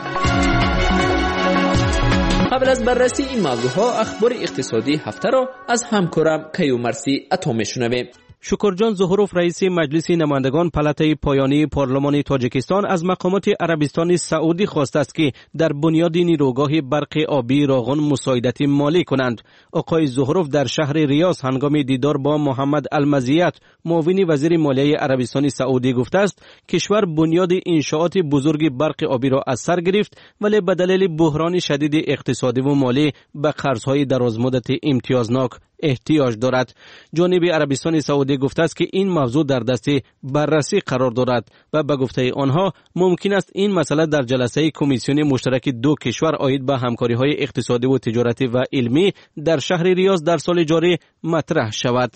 [SPEAKER 7] قبل از بررسی این موضوعها اخبار اقتصادی هفته را از همکارم کیومرثی عطا میشنویم.
[SPEAKER 3] شکرجان ظهوروف رئیس مجلس نمایندگان پلته پایانی پارلمان تاجیکستان از مقامات عربستان سعودی خواسته است که در بنیاد نیروگاه برق آبی راغون مساعدت مالی کنند. آقای ظهوروف در شهر ریاض هنگام دیدار با محمد المزیت معاون وزیر مالیه عربستان سعودی گفته است کشور بنیاد انشاءات بزرگ برق آبی را از سر گرفت، ولی به دلیل بحران شدید اقتصادی و مالی به قرضهای درازمدت امتیازناک احتیاج دارد. جانب عربستان سعودی گفته است که این موضوع در دست بررسی قرار دارد و به گفته آنها ممکن است این مسئله در جلسه کمیسیون مشترک دو کشور عاید به همکاری‌های اقتصادی و تجارتی و علمی در شهر ریاض در سال جاری مطرح شود.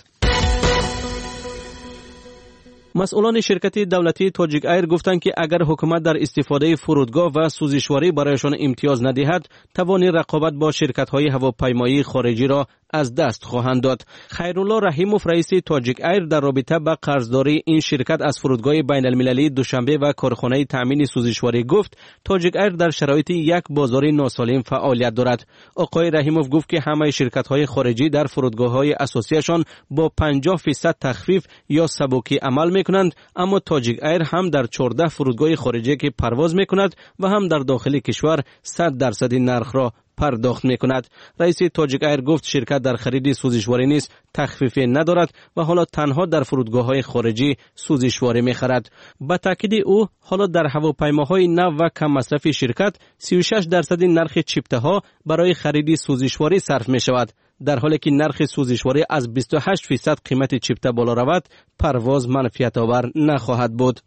[SPEAKER 3] مسئولان شرکت دولتی تاجیک ایر گفتند که اگر حکومت در استفاده فرودگاه و سوزشواری برایشان امتیاز ندهد، توان رقابت با شرکت‌های هواپیمایی خارجی را از دست خواهند داد. خیرالله رحیموف رئیس تاجیک ایر در رابطه با قرضداری این شرکت از فرودگاه بین المللی دوشنبه و کارخانه تامین سوزشواری گفت تاجیک ایر در شرایط یک بازار ناسالم فعالیت دارد. آقای رحیموف گفت که همه شرکت‌های خارجی در فرودگاه‌های اساسیشان با پنجاه درصد تخفیف یا سبکی عمل می‌کنند، اما تاجیک ایر هم در چهارده فرودگاه خارجی که پرواز می‌کند و هم در داخل کشور صد درصد نرخ را پرداخت می‌کند. رئیس تاجیک ایر گفت شرکت در خرید سوزشواری نیز تخفیف ندارد و حالا تنها در فرودگاه‌های خارجی سوزشواری می‌خرد. با تاکید او حالا در هواپیماهای نو و کم مصرف شرکت سی و شش درصد نرخ چیپته‌ها برای خرید سوزشواری صرف می‌شود. در حالی که نرخ سوزشواری از بیست و هشت درصد قیمت چیپته بالا رود، پرواز منفعت آور نخواهد بود.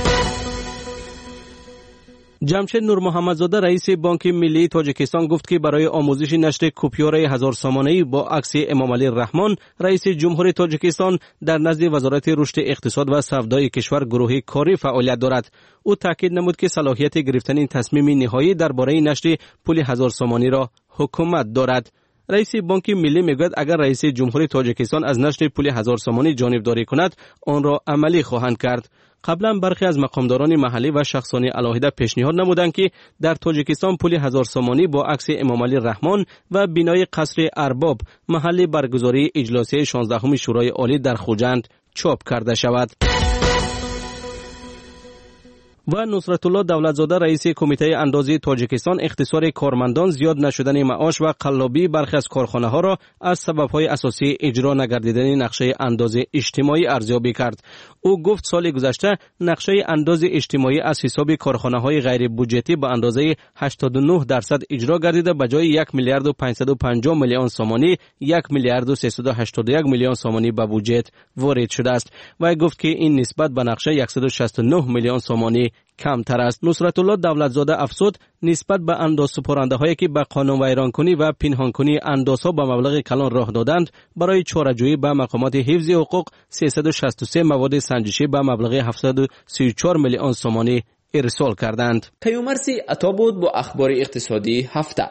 [SPEAKER 3] جمشید نور محمدزاده رئیس بانک ملی تاجیکستان گفت که برای آموزش نشر کوپیور هزار سامانه‌ای با عکس امام علی رحمان، رئیس جمهور تاجیکستان در نزد وزارت رشد اقتصاد و سودای کشور گروهی کاری فعالیت دارد. او تاکید نمود که صلاحیت گرفتن این تصمیم نهایی درباره نشر پول هزار سامانی را حکومت دارد. رئیس بانک ملی میگوید اگر رئیس جمهور تاجیکستان از نشر پول هزار سامانی جانبداری کند، آن را عملی خواهند کرد. قبلا برخی از مقامداران محلی و شخصانی علاهیده پیشنهاد نمودند که در تاجیکستان پول هزار سامانی با عکس امام علی رحمان و بینای قصر ارباب محل برگزاری اجلاس شانزدهم شورای عالی در خوجند چاپ کرده شود. و نصرت الله دولتزاده رئیس کمیته اندازی تاجیکستان اختصار کارمندان زیاد نشدن معاش و قلابی برخی از کارخانه ها را از سبب‌های اساسی اجرا نگردیدن نقشه انداز اجتماعی ارزیابی کرد. او گفت سال گذشته نقشه انداز اجتماعی از حساب کارخانه های غیر بودجتی به اندازه هشتاد و نه درصد اجرا گردیده به جای یک میلیارد و پانصد و پنجاه میلیون سامانی یک میلیارد و سیصد و هشتاد و یک میلیون سامانی به بودجت وارد شده است. و گفت که این نسبت به نقشه صد و شصت و نه میلیون سامانی کمتر است. نصرت الله دولتزاده افزود نسبت به انداز سپرنده هایی که به قانون ویران کنی و پنهان کنی اندازها به مبلغ کلان راه دادند، برای چاره‌جویی به مقامات حفظ حقوق سیصد و شصت و سه مواد سنجشی به مبلغ هفتصد و سی و چهار میلیون سامانی ارسال کردند.
[SPEAKER 7] کیومرثی عطا بود با اخبار اقتصادی هفته.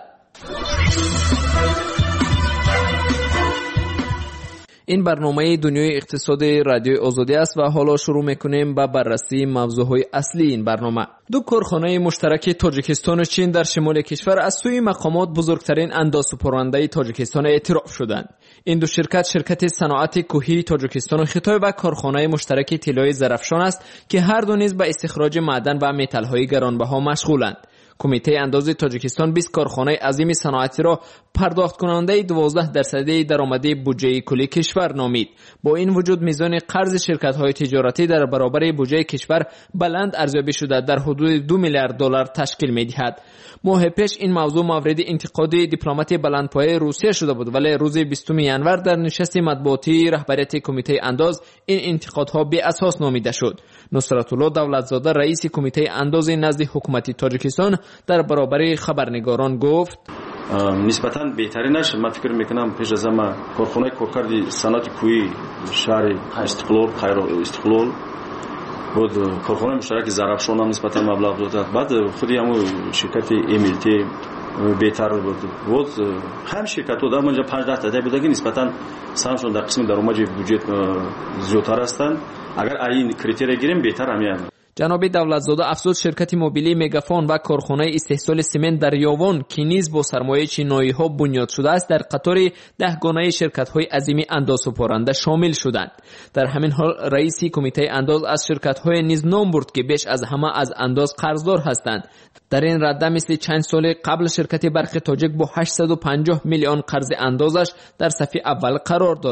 [SPEAKER 7] این برنامه دنیای اقتصادی رادیو آزادی است و حالا شروع میکنیم با بررسی موضوعهای اصلی این برنامه. دو کارخانه مشترک تاجیکستان و چین در شمال کشور از سوی مقامات بزرگترین اندازه‌پرونده تاجیکستان اعتراف شدند. این دو شرکت شرکت صنعت کوهی تاجیکستان و خیتای و کارخانه مشترک طلای زرافشان است که هر دو نیز به استخراج معدن و متال‌های گرانبها مشغولند. کمیته انداز تاجیکستان بیست کارخانه عظیم صنعتی را پرداخت کننده دوازده درصدی درآمد بودجه کلی کشور نامید. با این وجود میزان قرض شرکت‌های تجارتی در برابر بودجه کشور بلند ارزیابی شده در حدود دو میلیارد دلار تشکیل می‌دهد. ماه پیش این موضوع مورد انتقاد دیپلمات بلندپایه روسیه شده بود، ولی روز بیستم ژانویه در نشست مطبوعاتی رهبریت کمیته انداز این انتقادها بی اساس نامیده شد. نصرت الله دولتزاده رئیس کمیته انداز نزد حکومت تاجیکستان در برابر خبرنگاران گفت
[SPEAKER 6] نسبتاً بهترینش من فکر میکنم پیش از همه کارخانه کارکرد صنعت کوهی شهر استقلال خیر استقلال بود، کارخانه مشترک زرافشان هم نسبتاً مبلغ داد، بعد خودی همون شرکت امیلتی بهتر بود. بود هم شرکت‌ها در اونجا پنج درصد بودگی نسبتاً سهمشون در قسم درآمد بودجه زیادتر هستند. اگر این کریتریا گیریم بهتر همیان.
[SPEAKER 7] جناب دولتزاده افزود شرکت موبیلی مگافون و کارخانه استحصال سمنت در یاوان که نیز با سرمایه چینایی ها بنیاد شده است در قطار ده گانه شرکت های عظیم اندازه‌پرنده شامل شدند. در همین حال رئیس کمیته انداز از شرکت های نیز نام برد که بیش از همه از انداز قرضدار هستند. در این رده مثل چند سال قبل شرکت برق تاجیک با هشتصد و پنجاه میلیون قرض اندازش در صف اول قرار دارد.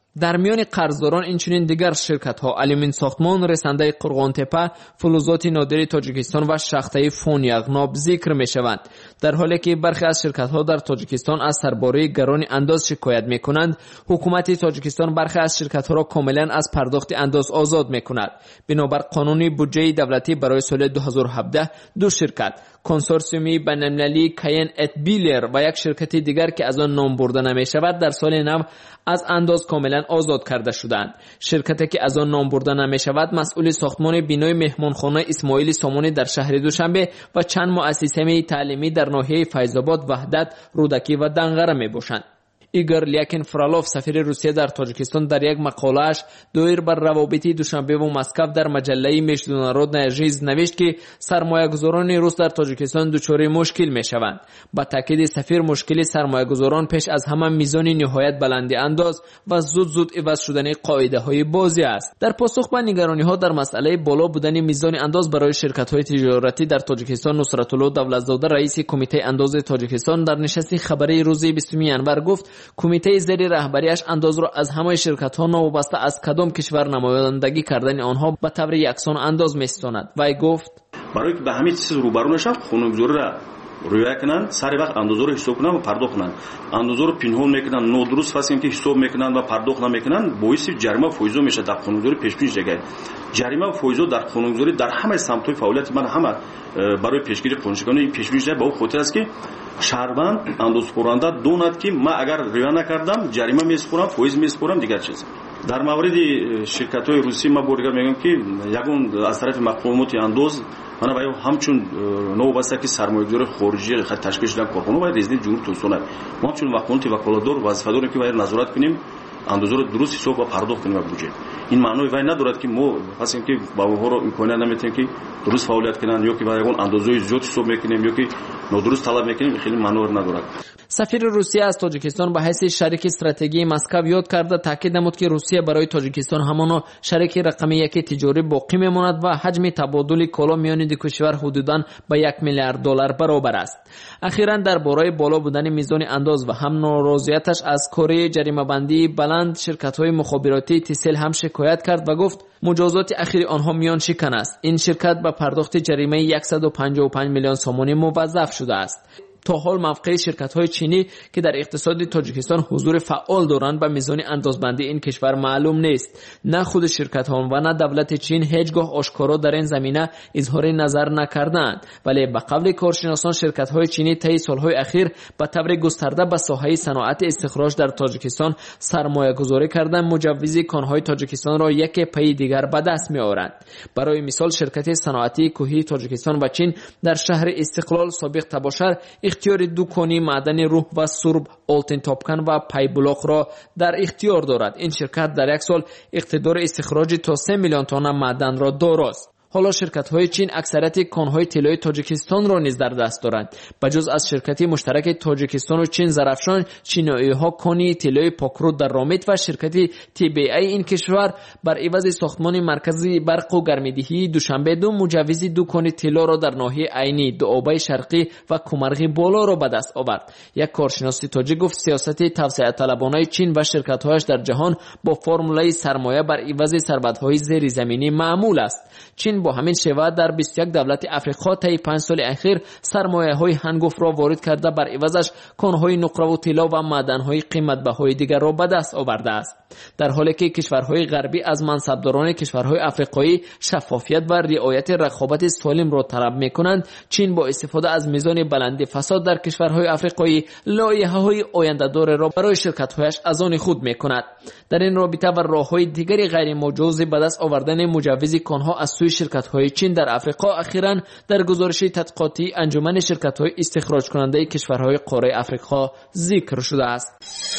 [SPEAKER 7] در میان قرضداران اینچنین دیگر شرکت‌ها الومین ساختمان، رسانده قرغان‌تپه، فلزات نادر تاجیکستان و شاخته فون یغناب ذکر می‌شوند. در حالی که برخی از شرکت‌ها در تاجیکستان از سرباره گران انداز شکایت می‌کنند، حکومت تاجیکستان برخی از شرکت‌ها را کاملاً از پرداخت انداز آزاد می‌کند. بنابر قانون بودجه دولتی برای سال دو هزار و هفده، دو شرکت، کنسورسیومی بین‌المللی کین ات بیلر و یک شرکت دیگر که از آن نام برده نمی‌شود در سال نو از انداز کاملا آزاد کرده شدند. شرکتی که از آن نام برده نمی‌شود مسئول ساختمان بینای مهمانخانه اسماعیل سامانی در شهر دوشنبه و چند مؤسسه تعلیمی در ناحیه فیض‌آباد، وحدت، رودکی و دنگره میباشند. ایگور لیاکین فرالوف سفیر روسیه در تاجیکستان در یک مقاله‌اش دایر بر روابط دوشنبه و مسکو در مجله международная жизнь نوشت که سرمایه‌گذاران روس در تاجیکستان دچار مشکل می‌شوند. با تاکید سفیر مشکل سرمایه‌گذاران پیش از همه میزان نهایت بلند انداز و زود زود عوض شدن قاعده‌های بازی است. در پاسخ به نگرانی‌ها در مسئله بالا بودن میزان انداز برای شرکت‌های تجارتی در تاجیکستان، نصرت الله دولتزاده رئیس کمیته انداز تاجیکستان در نشست خبری روز بیستم ینور گفت کمیته زیر رهبریش انداز را از همه شرکت‌ها نوابسته از کدام کشور نمایندگی کردن آنها به طور یکسان انداز می‌ستاند. وی گفت
[SPEAKER 6] برای که به همین چیز روبرو نشن خانم‌گذاری را رویا کنند، سر وقت اندازه رو حساب کنند و پرداخت کنند. اندازه رو پنهان میکنند، نادرست فصل که حساب میکنند و پرداخت نمیکنند، باعث جریمه و فایزه میشه در قانونگذاری پیش پیش جگه. جریمه و فایزه در قانونگذاری در همه سمت‌های فعالیت من همه برای پیشگیری قانونشکنی پیش پیش جگه به خاطر است که شهروند اندازه‌کننده داند که من اگر رویا نکردم جریمه میسپرم، فایز میسپرم، دیگر چیز. در مورد شرکت‌های روسی ما بارگاه میگم که یگان از طرف مقامات انداز mana باید همچون نوبسته که سرمایه‌گذار خارجی خط تشکیل شدن کارخانه باید رزیدنت جمهوری تونسونه ما همچون وکالت وکالتدار وظیفه داریم که باید نظارت کنیم اندازه رو درست حساب و پرداخت کنیم بودجه. این معنی وای ندارد که ما واسه اینکه باوها رو امکانات نمیتیم که درست فعالیت کنن یا که باید اون اندازه زیاد حساب میکنیم یا که نادرست طلب میکنیم، خیلی معنی ندارد.
[SPEAKER 7] سفیر روسیه از تاجیکستان به حیث شریک استراتژی مسکو یاد کرده تاکید نمود که روسیه برای تاجیکستان همان شریک رقمی یک تجاری باقی میماند و حجم تبادل کالا میان دو کشور حدوداً به یک میلیارد دلار برابر است. اخیراً درباره بالا بودن میزان انداز و هم ناراضیتش از کره جریمه بندی بلند شرکت‌های مخابراتی تیسل هم شکایت کرد و گفت مجازات اخیر آنها میان شکن است. این شرکت به پرداخت جریمه صد و پنجاه و پنج میلیون سومانی موظف شده است. تا حال موقع شرکت‌های چینی که در اقتصاد تاجیکستان حضور فعال دارند به میزان اندازبندی این کشور معلوم نیست. نه خود شرکت‌ها و نه دولت چین هیچگاه آشکارا در این زمینه اظهار نظر نکردند، ولی به قول کارشناسان شرکت‌های چینی طی سال‌های اخیر به طور گسترده به ساحه صنعت استخراج در تاجیکستان سرمایه‌گذاری کردن مجوز کان‌های تاجیکستان را یک پی دیگر به دست می‌آورند. برای مثال شرکت صنعتی کوهی تاجیکستان و چین در شهر استقلال سابق تباشر اختیار دو کانی معدن روح و سرب، آلتین تاپکن و پای بلاک را در اختیار دارد. این شرکت در یک سال اقتدار استخراج تا سه میلیون تن معدن را داراست. حالا شرکت‌های چین اکثریت کان‌های طلای تاجیکستان را نیز در دست دارند. بجز از شرکت مشترک تاجیکستان و چین زرافشان، چینایی‌ها کانی طلای پاکرود در رامت و شرکت تی بی ای این کشور بر عوض ساختمان مرکزی برق و گرمایدهی دوشنبه دو مجوز دو کانی طلا را در ناحیه عینی، دوآبه شرقی و کمرغی بالا را به دست آورد. یک کارشناس تاجیک گفت سیاست توسعه طلبانه چین و شرکت‌هایش در جهان با فرمولای سرمایه بر عوض ثروت‌های زیرزمینی معمول است. چین با همین شیوه در بیست و یک دولت افریقا طی پنج سال اخیر سرمایه‌های هنگفت را وارد کرده بر عوضش کان‌های نقره و طلا و معدن‌های قیمت‌بهای دیگر را به دست آورده است. در حالی که کشورهای غربی از منصبداران کشورهای افریقایی شفافیت و رعایت رقابت سالم را طلب می‌کنند، چین با استفاده از میزان بلند فساد در کشورهای افریقایی لایحه‌های آینده‌دار را برای شرکت‌هایش از آن خود می‌کند. در این رابطه و راه‌های دیگری غیر مجاز به دست آوردن مجوز کان‌ها از سوی شرکت‌های چین در افریقا اخیراً در گزارش تحقیقاتی انجمن شرکت‌های استخراج کننده کشورهای قاره افریقا ذکر شده است.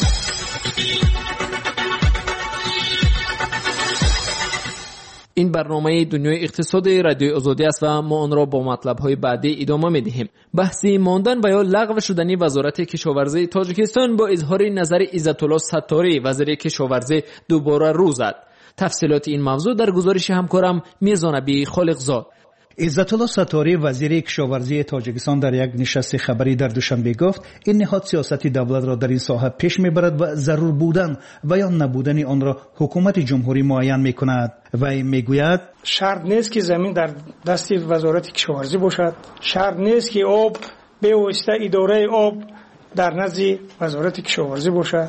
[SPEAKER 7] این برنامه دنیای اقتصادی رادیو آزادی است و ما آن را با مطلب‌های بعدی ادامه می‌دهیم. بحثی ماندن و یا لغو شدن وزارت کشاورزی تاجیکستان با اظهار نظر عزت الله ستاری وزیر کشاورزی دوباره رو زد. تفصیلات این موضوع در گزارش همکارم میرزا نبی خالقزاد.
[SPEAKER 13] عزت‌الله ستاری وزیر کشاورزی تاجیکستان در یک نشست خبری در دوشنبه گفت این نهاد سیاست دولت را در این ساحه پیش میبرد و ضرور بودن و یا نبودن آن را حکومت جمهوری معین میکند. وی میگوید
[SPEAKER 9] شرط نیست که زمین در دست وزارت کشاورزی باشد، شرط نیست که آب به واسطه اداره آب در نزد وزارت کشاورزی باشد.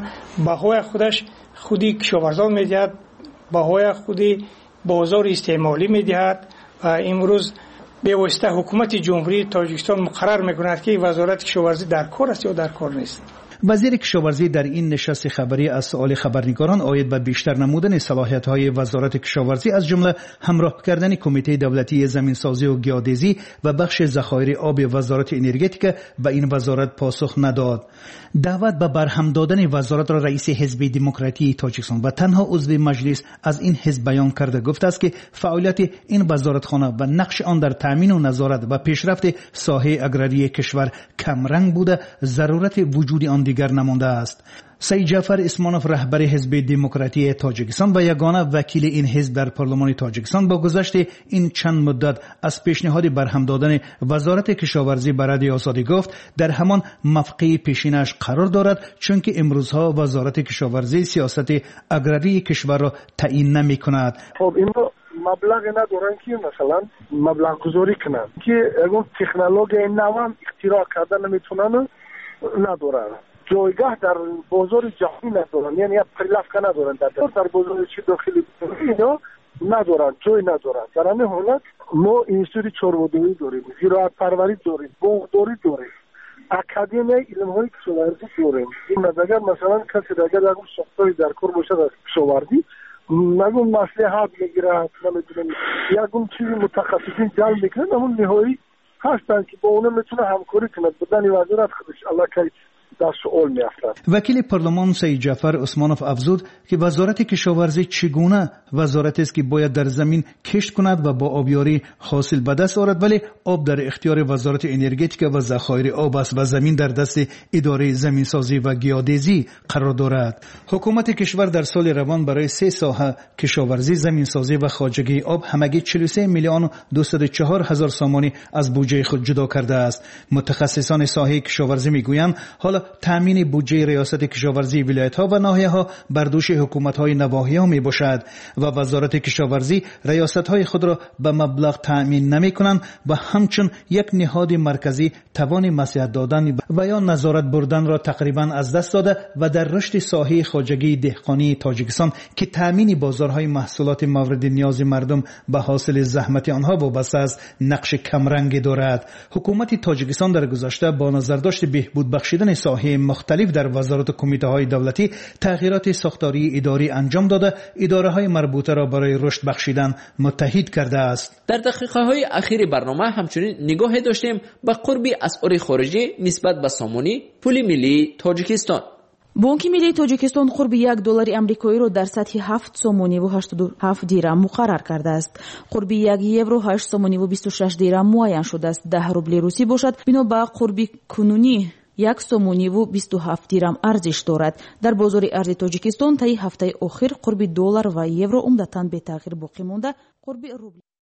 [SPEAKER 9] بهای خودش خودی کشاورزان میدهد، بهای خودی بازار استعمالی میدهد و امروز به واسطه حکومت جمهوری تاجیکستان مقرر میکند که وزارت کشاورزی در کار است یا در کار نیست.
[SPEAKER 13] وزیر کشاورزی در این نشست خبری از سؤال خبرنگاران آید به بیشتر نمودن صلاحیت‌های وزارت کشاورزی از جمله همراه کردن کمیته دولتی زمینسازی و گیاه‌دزی و بخش ذخایر آب وزارت انرژتیک به این وزارت پاسخ نداد. دعوت به برهم دادن وزارت را رئیس حزب دموکراتی تاجیکستان و تنها عضو مجلس از این حزب بیان کرده گفته است که فعالیت این وزارتخانه و نقش آن در تامین و نظارت و پیشرفت ساحه اگراری کشور کمرنگ بوده، ضرورت وجود آن دیگر نمانده است. سید جعفر اسمانوف رهبر حزب دموکراتی تاجیکستان و یگانه وکیل این حزب در پارلمان تاجیکستان با گذشت این چند مدت از پیشنهاد برهم دادن وزارت کشاورزی به رادیوی آزادی گفت در همان موقع پیشینش قرار دارد، چون که امروزها وزارت کشاورزی سیاست اگراری کشور را تعیین نمی کند.
[SPEAKER 10] خب این مبلغ ندارن که مثلا مبلغ گذاری کنن که اون تکنولوژی نوام اختراع کردن نمیتونن، ندارن جایگاه در بازار جهانی ندارن، یعنی پرلفکه ندارن در در بازار چی داخلی اینا ندارن، جای ندارن. در همین حالت ما اینستیتوت چارودویی داریم، زراعت پروری داریم، باغداری داریم، اکادمی علم‌های کشاورزی داریم. این اگر مثلا کسی اگر در ساختاری در کار باشد از کشاورزی نگون مصلحت میگیرد، نمیدونم یکون چیزی متخصصین جلب میکنن، اما نهایی هستن که با اونم میتونه همکاری کند. بدن وزارت خودش الله که در سؤال میافتد.
[SPEAKER 13] وکیل پارلمان سید جعفر اسمانوف افزود که وزارت کشاورزی چگونه وزارتی است که باید در زمین کشت کند و با آبیاری حاصل به دست آورد، ولی آب در اختیار وزارت انرژتیک و ذخایر آب است و زمین در دست اداره زمینسازی و گیاه‌دزی قرار دارد. حکومت کشور در سال روان برای سه ساحه کشاورزی، زمینسازی و خواجگی آب همگی چهل و سه میلیون و دویست و چهار هزار سامانی از بودجه خود جدا کرده است. متخصصان ساحه کشاورزی میگویند حالا تامین بودجه ریاست کشاورزی ولایت‌ها و ناحیه‌ها بر دوش حکومت‌های نواحی‌ها میباشد و وزارت کشاورزی ریاست‌های خود را به مبلغ تامین نمی‌کنند و همچون یک نهاد مرکزی توان مصلحت دادن و یا نظارت بردن را تقریباً از دست داده و در رشد ساحه خواجگی دهقانی تاجیکستان که تامین بازارهای محصولات مورد نیاز مردم به حاصل زحمت آنها وابسته است نقش کمرنگی دارد. حکومت تاجیکستان در گذشته با نظرداشت بهبود بخشیدن ساحه مختلف در وزارت و کمیته های دولتی تغییرات ساختاری اداری انجام داده، اداره های مربوطه را برای رشد بخشیدن متحد کرده است.
[SPEAKER 7] در دقیقه های اخیر برنامه همچنین نگاه داشتیم به قربی اسعار خارجی نسبت به سامانی پول ملی تاجیکستان.
[SPEAKER 19] بانک ملی تاجیکستان قرب یک دلار آمریکایی را در سطح هفت سومانی و هشتاد و هفت دیرم مقرر کرده است. قرب یک یورو هشت سومانی و بیست و شش دیرم معین شده است. ده روبل روسی باشد بنا به قرب کنونی یک سومونی و بیست و هفت دیرم ارزش دارد. در بازار ارز تاجیکستان طی هفته اخیر قرب دلار و یورو عمدتاً به تغییر باقی مانده. قرب روبل